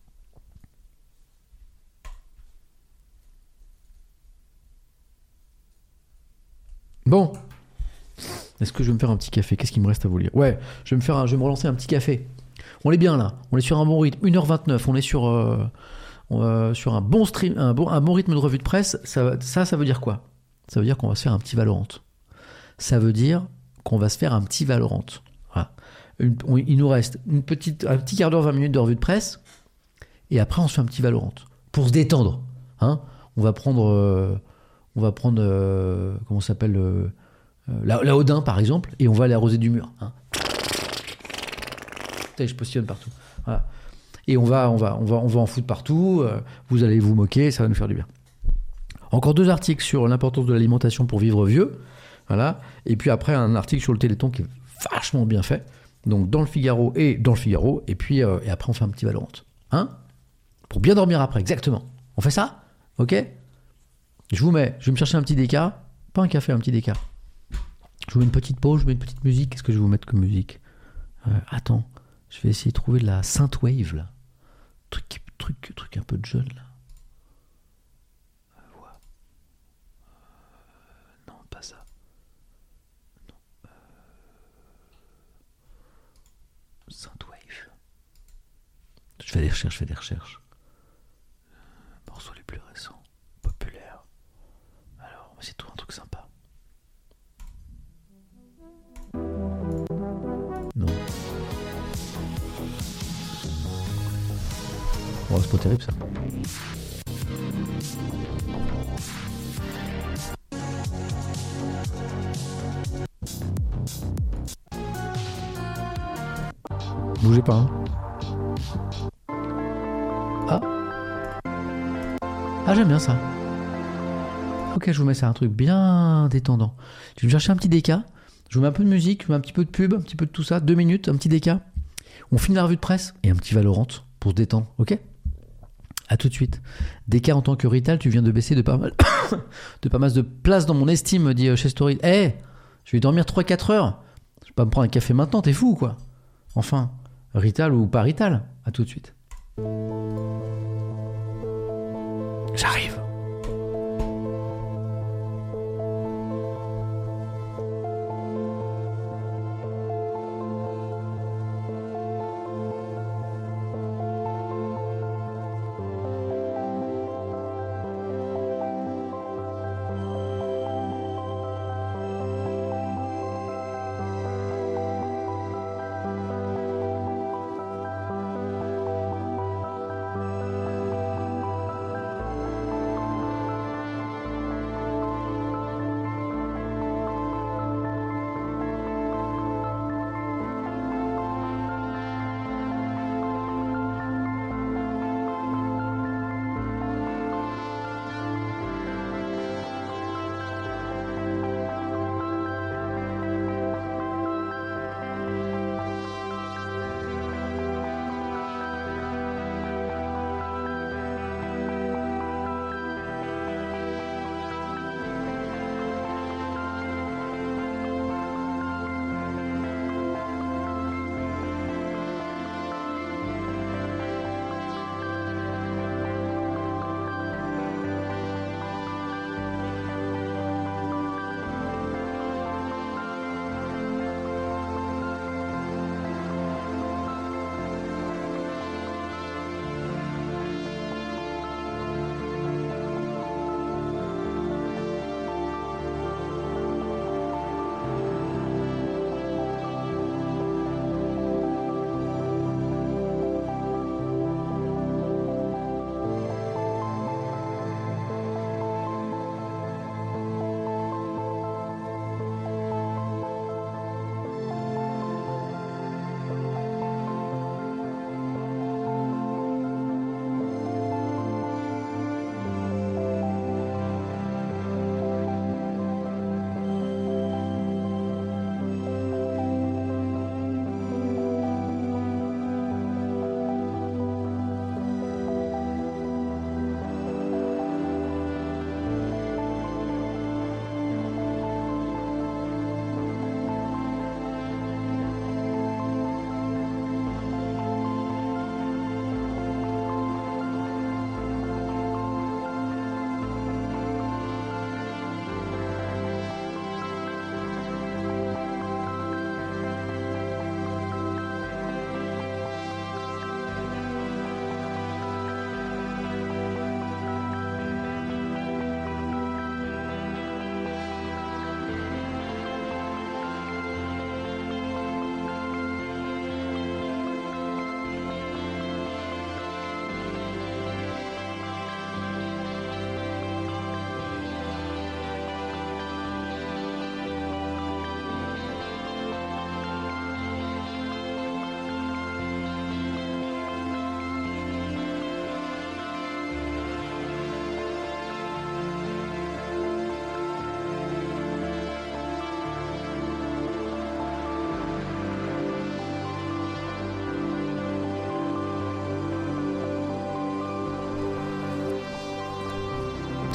Bon. Est-ce que je vais me faire un petit café? Qu'est-ce qu'il me reste à vous lire? Ouais, je vais me faire un, je vais me relancer un petit café. On est bien là. On est sur un bon rythme. une heure vingt-neuf. On est sur, euh, euh, sur un bon stream, un bon, un bon rythme de revue de presse. Ça, ça, ça veut dire quoi? Ça veut dire qu'on va se faire un petit Valorant. Ça veut dire qu'on va se faire un petit Valorant. Voilà. Une- on- il nous reste une petite, un petit quart d'heure, vingt minutes de revue de presse. Et après, on se fait un petit Valorant. Pour se détendre. Hein, on va prendre... euh, on va prendre... euh, comment ça s'appelle euh, euh, la, la Odin, par exemple. Et on va aller arroser du mur. Hein. Putain, je positionne partout. Voilà. Et on va, on, va, on, va, on va en foutre partout. euh, vous allez vous moquer. Ça va nous faire du bien. Encore deux articles sur l'importance de l'alimentation pour vivre vieux. Voilà. Et puis après, un article sur le Téléthon qui est vachement bien fait. Donc dans le Figaro et dans le Figaro. Et puis euh, et après, on fait un petit Valorant. Hein? Pour bien dormir après, exactement. On fait ça? Ok? Je vous mets, je vais me chercher un petit déca. Pas un café, un petit déca. Je vous mets une petite pause, je vous mets une petite musique. Qu'est-ce que je vais vous mettre comme musique? euh, Attends, je vais essayer de trouver de la synthwave, là. Truc, truc, truc un peu de jeune, là. Euh, ouais. Euh, non, pas ça. Non. Euh... Synthwave. Je fais des recherches, je fais des recherches. Euh, morceaux les plus récents, populaires. Alors, on va essayer de trouver un truc sympa. Non. Oh, c'est pas terrible ça. Bougez pas, hein. Ah. Ah, j'aime bien ça. Ok, je vous mets ça, un truc bien détendant. Je vais me chercher un petit déca. Je vous mets un peu de musique, je vous mets un petit peu de pub, un petit peu de tout ça. Deux minutes, un petit déca. On finit la revue de presse et un petit Valorant pour se détendre, ok? A tout de suite. Déca en tant que Rital, tu viens de baisser de pas mal de pas mal de place dans mon estime, me dit chez Story. Eh, hey, je vais dormir trois quatre heures. Je vais pas me prendre un café maintenant, t'es fou quoi? Enfin, Rital ou pas Rital? A tout de suite. J'arrive.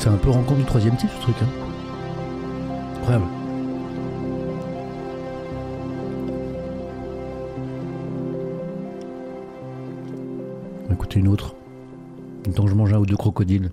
C'est un peu rencontre du troisième type, ce truc. Hein. Incroyable. On va écouter une autre. En même temps que je mange un ou deux crocodiles.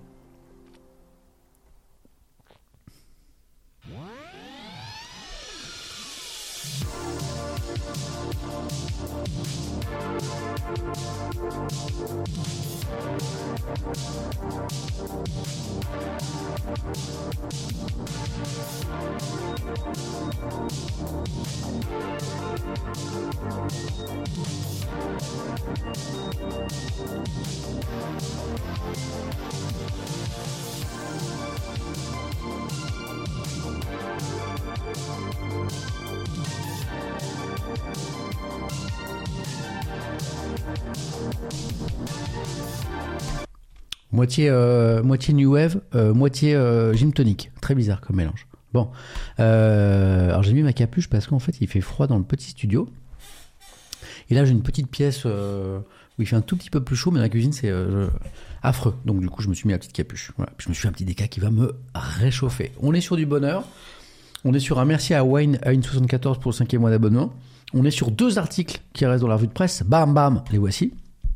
Moitié, euh, moitié New Wave, euh, moitié euh, Gin Tonic. Très bizarre comme mélange. Bon. Euh, alors j'ai mis ma capuche parce qu'en fait il fait froid dans le petit studio. Et là j'ai une petite pièce euh, où il fait un tout petit peu plus chaud, mais la cuisine c'est euh, affreux. Donc du coup je me suis mis la petite capuche. Voilà. Puis je me suis fait un petit déca qui va me réchauffer. On est sur du bonheur. On est sur un merci à Wayne à une soixante-quatorze pour le cinquième mois d'abonnement. On est sur deux articles qui restent dans la revue de presse. Bam bam, les voici.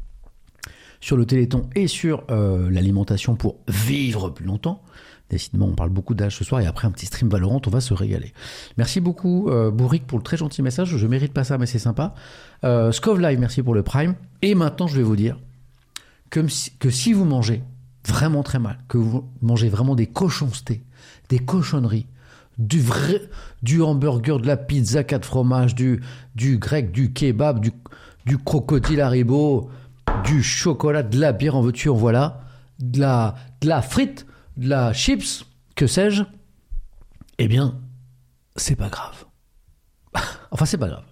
Sur le Téléthon et sur euh, l'alimentation pour vivre plus longtemps. Décidément, on parle beaucoup d'âge ce soir et après un petit stream Valorant, on va se régaler. Merci beaucoup euh, Bourric pour le très gentil message. Je mérite pas ça, mais c'est sympa. Euh, Scov Live, merci pour le Prime. Et maintenant, je vais vous dire que, que si vous mangez vraiment très mal, que vous mangez vraiment des cochoncetés, des cochonneries, du vrai, du hamburger, de la pizza quatre fromages, du, du grec, du kebab, du, du crocodile Haribo, du chocolat, de la bière, en veux-tu, en voilà, de la, de la frite, de la chips, que sais-je, eh bien, c'est pas grave. Enfin, c'est pas grave.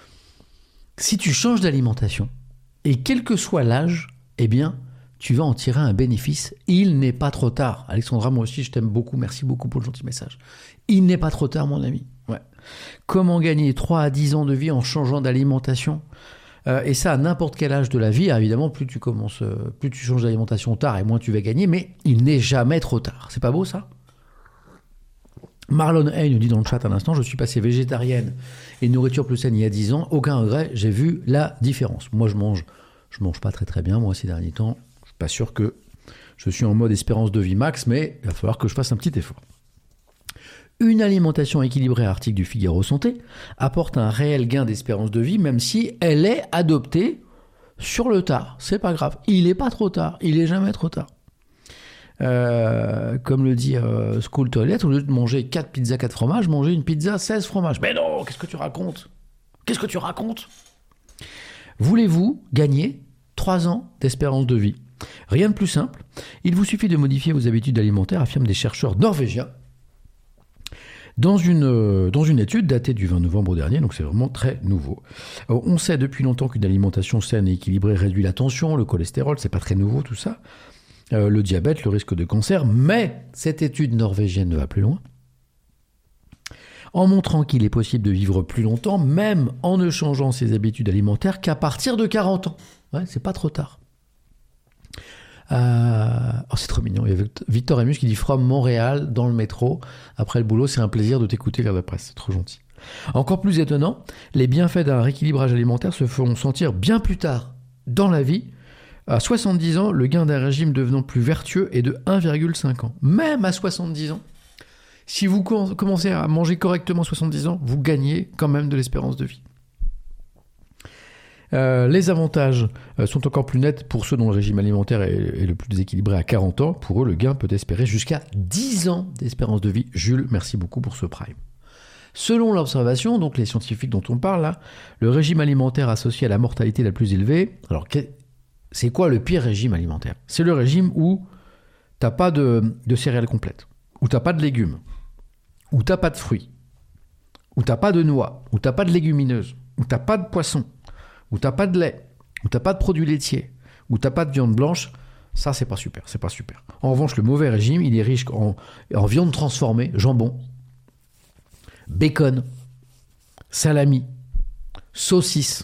Si tu changes d'alimentation, et quel que soit l'âge, eh bien, tu vas en tirer un bénéfice. Il n'est pas trop tard. Alexandra, moi aussi, je t'aime beaucoup. Merci beaucoup pour le gentil message. Il n'est pas trop tard, mon ami. Ouais. Comment gagner trois à dix ans de vie en changeant d'alimentation ? Euh, et ça, à n'importe quel âge de la vie, évidemment, plus tu commences, euh, plus tu changes d'alimentation tard et moins tu vas gagner, mais il n'est jamais trop tard. C'est pas beau, ça ? Marlon Hay nous dit dans le chat à l'instant, je suis passé végétarienne et nourriture plus saine il y a dix ans, aucun regret, j'ai vu la différence. Moi, je mange, je mange pas très très bien, moi, ces derniers temps. Je suis pas sûr que je suis en mode espérance de vie max, mais il va falloir que je fasse un petit effort. Une alimentation équilibrée, article du Figaro Santé, apporte un réel gain d'espérance de vie, même si elle est adoptée sur le tard. C'est pas grave. Il n'est pas trop tard. Il n'est jamais trop tard. Euh, comme le dit euh, School Toilet, au lieu de manger quatre pizzas, quatre fromages, manger une pizza, seize fromages. Mais non, qu'est-ce que tu racontes ? Qu'est-ce que tu racontes ? Voulez-vous gagner trois ans d'espérance de vie ? Rien de plus simple. Il vous suffit de modifier vos habitudes alimentaires, affirment des chercheurs norvégiens. Dans une, dans une étude datée du vingt novembre dernier, donc c'est vraiment très nouveau. Alors, on sait depuis longtemps qu'une alimentation saine et équilibrée réduit la tension, le cholestérol, c'est pas très nouveau tout ça, euh, le diabète, le risque de cancer, mais cette étude norvégienne va plus loin, en montrant qu'il est possible de vivre plus longtemps, même en ne changeant ses habitudes alimentaires qu'à partir de quarante ans. Ouais, c'est pas trop tard. Euh... Oh, c'est trop mignon. Il y a Victor Emus qui dit From Montréal dans le métro. Après le boulot, c'est un plaisir de t'écouter lire la presse. C'est trop gentil. Encore plus étonnant, les bienfaits d'un rééquilibrage alimentaire se feront sentir bien plus tard dans la vie. À soixante-dix ans, le gain d'un régime devenant plus vertueux est de un virgule cinq ans. Même à soixante-dix ans, si vous commencez à manger correctement à soixante-dix ans, vous gagnez quand même de l'espérance de vie. Euh, les avantages euh, sont encore plus nets pour ceux dont le régime alimentaire est, est le plus déséquilibré à quarante ans. Pour eux, le gain peut espérer jusqu'à dix ans d'espérance de vie. Jules, merci beaucoup pour ce prime. Selon l'observation, donc les scientifiques dont on parle là, le régime alimentaire associé à la mortalité la plus élevée, alors c'est quoi le pire régime alimentaire ? C'est le régime où t'as pas de, de céréales complètes, où t'as pas de légumes, où t'as pas de fruits, où t'as pas de noix, où t'as pas de légumineuses, où t'as pas de poisson, où t'as pas de lait, où t'as pas de produits laitiers, où t'as pas de viande blanche, ça c'est pas super, c'est pas super. En revanche, le mauvais régime, il est riche en, en viande transformée, jambon, bacon, salami, saucisse,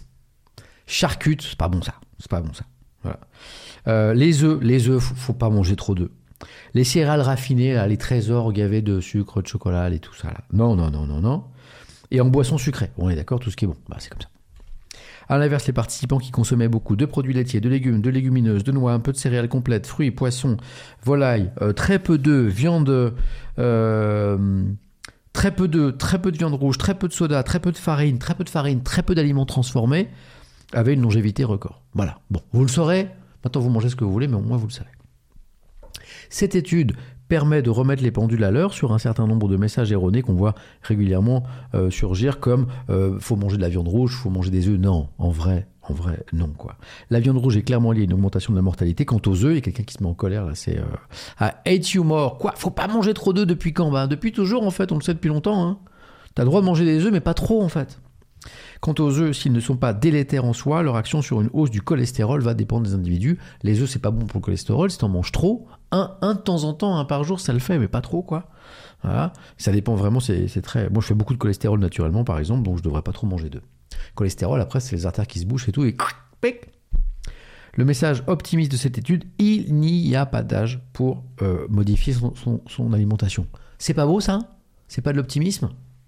charcutes, c'est pas bon ça, c'est pas bon ça. Voilà. Euh, les œufs, les œufs, faut, faut pas manger trop d'œufs. Les céréales raffinées, là, les trésors gavés de sucre, de chocolat, et tout ça. Là. Non, non, non, non, non. Et en boisson sucrée. On est d'accord, tout ce qui est bon. Bah, c'est comme ça. À l'inverse, les participants qui consommaient beaucoup de produits laitiers, de légumes, de légumineuses, de noix, un peu de céréales complètes, fruits, poissons, volailles, euh, très peu d'œufs, viande, euh, très peu d'œufs, très peu de viande rouge, très peu de soda, très peu de farine, très peu de farine, très peu d'aliments transformés, avaient une longévité record. Voilà. Bon, vous le saurez. Maintenant, vous mangez ce que vous voulez, mais au moins, vous le savez. Cette étude permet de remettre les pendules à l'heure sur un certain nombre de messages erronés qu'on voit régulièrement euh, surgir comme euh, faut manger de la viande rouge, faut manger des œufs. Non, en vrai, en vrai, non quoi. La viande rouge est clairement liée à une augmentation de la mortalité. Quant aux œufs, il y a quelqu'un qui se met en colère là, c'est euh, I hate you more. Quoi, faut pas manger trop d'œufs depuis quand? Bah depuis toujours en fait, on le sait depuis longtemps. Hein. T'as le droit de manger des œufs, mais pas trop en fait. Quant aux œufs, s'ils ne sont pas délétères en soi, leur action sur une hausse du cholestérol va dépendre des individus. Les œufs, c'est pas bon pour le cholestérol. Si t'en manges trop, un, un de temps en temps, un par jour, ça le fait, mais pas trop, quoi. Voilà. Ça dépend vraiment, c'est, c'est très... Moi, je fais beaucoup de cholestérol naturellement, par exemple, donc je devrais pas trop manger d'œufs. Cholestérol, après, c'est les artères qui se bouchent et tout, et... Le message optimiste de cette étude, il n'y a pas d'âge pour euh, modifier son, son, son alimentation. C'est pas beau, ça? C'est pas de l'optimisme?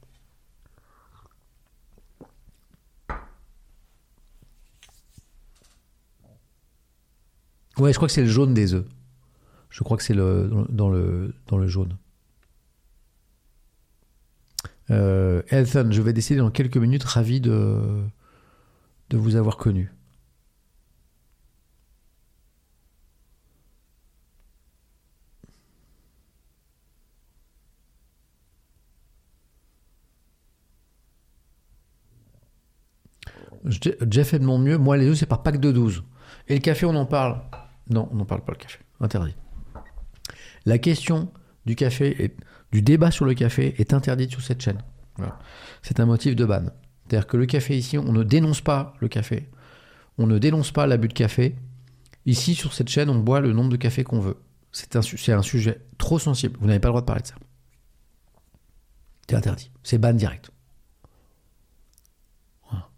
Ouais, je crois que c'est le jaune des œufs. Je crois que c'est le, dans, le, dans le jaune. Euh, Elton, je vais décider dans quelques minutes. Ravi de, de vous avoir connu. Jeff fait de mon mieux. Moi, les œufs, c'est par pack de douze. Et le café, on en parle? Non, on n'en parle pas le café. Interdit. La question du café, et du débat sur le café est interdite sur cette chaîne. Voilà. C'est un motif de ban. C'est-à-dire que le café ici, on ne dénonce pas le café. On ne dénonce pas l'abus de café. Ici, sur cette chaîne, on boit le nombre de cafés qu'on veut. C'est un, c'est un sujet trop sensible. Vous n'avez pas le droit de parler de ça. C'est interdit. C'est ban direct. Voilà.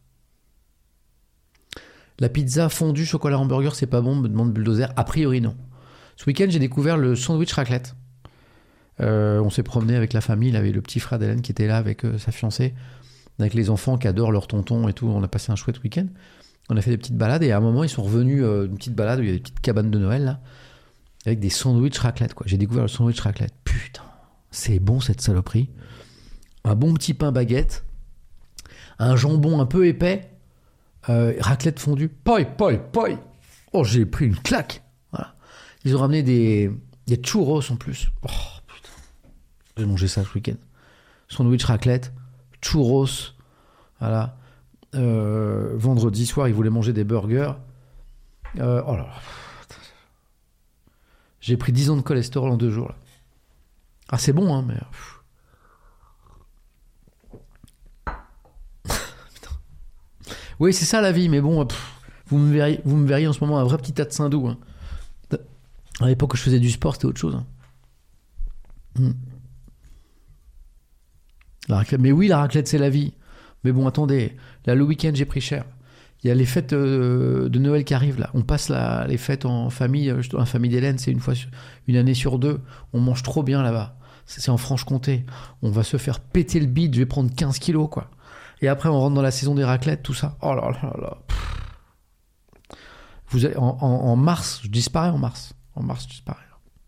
La pizza fondue chocolat hamburger, c'est pas bon, me demande Bulldozer. A priori, non. Ce week-end, j'ai découvert le sandwich raclette. Euh, on s'est promené avec la famille. Il avait le petit frère d'Hélène qui était là avec euh, sa fiancée, avec les enfants qui adorent leur tonton et tout. On a passé un chouette week-end. On a fait des petites balades et à un moment, ils sont revenus euh, une petite balade où il y a des petites cabanes de Noël là, avec des sandwichs raclette, quoi. J'ai découvert le sandwich raclette. Putain, c'est bon cette saloperie. Un bon petit pain baguette, un jambon un peu épais, euh, raclette fondue. Poi, poi, poi. Oh, j'ai pris une claque. Voilà. Ils ont ramené des, des churros en plus. Oh, putain. J'ai mangé ça ce week-end. Sandwich raclette, churros. Voilà. Euh, vendredi soir, ils voulaient manger des burgers. Euh, oh là là. J'ai pris dix ans de cholestérol en deux jours. Là. Ah, c'est bon, hein, mais... Oui, c'est ça la vie, mais bon, pff, vous, me verriez, vous me verriez en ce moment un vrai petit tas de Saint-Doux. Hein. À l'époque où je faisais du sport, c'était autre chose. Hein. Hum. La raclette, mais oui, la raclette, c'est la vie. Mais bon, attendez, là, le week-end, j'ai pris cher. Il y a les fêtes euh, de Noël qui arrivent, là. On passe la, les fêtes en famille. En famille d'Hélène, c'est une fois, une année sur deux. On mange trop bien là-bas. C'est, c'est en Franche-Comté. On va se faire péter le bide. Je vais prendre quinze kilos, quoi. Et après, on rentre dans la saison des raclettes, tout ça. Oh là là là. Vous avez, en, en, en mars, je disparais en mars. En mars, je disparais.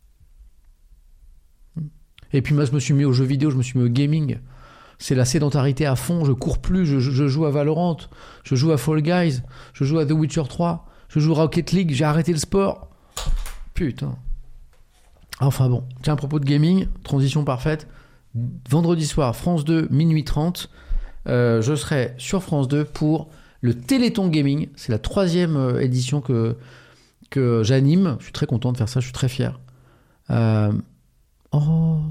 Et puis moi, je me suis mis aux jeux vidéo, je me suis mis au gaming. C'est la sédentarité à fond. Je cours plus, je, je joue à Valorant, je joue à Fall Guys, je joue à The Witcher trois, je joue à Rocket League, j'ai arrêté le sport. Putain. Enfin bon, tiens, à propos de gaming, transition parfaite. Vendredi soir, France deux, minuit trente. Euh, je serai sur France deux pour le Téléthon Gaming. C'est la troisième euh, édition que, que j'anime. Je suis très content de faire ça, je suis très fier. Euh... Oh.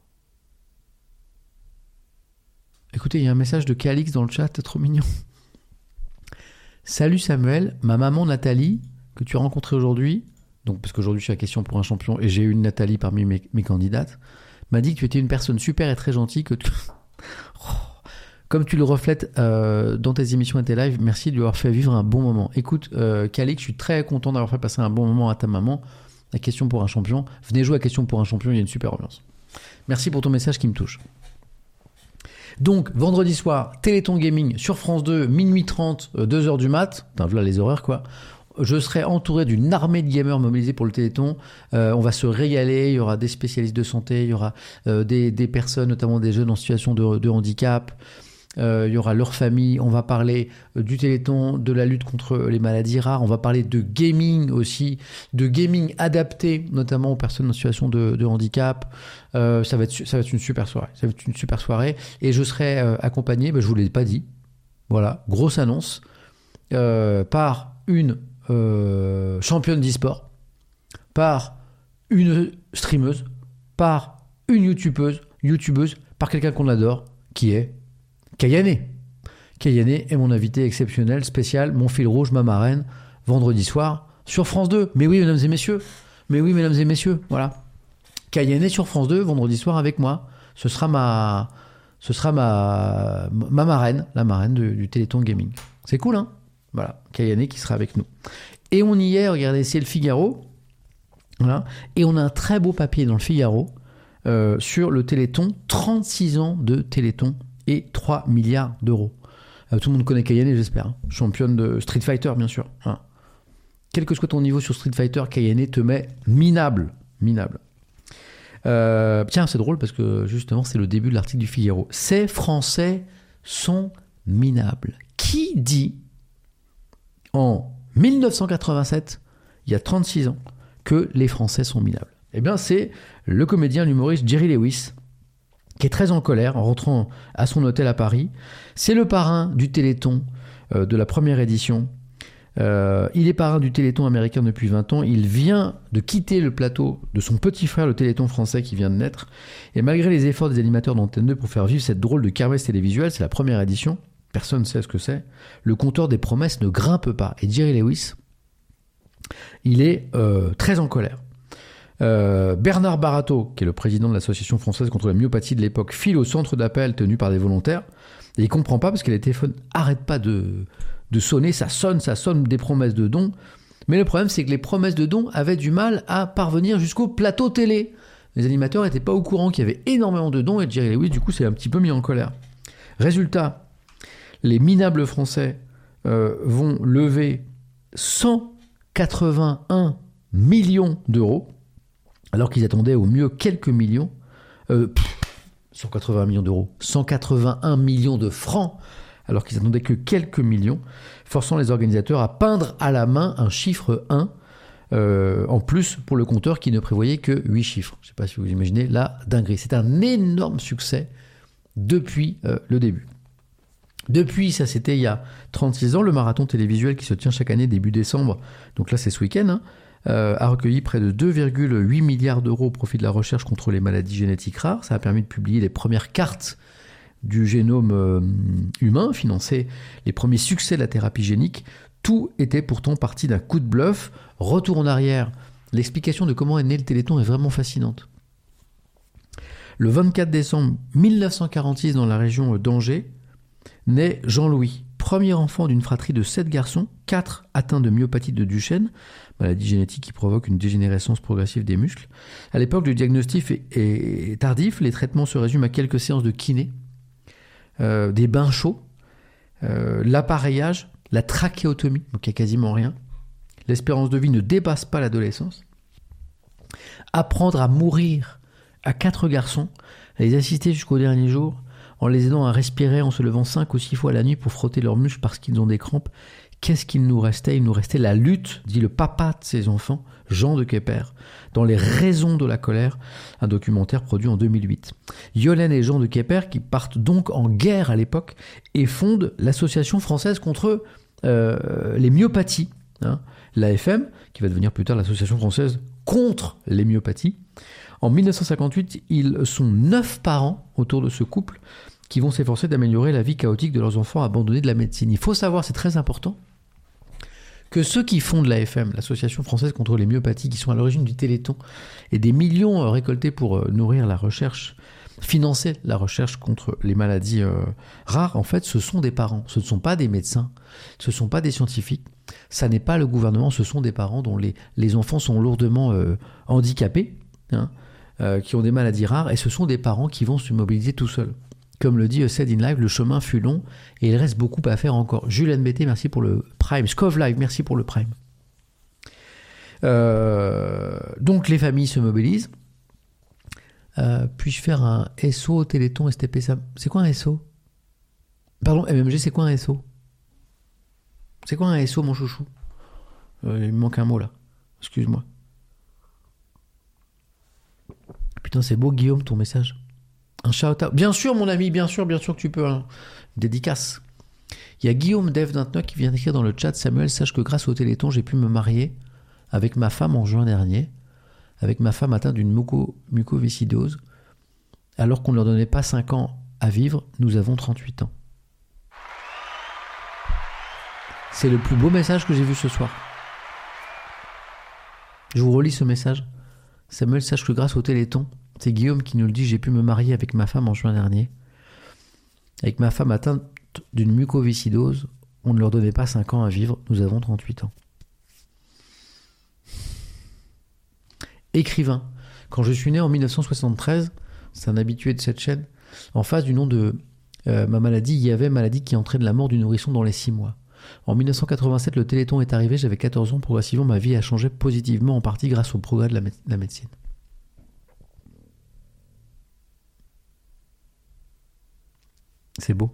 Écoutez, il y a un message de Calix dans le chat, c'est trop mignon. Salut Samuel, ma maman Nathalie, que tu as rencontrée aujourd'hui, donc parce qu'aujourd'hui je suis à Question pour un champion et j'ai eu une Nathalie parmi mes, mes candidates, m'a dit que tu étais une personne super et très gentille, que tu... oh. Comme tu le reflètes euh, dans tes émissions et tes lives, merci de lui avoir fait vivre un bon moment. Écoute, euh, Calix, je suis très content d'avoir fait passer un bon moment à ta maman. la question pour un champion. Venez jouer à question pour un champion, il y a une super ambiance. Merci pour ton message qui me touche. Donc, vendredi soir, Téléthon Gaming sur France deux, minuit trente, deux heures du mat. Enfin, voilà les horaires, quoi. Je serai entouré d'une armée de gamers mobilisés pour le Téléthon. Euh, on va se régaler. Il y aura des spécialistes de santé, il y aura euh, des, des personnes, notamment des jeunes en situation de, de handicap. Euh, il y aura leur famille. On va parler euh, du Téléthon, de la lutte contre les maladies rares. On va parler de gaming aussi, de gaming adapté, notamment aux personnes en situation de, de handicap. Euh, ça va être, ça va être une super soirée. Ça va être une super soirée. Et je serai euh, accompagné, ben, je vous l'ai pas dit. Voilà, grosse annonce euh, par une Euh, championne d'e-sport, par une streameuse, par une youtubeuse, youtubeuse, par quelqu'un qu'on adore, qui est Kayane. Kayane est mon invité exceptionnel, spécial, mon fil rouge, ma marraine, vendredi soir, sur France deux. Mais oui, mesdames et messieurs, mais oui, mesdames et messieurs, voilà. Kayane sur France deux, vendredi soir avec moi. Ce sera ma, ce sera ma, ma marraine, la marraine du, du Téléthon Gaming. C'est cool, hein? Voilà, Kayane qui sera avec nous. Et on y est, regardez, c'est le Figaro. Voilà. Et on a un très beau papier dans le Figaro euh, sur le Téléthon. trente-six ans de Téléthon et trois milliards d'euros. Euh, tout le monde connaît Kayane, j'espère. Hein. Championne de Street Fighter, bien sûr. Hein. Quel que soit ton niveau sur Street Fighter, Kayane te met minable. Minable. Euh, tiens, c'est drôle parce que justement, c'est le début de l'article du Figaro. Ces Français sont minables. Qui dit en dix-neuf cent quatre-vingt-sept, il y a trente-six ans, que les Français sont minables? Eh bien, c'est le comédien, l'humoriste Jerry Lewis, qui est très en colère en rentrant à son hôtel à Paris. C'est le parrain du Téléthon euh, de la première édition. Euh, il est parrain du Téléthon américain depuis vingt ans. Il vient de quitter le plateau de son petit frère, le Téléthon français, qui vient de naître. Et malgré les efforts des animateurs d'Antenne deux pour faire vivre cette drôle de kermesse télévisuelle, c'est la première édition, personne ne sait ce que c'est, le compteur des promesses ne grimpe pas. Et Jerry Lewis, il est euh, très en colère. Euh, Bernard Barato, qui est le président de l'association française contre la myopathie de l'époque, file au centre d'appel tenu par des volontaires. Et il ne comprend pas parce que les téléphones n'arrêtent pas de, de sonner, ça sonne, ça sonne des promesses de dons. Mais le problème, c'est que les promesses de dons avaient du mal à parvenir jusqu'au plateau télé. Les animateurs n'étaient pas au courant qu'il y avait énormément de dons et Jerry Lewis, du coup, s'est un petit peu mis en colère. Résultat, les minables Français euh, vont lever cent quatre-vingt-un millions d'euros, alors qu'ils attendaient au mieux quelques millions. Euh, pff, cent quatre-vingts millions d'euros, cent quatre-vingt-un millions de francs, alors qu'ils attendaient que quelques millions, forçant les organisateurs à peindre à la main un chiffre un, euh, en plus pour le compteur qui ne prévoyait que huit chiffres. Je ne sais pas si vous imaginez la dinguerie. C'est un énorme succès depuis euh, le début. Depuis, ça c'était il y a trente-six ans, le marathon télévisuel qui se tient chaque année début décembre, donc là c'est ce week-end, hein, euh, a recueilli près de deux virgule huit milliards d'euros au profit de la recherche contre les maladies génétiques rares. Ça a permis de publier les premières cartes du génome euh, humain, financer les premiers succès de la thérapie génique. Tout était pourtant parti d'un coup de bluff. Retour en arrière, l'explication de comment est né le Téléthon est vraiment fascinante. Le vingt-quatre décembre mille neuf cent quarante-six, dans la région d'Angers, naît Jean-Louis, premier enfant d'une fratrie de sept garçons, quatre atteints de myopathie de Duchenne, maladie génétique qui provoque une dégénérescence progressive des muscles. À l'époque, le diagnostic est, est tardif, les traitements se résument à quelques séances de kiné, euh, des bains chauds, euh, l'appareillage, la trachéotomie, donc il n'y a quasiment rien. L'espérance de vie ne dépasse pas l'adolescence. Apprendre à mourir à quatre garçons, à les assister jusqu'au dernier jour, en les aidant à respirer, en se levant cinq ou six fois la nuit pour frotter leurs muscles parce qu'ils ont des crampes. Qu'est-ce qu'il nous restait? Il nous restait la lutte, dit le papa de ces enfants, Jean de Kepper, dans Les raisons de la colère, un documentaire produit en deux mille huit. Yolène et Jean de Kepper qui partent donc en guerre à l'époque et fondent l'association française contre euh, les myopathies, hein, l'A F M, qui va devenir plus tard l'association française contre les myopathies. En mille neuf cent cinquante-huit, ils sont neuf parents autour de ce couple qui vont s'efforcer d'améliorer la vie chaotique de leurs enfants abandonnés de la médecine. Il faut savoir, c'est très important, que ceux qui fondent l'A F M, l'Association française contre les myopathies, qui sont à l'origine du Téléthon, et des millions récoltés pour nourrir la recherche, financer la recherche contre les maladies euh, rares, en fait, ce sont des parents, ce ne sont pas des médecins, ce ne sont pas des scientifiques, ça n'est pas le gouvernement, ce sont des parents dont les, les enfants sont lourdement euh, handicapés, hein, euh, qui ont des maladies rares, et ce sont des parents qui vont se mobiliser tout seuls. Comme le dit Said in Live, le chemin fut long et il reste beaucoup à faire encore. Julien B T, merci pour le Prime. Scov Live, merci pour le Prime. Euh, donc les familles se mobilisent. Euh, puis-je faire un S O au Téléthon S T P? C'est quoi un S O? Pardon, M M G, c'est quoi un S O? C'est quoi un S O, mon chouchou? euh, Il me manque un mot là. Excuse-moi. Putain, c'est beau, Guillaume, ton message. Un shout-out. Bien sûr, mon ami, bien sûr, bien sûr que tu peux. Hein. Dédicace. Il y a Guillaume Dev vingt-neuf qui vient d'écrire dans le chat: Samuel, sache que grâce au Téléthon, j'ai pu me marier avec ma femme en juin dernier, avec ma femme atteinte d'une muco- mucoviscidose, alors qu'on ne leur donnait pas cinq ans à vivre, nous avons trente-huit ans. C'est le plus beau message que j'ai vu ce soir. Je vous relis ce message. Samuel, sache que grâce au Téléthon, c'est Guillaume qui nous le dit, j'ai pu me marier avec ma femme en juin dernier. Avec ma femme atteinte d'une mucoviscidose, on ne leur donnait pas cinq ans à vivre, nous avons trente-huit ans. Écrivain. Quand je suis né en dix-neuf cent soixante-treize, c'est un habitué de cette chaîne, en face du nom de euh, ma maladie, il y avait maladie qui entraîne la mort du nourrisson dans les six mois. En dix-neuf cent quatre-vingt-sept, le Téléthon est arrivé, j'avais quatorze ans, progressivement ma vie a changé positivement, en partie grâce au progrès de la, mé- la médecine. C'est beau.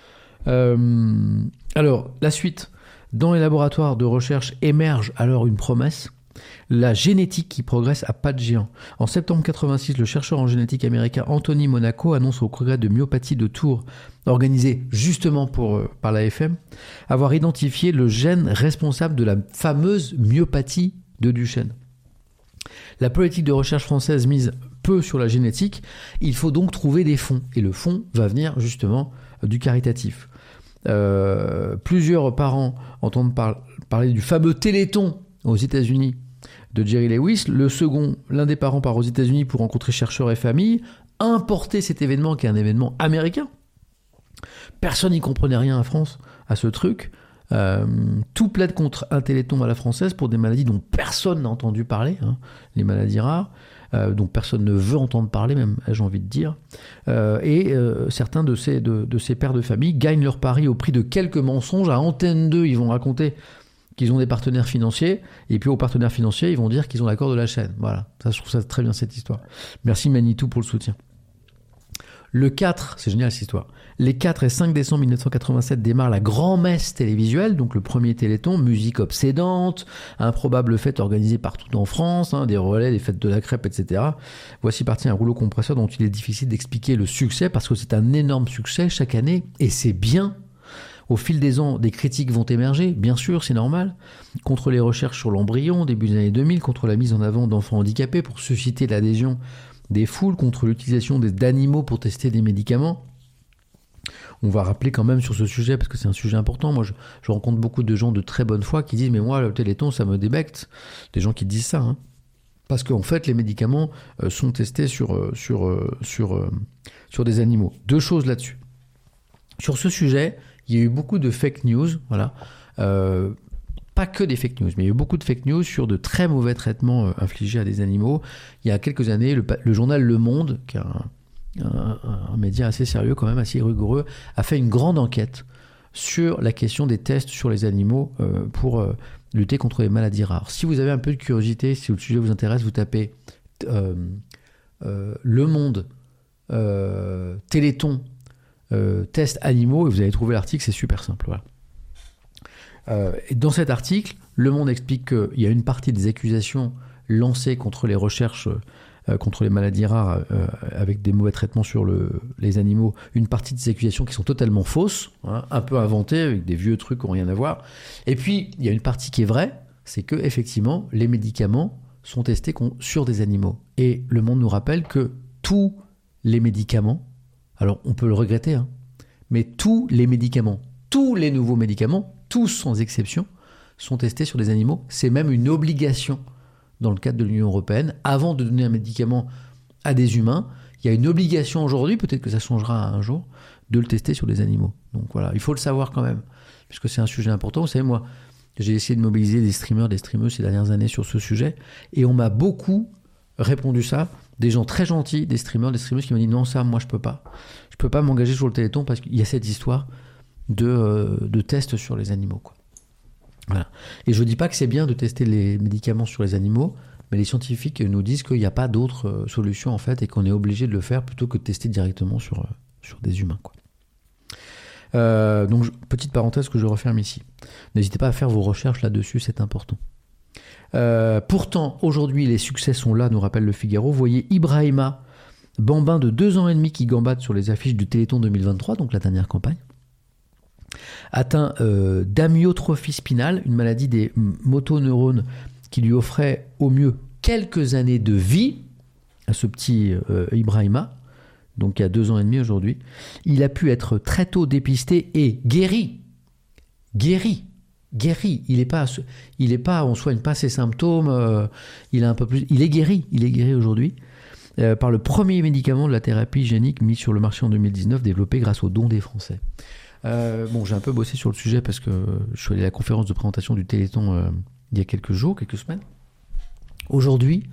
Euh, alors, la suite. Dans les laboratoires de recherche émerge alors une promesse, la génétique qui progresse à pas de géant. En septembre quatre-vingt-six, le chercheur en génétique américain Anthony Monaco annonce au congrès de myopathie de Tours, organisé justement pour, euh, par l'A F M, avoir identifié le gène responsable de la fameuse myopathie de Duchenne. La politique de recherche française mise peu sur la génétique, il faut donc trouver des fonds. Et le fonds va venir justement du caritatif. Euh, plusieurs parents entendent par- parler du fameux Téléthon aux États-Unis de Jerry Lewis. Le second, l'un des parents part aux États-Unis pour rencontrer chercheurs et familles, importer cet événement qui est un événement américain. Personne n'y comprenait rien en France à ce truc. Euh, tout plaide contre un Téléthon à la française pour des maladies dont personne n'a entendu parler, hein, les maladies rares, euh, dont personne ne veut entendre parler, même, j'ai envie de dire. Euh, et euh, certains de ces, de, de ces pères de famille gagnent leur pari au prix de quelques mensonges. À Antenne deux, ils vont raconter qu'ils ont des partenaires financiers, et puis aux partenaires financiers, ils vont dire qu'ils ont l'accord de la chaîne. Voilà, ça, je trouve ça très bien, cette histoire. Merci Manitou pour le soutien. Le quatre, c'est génial cette histoire. Les quatre et cinq décembre mille neuf cent quatre-vingt-sept démarre la grand-messe télévisuelle, donc le premier Téléthon, musique obsédante, improbable fête organisée partout en France, hein, des relais, des fêtes de la crêpe, et cetera. Voici parti un rouleau compresseur dont il est difficile d'expliquer le succès, parce que c'est un énorme succès chaque année, et c'est bien. Au fil des ans, des critiques vont émerger, bien sûr, c'est normal, contre les recherches sur l'embryon, début des années deux mille, contre la mise en avant d'enfants handicapés pour susciter l'adhésion des foules, contre l'utilisation d'animaux pour tester des médicaments. On va rappeler quand même sur ce sujet, parce que c'est un sujet important. Moi, je, je rencontre beaucoup de gens de très bonne foi qui disent « Mais moi, le Téléthon, ça me débecte ». Des gens qui disent ça, hein. Parce qu'en fait, les médicaments euh, sont testés sur, euh, sur, euh, sur, euh, sur des animaux. Deux choses là-dessus. Sur ce sujet, il y a eu beaucoup de fake news, voilà. Euh, pas que des fake news, mais il y a eu beaucoup de fake news sur de très mauvais traitements euh, infligés à des animaux. Il y a quelques années, le, le journal Le Monde, qui est un, un, un média assez sérieux quand même, assez rigoureux, a fait une grande enquête sur la question des tests sur les animaux euh, pour euh, lutter contre les maladies rares. Si vous avez un peu de curiosité, si le sujet vous intéresse, vous tapez euh, euh, Le Monde, euh, Téléthon, euh, tests animaux, et vous allez trouver l'article, c'est super simple. Voilà. Euh, et dans cet article, Le Monde explique qu'il y a une partie des accusations lancées contre les recherches euh, contre les maladies rares euh, avec des mauvais traitements sur le, les animaux, une partie des accusations qui sont totalement fausses, hein, un peu inventées, avec des vieux trucs qui n'ont rien à voir. Et puis, il y a une partie qui est vraie, c'est que effectivement, les médicaments sont testés sur des animaux. Et Le Monde nous rappelle que tous les médicaments, alors on peut le regretter, hein, mais tous les médicaments, tous les nouveaux médicaments, tous sans exception, sont testés sur des animaux. C'est même une obligation dans le cadre de l'Union européenne. Avant de donner un médicament à des humains, il y a une obligation aujourd'hui, peut-être que ça changera un jour, de le tester sur des animaux. Donc voilà, il faut le savoir quand même, puisque c'est un sujet important. Vous savez, moi, J'ai essayé de mobiliser des streamers, des streameuses ces dernières années sur ce sujet. Et on m'a beaucoup répondu ça. Des gens très gentils, des streamers, des streameuses qui m'ont dit non, ça, moi, je peux pas. Je peux pas m'engager sur le Téléthon parce qu'il y a cette histoire de, euh, de tests sur les animaux, quoi. Voilà. Et je ne dis pas que c'est bien de tester les médicaments sur les animaux, mais les scientifiques nous disent qu'il n'y a pas d'autre euh, solution, en fait, et qu'on est obligé de le faire plutôt que de tester directement sur, euh, sur des humains, quoi. Euh, donc, petite parenthèse que je referme ici. N'hésitez pas à faire vos recherches là-dessus, c'est important. Euh, pourtant, aujourd'hui, les succès sont là, nous rappelle le Figaro. Vous voyez Ibrahima, bambin de deux ans et demi qui gambade sur les affiches du Téléthon deux mille vingt-trois, donc la dernière campagne, atteint euh, d'amyotrophie spinale, une maladie des motoneurones qui lui offrait au mieux quelques années de vie à ce petit euh, Ibrahima. Donc il y a deux ans et demi aujourd'hui, il a pu être très tôt dépisté et guéri. Guéri. Guéri. Il est pas, il est pas, on soigne pas ses symptômes, euh, il a un peu plus, il est guéri, il est guéri aujourd'hui euh, par le premier médicament de la thérapie génique mis sur le marché en deux mille dix-neuf, développé grâce aux dons des Français. Euh, bon, j'ai un peu bossé sur le sujet parce que je suis allé à la conférence de présentation du Téléthon euh, il y a quelques jours, quelques semaines. Aujourd'hui,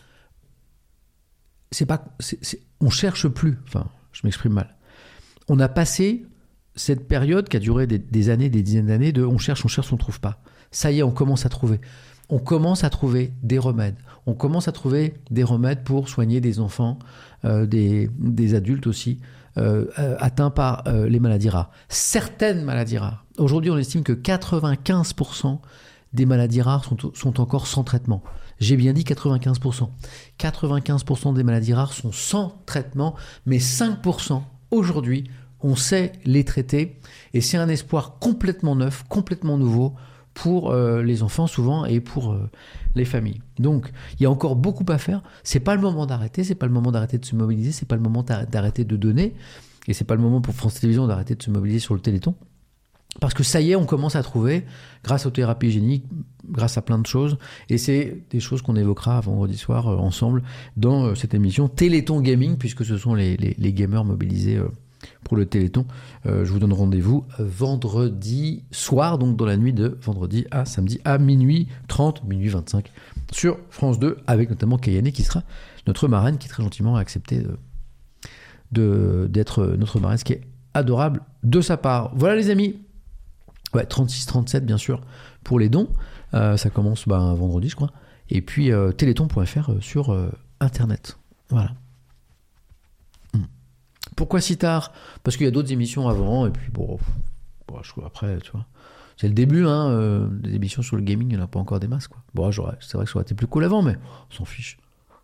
c'est pas, c'est, c'est, on cherche plus. Enfin, je m'exprime mal. On a passé cette période qui a duré des, des années, des dizaines d'années de on cherche, on cherche, on trouve pas. Ça y est, on commence à trouver. On commence à trouver des remèdes. On commence à trouver des remèdes pour soigner des enfants, euh, des, des adultes aussi, euh, euh, atteints par euh, les maladies rares. Certaines maladies rares. Aujourd'hui, on estime que quatre-vingt-quinze pour cent des maladies rares sont, sont encore sans traitement. J'ai bien dit quatre-vingt-quinze pour cent. quatre-vingt-quinze pour cent des maladies rares sont sans traitement, mais cinq pour cent aujourd'hui, on sait les traiter. Et c'est un espoir complètement neuf, complètement nouveau pour euh, les enfants souvent et pour euh, les familles. Donc, il y a encore beaucoup à faire. C'est pas le moment d'arrêter, c'est pas le moment d'arrêter de se mobiliser, c'est pas le moment d'arrêter de donner, et c'est pas le moment pour France Télévisions d'arrêter de se mobiliser sur le Téléthon. Parce que ça y est, on commence à trouver, grâce aux thérapies géniques, grâce à plein de choses, et c'est des choses qu'on évoquera vendredi soir euh, ensemble dans euh, cette émission Téléthon Gaming, puisque ce sont les, les, les gamers mobilisés euh, pour le Téléthon. Euh, je vous donne rendez-vous vendredi soir, donc dans la nuit de vendredi à samedi à minuit trente, minuit vingt-cinq, sur France deux, avec notamment Kayane qui sera notre marraine, qui très gentiment a accepté de, de, d'être notre marraine, ce qui est adorable de sa part. Voilà les amis. Ouais, trente-six trente-sept bien sûr pour les dons. Euh, ça commence ben, vendredi, je crois. Et puis euh, téléthon point f r euh, sur euh, Internet. Voilà. Hum. Pourquoi si tard ? Parce qu'il y a d'autres émissions avant. Et puis bon, bon je, après, tu vois. C'est le début, hein, euh, des émissions sur le gaming, il n'y en a pas encore des masses, quoi. Bon, j'aurais, c'est vrai que ça aurait été plus cool avant, mais on s'en fiche.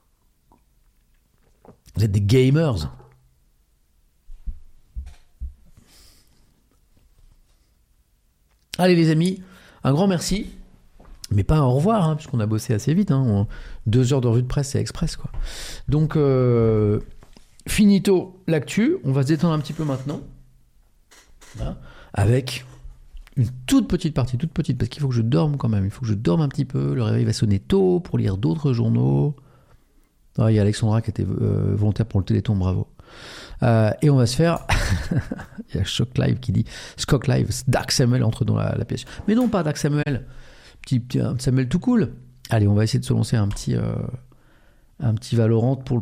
Vous êtes des gamers. Allez les amis, un grand merci, mais pas un au revoir, hein, puisqu'on a bossé assez vite. Hein, on... Deux heures de revue de presse, c'est express, quoi. Donc, euh... finito l'actu, on va se détendre un petit peu maintenant, voilà, avec une toute petite partie, toute petite, parce qu'il faut que je dorme quand même, il faut que je dorme un petit peu, le réveil va sonner tôt pour lire d'autres journaux. Ah, il y a Alexandra qui était euh, volontaire pour le Téléthon, bravo. Euh, et on va se faire il y a Shock Live qui dit Shock Live, Dark Samuel entre dans la, la pièce, mais non pas Dark Samuel, petit, petit un Samuel tout cool. Allez, on va essayer de se lancer un petit euh, un petit Valorant pour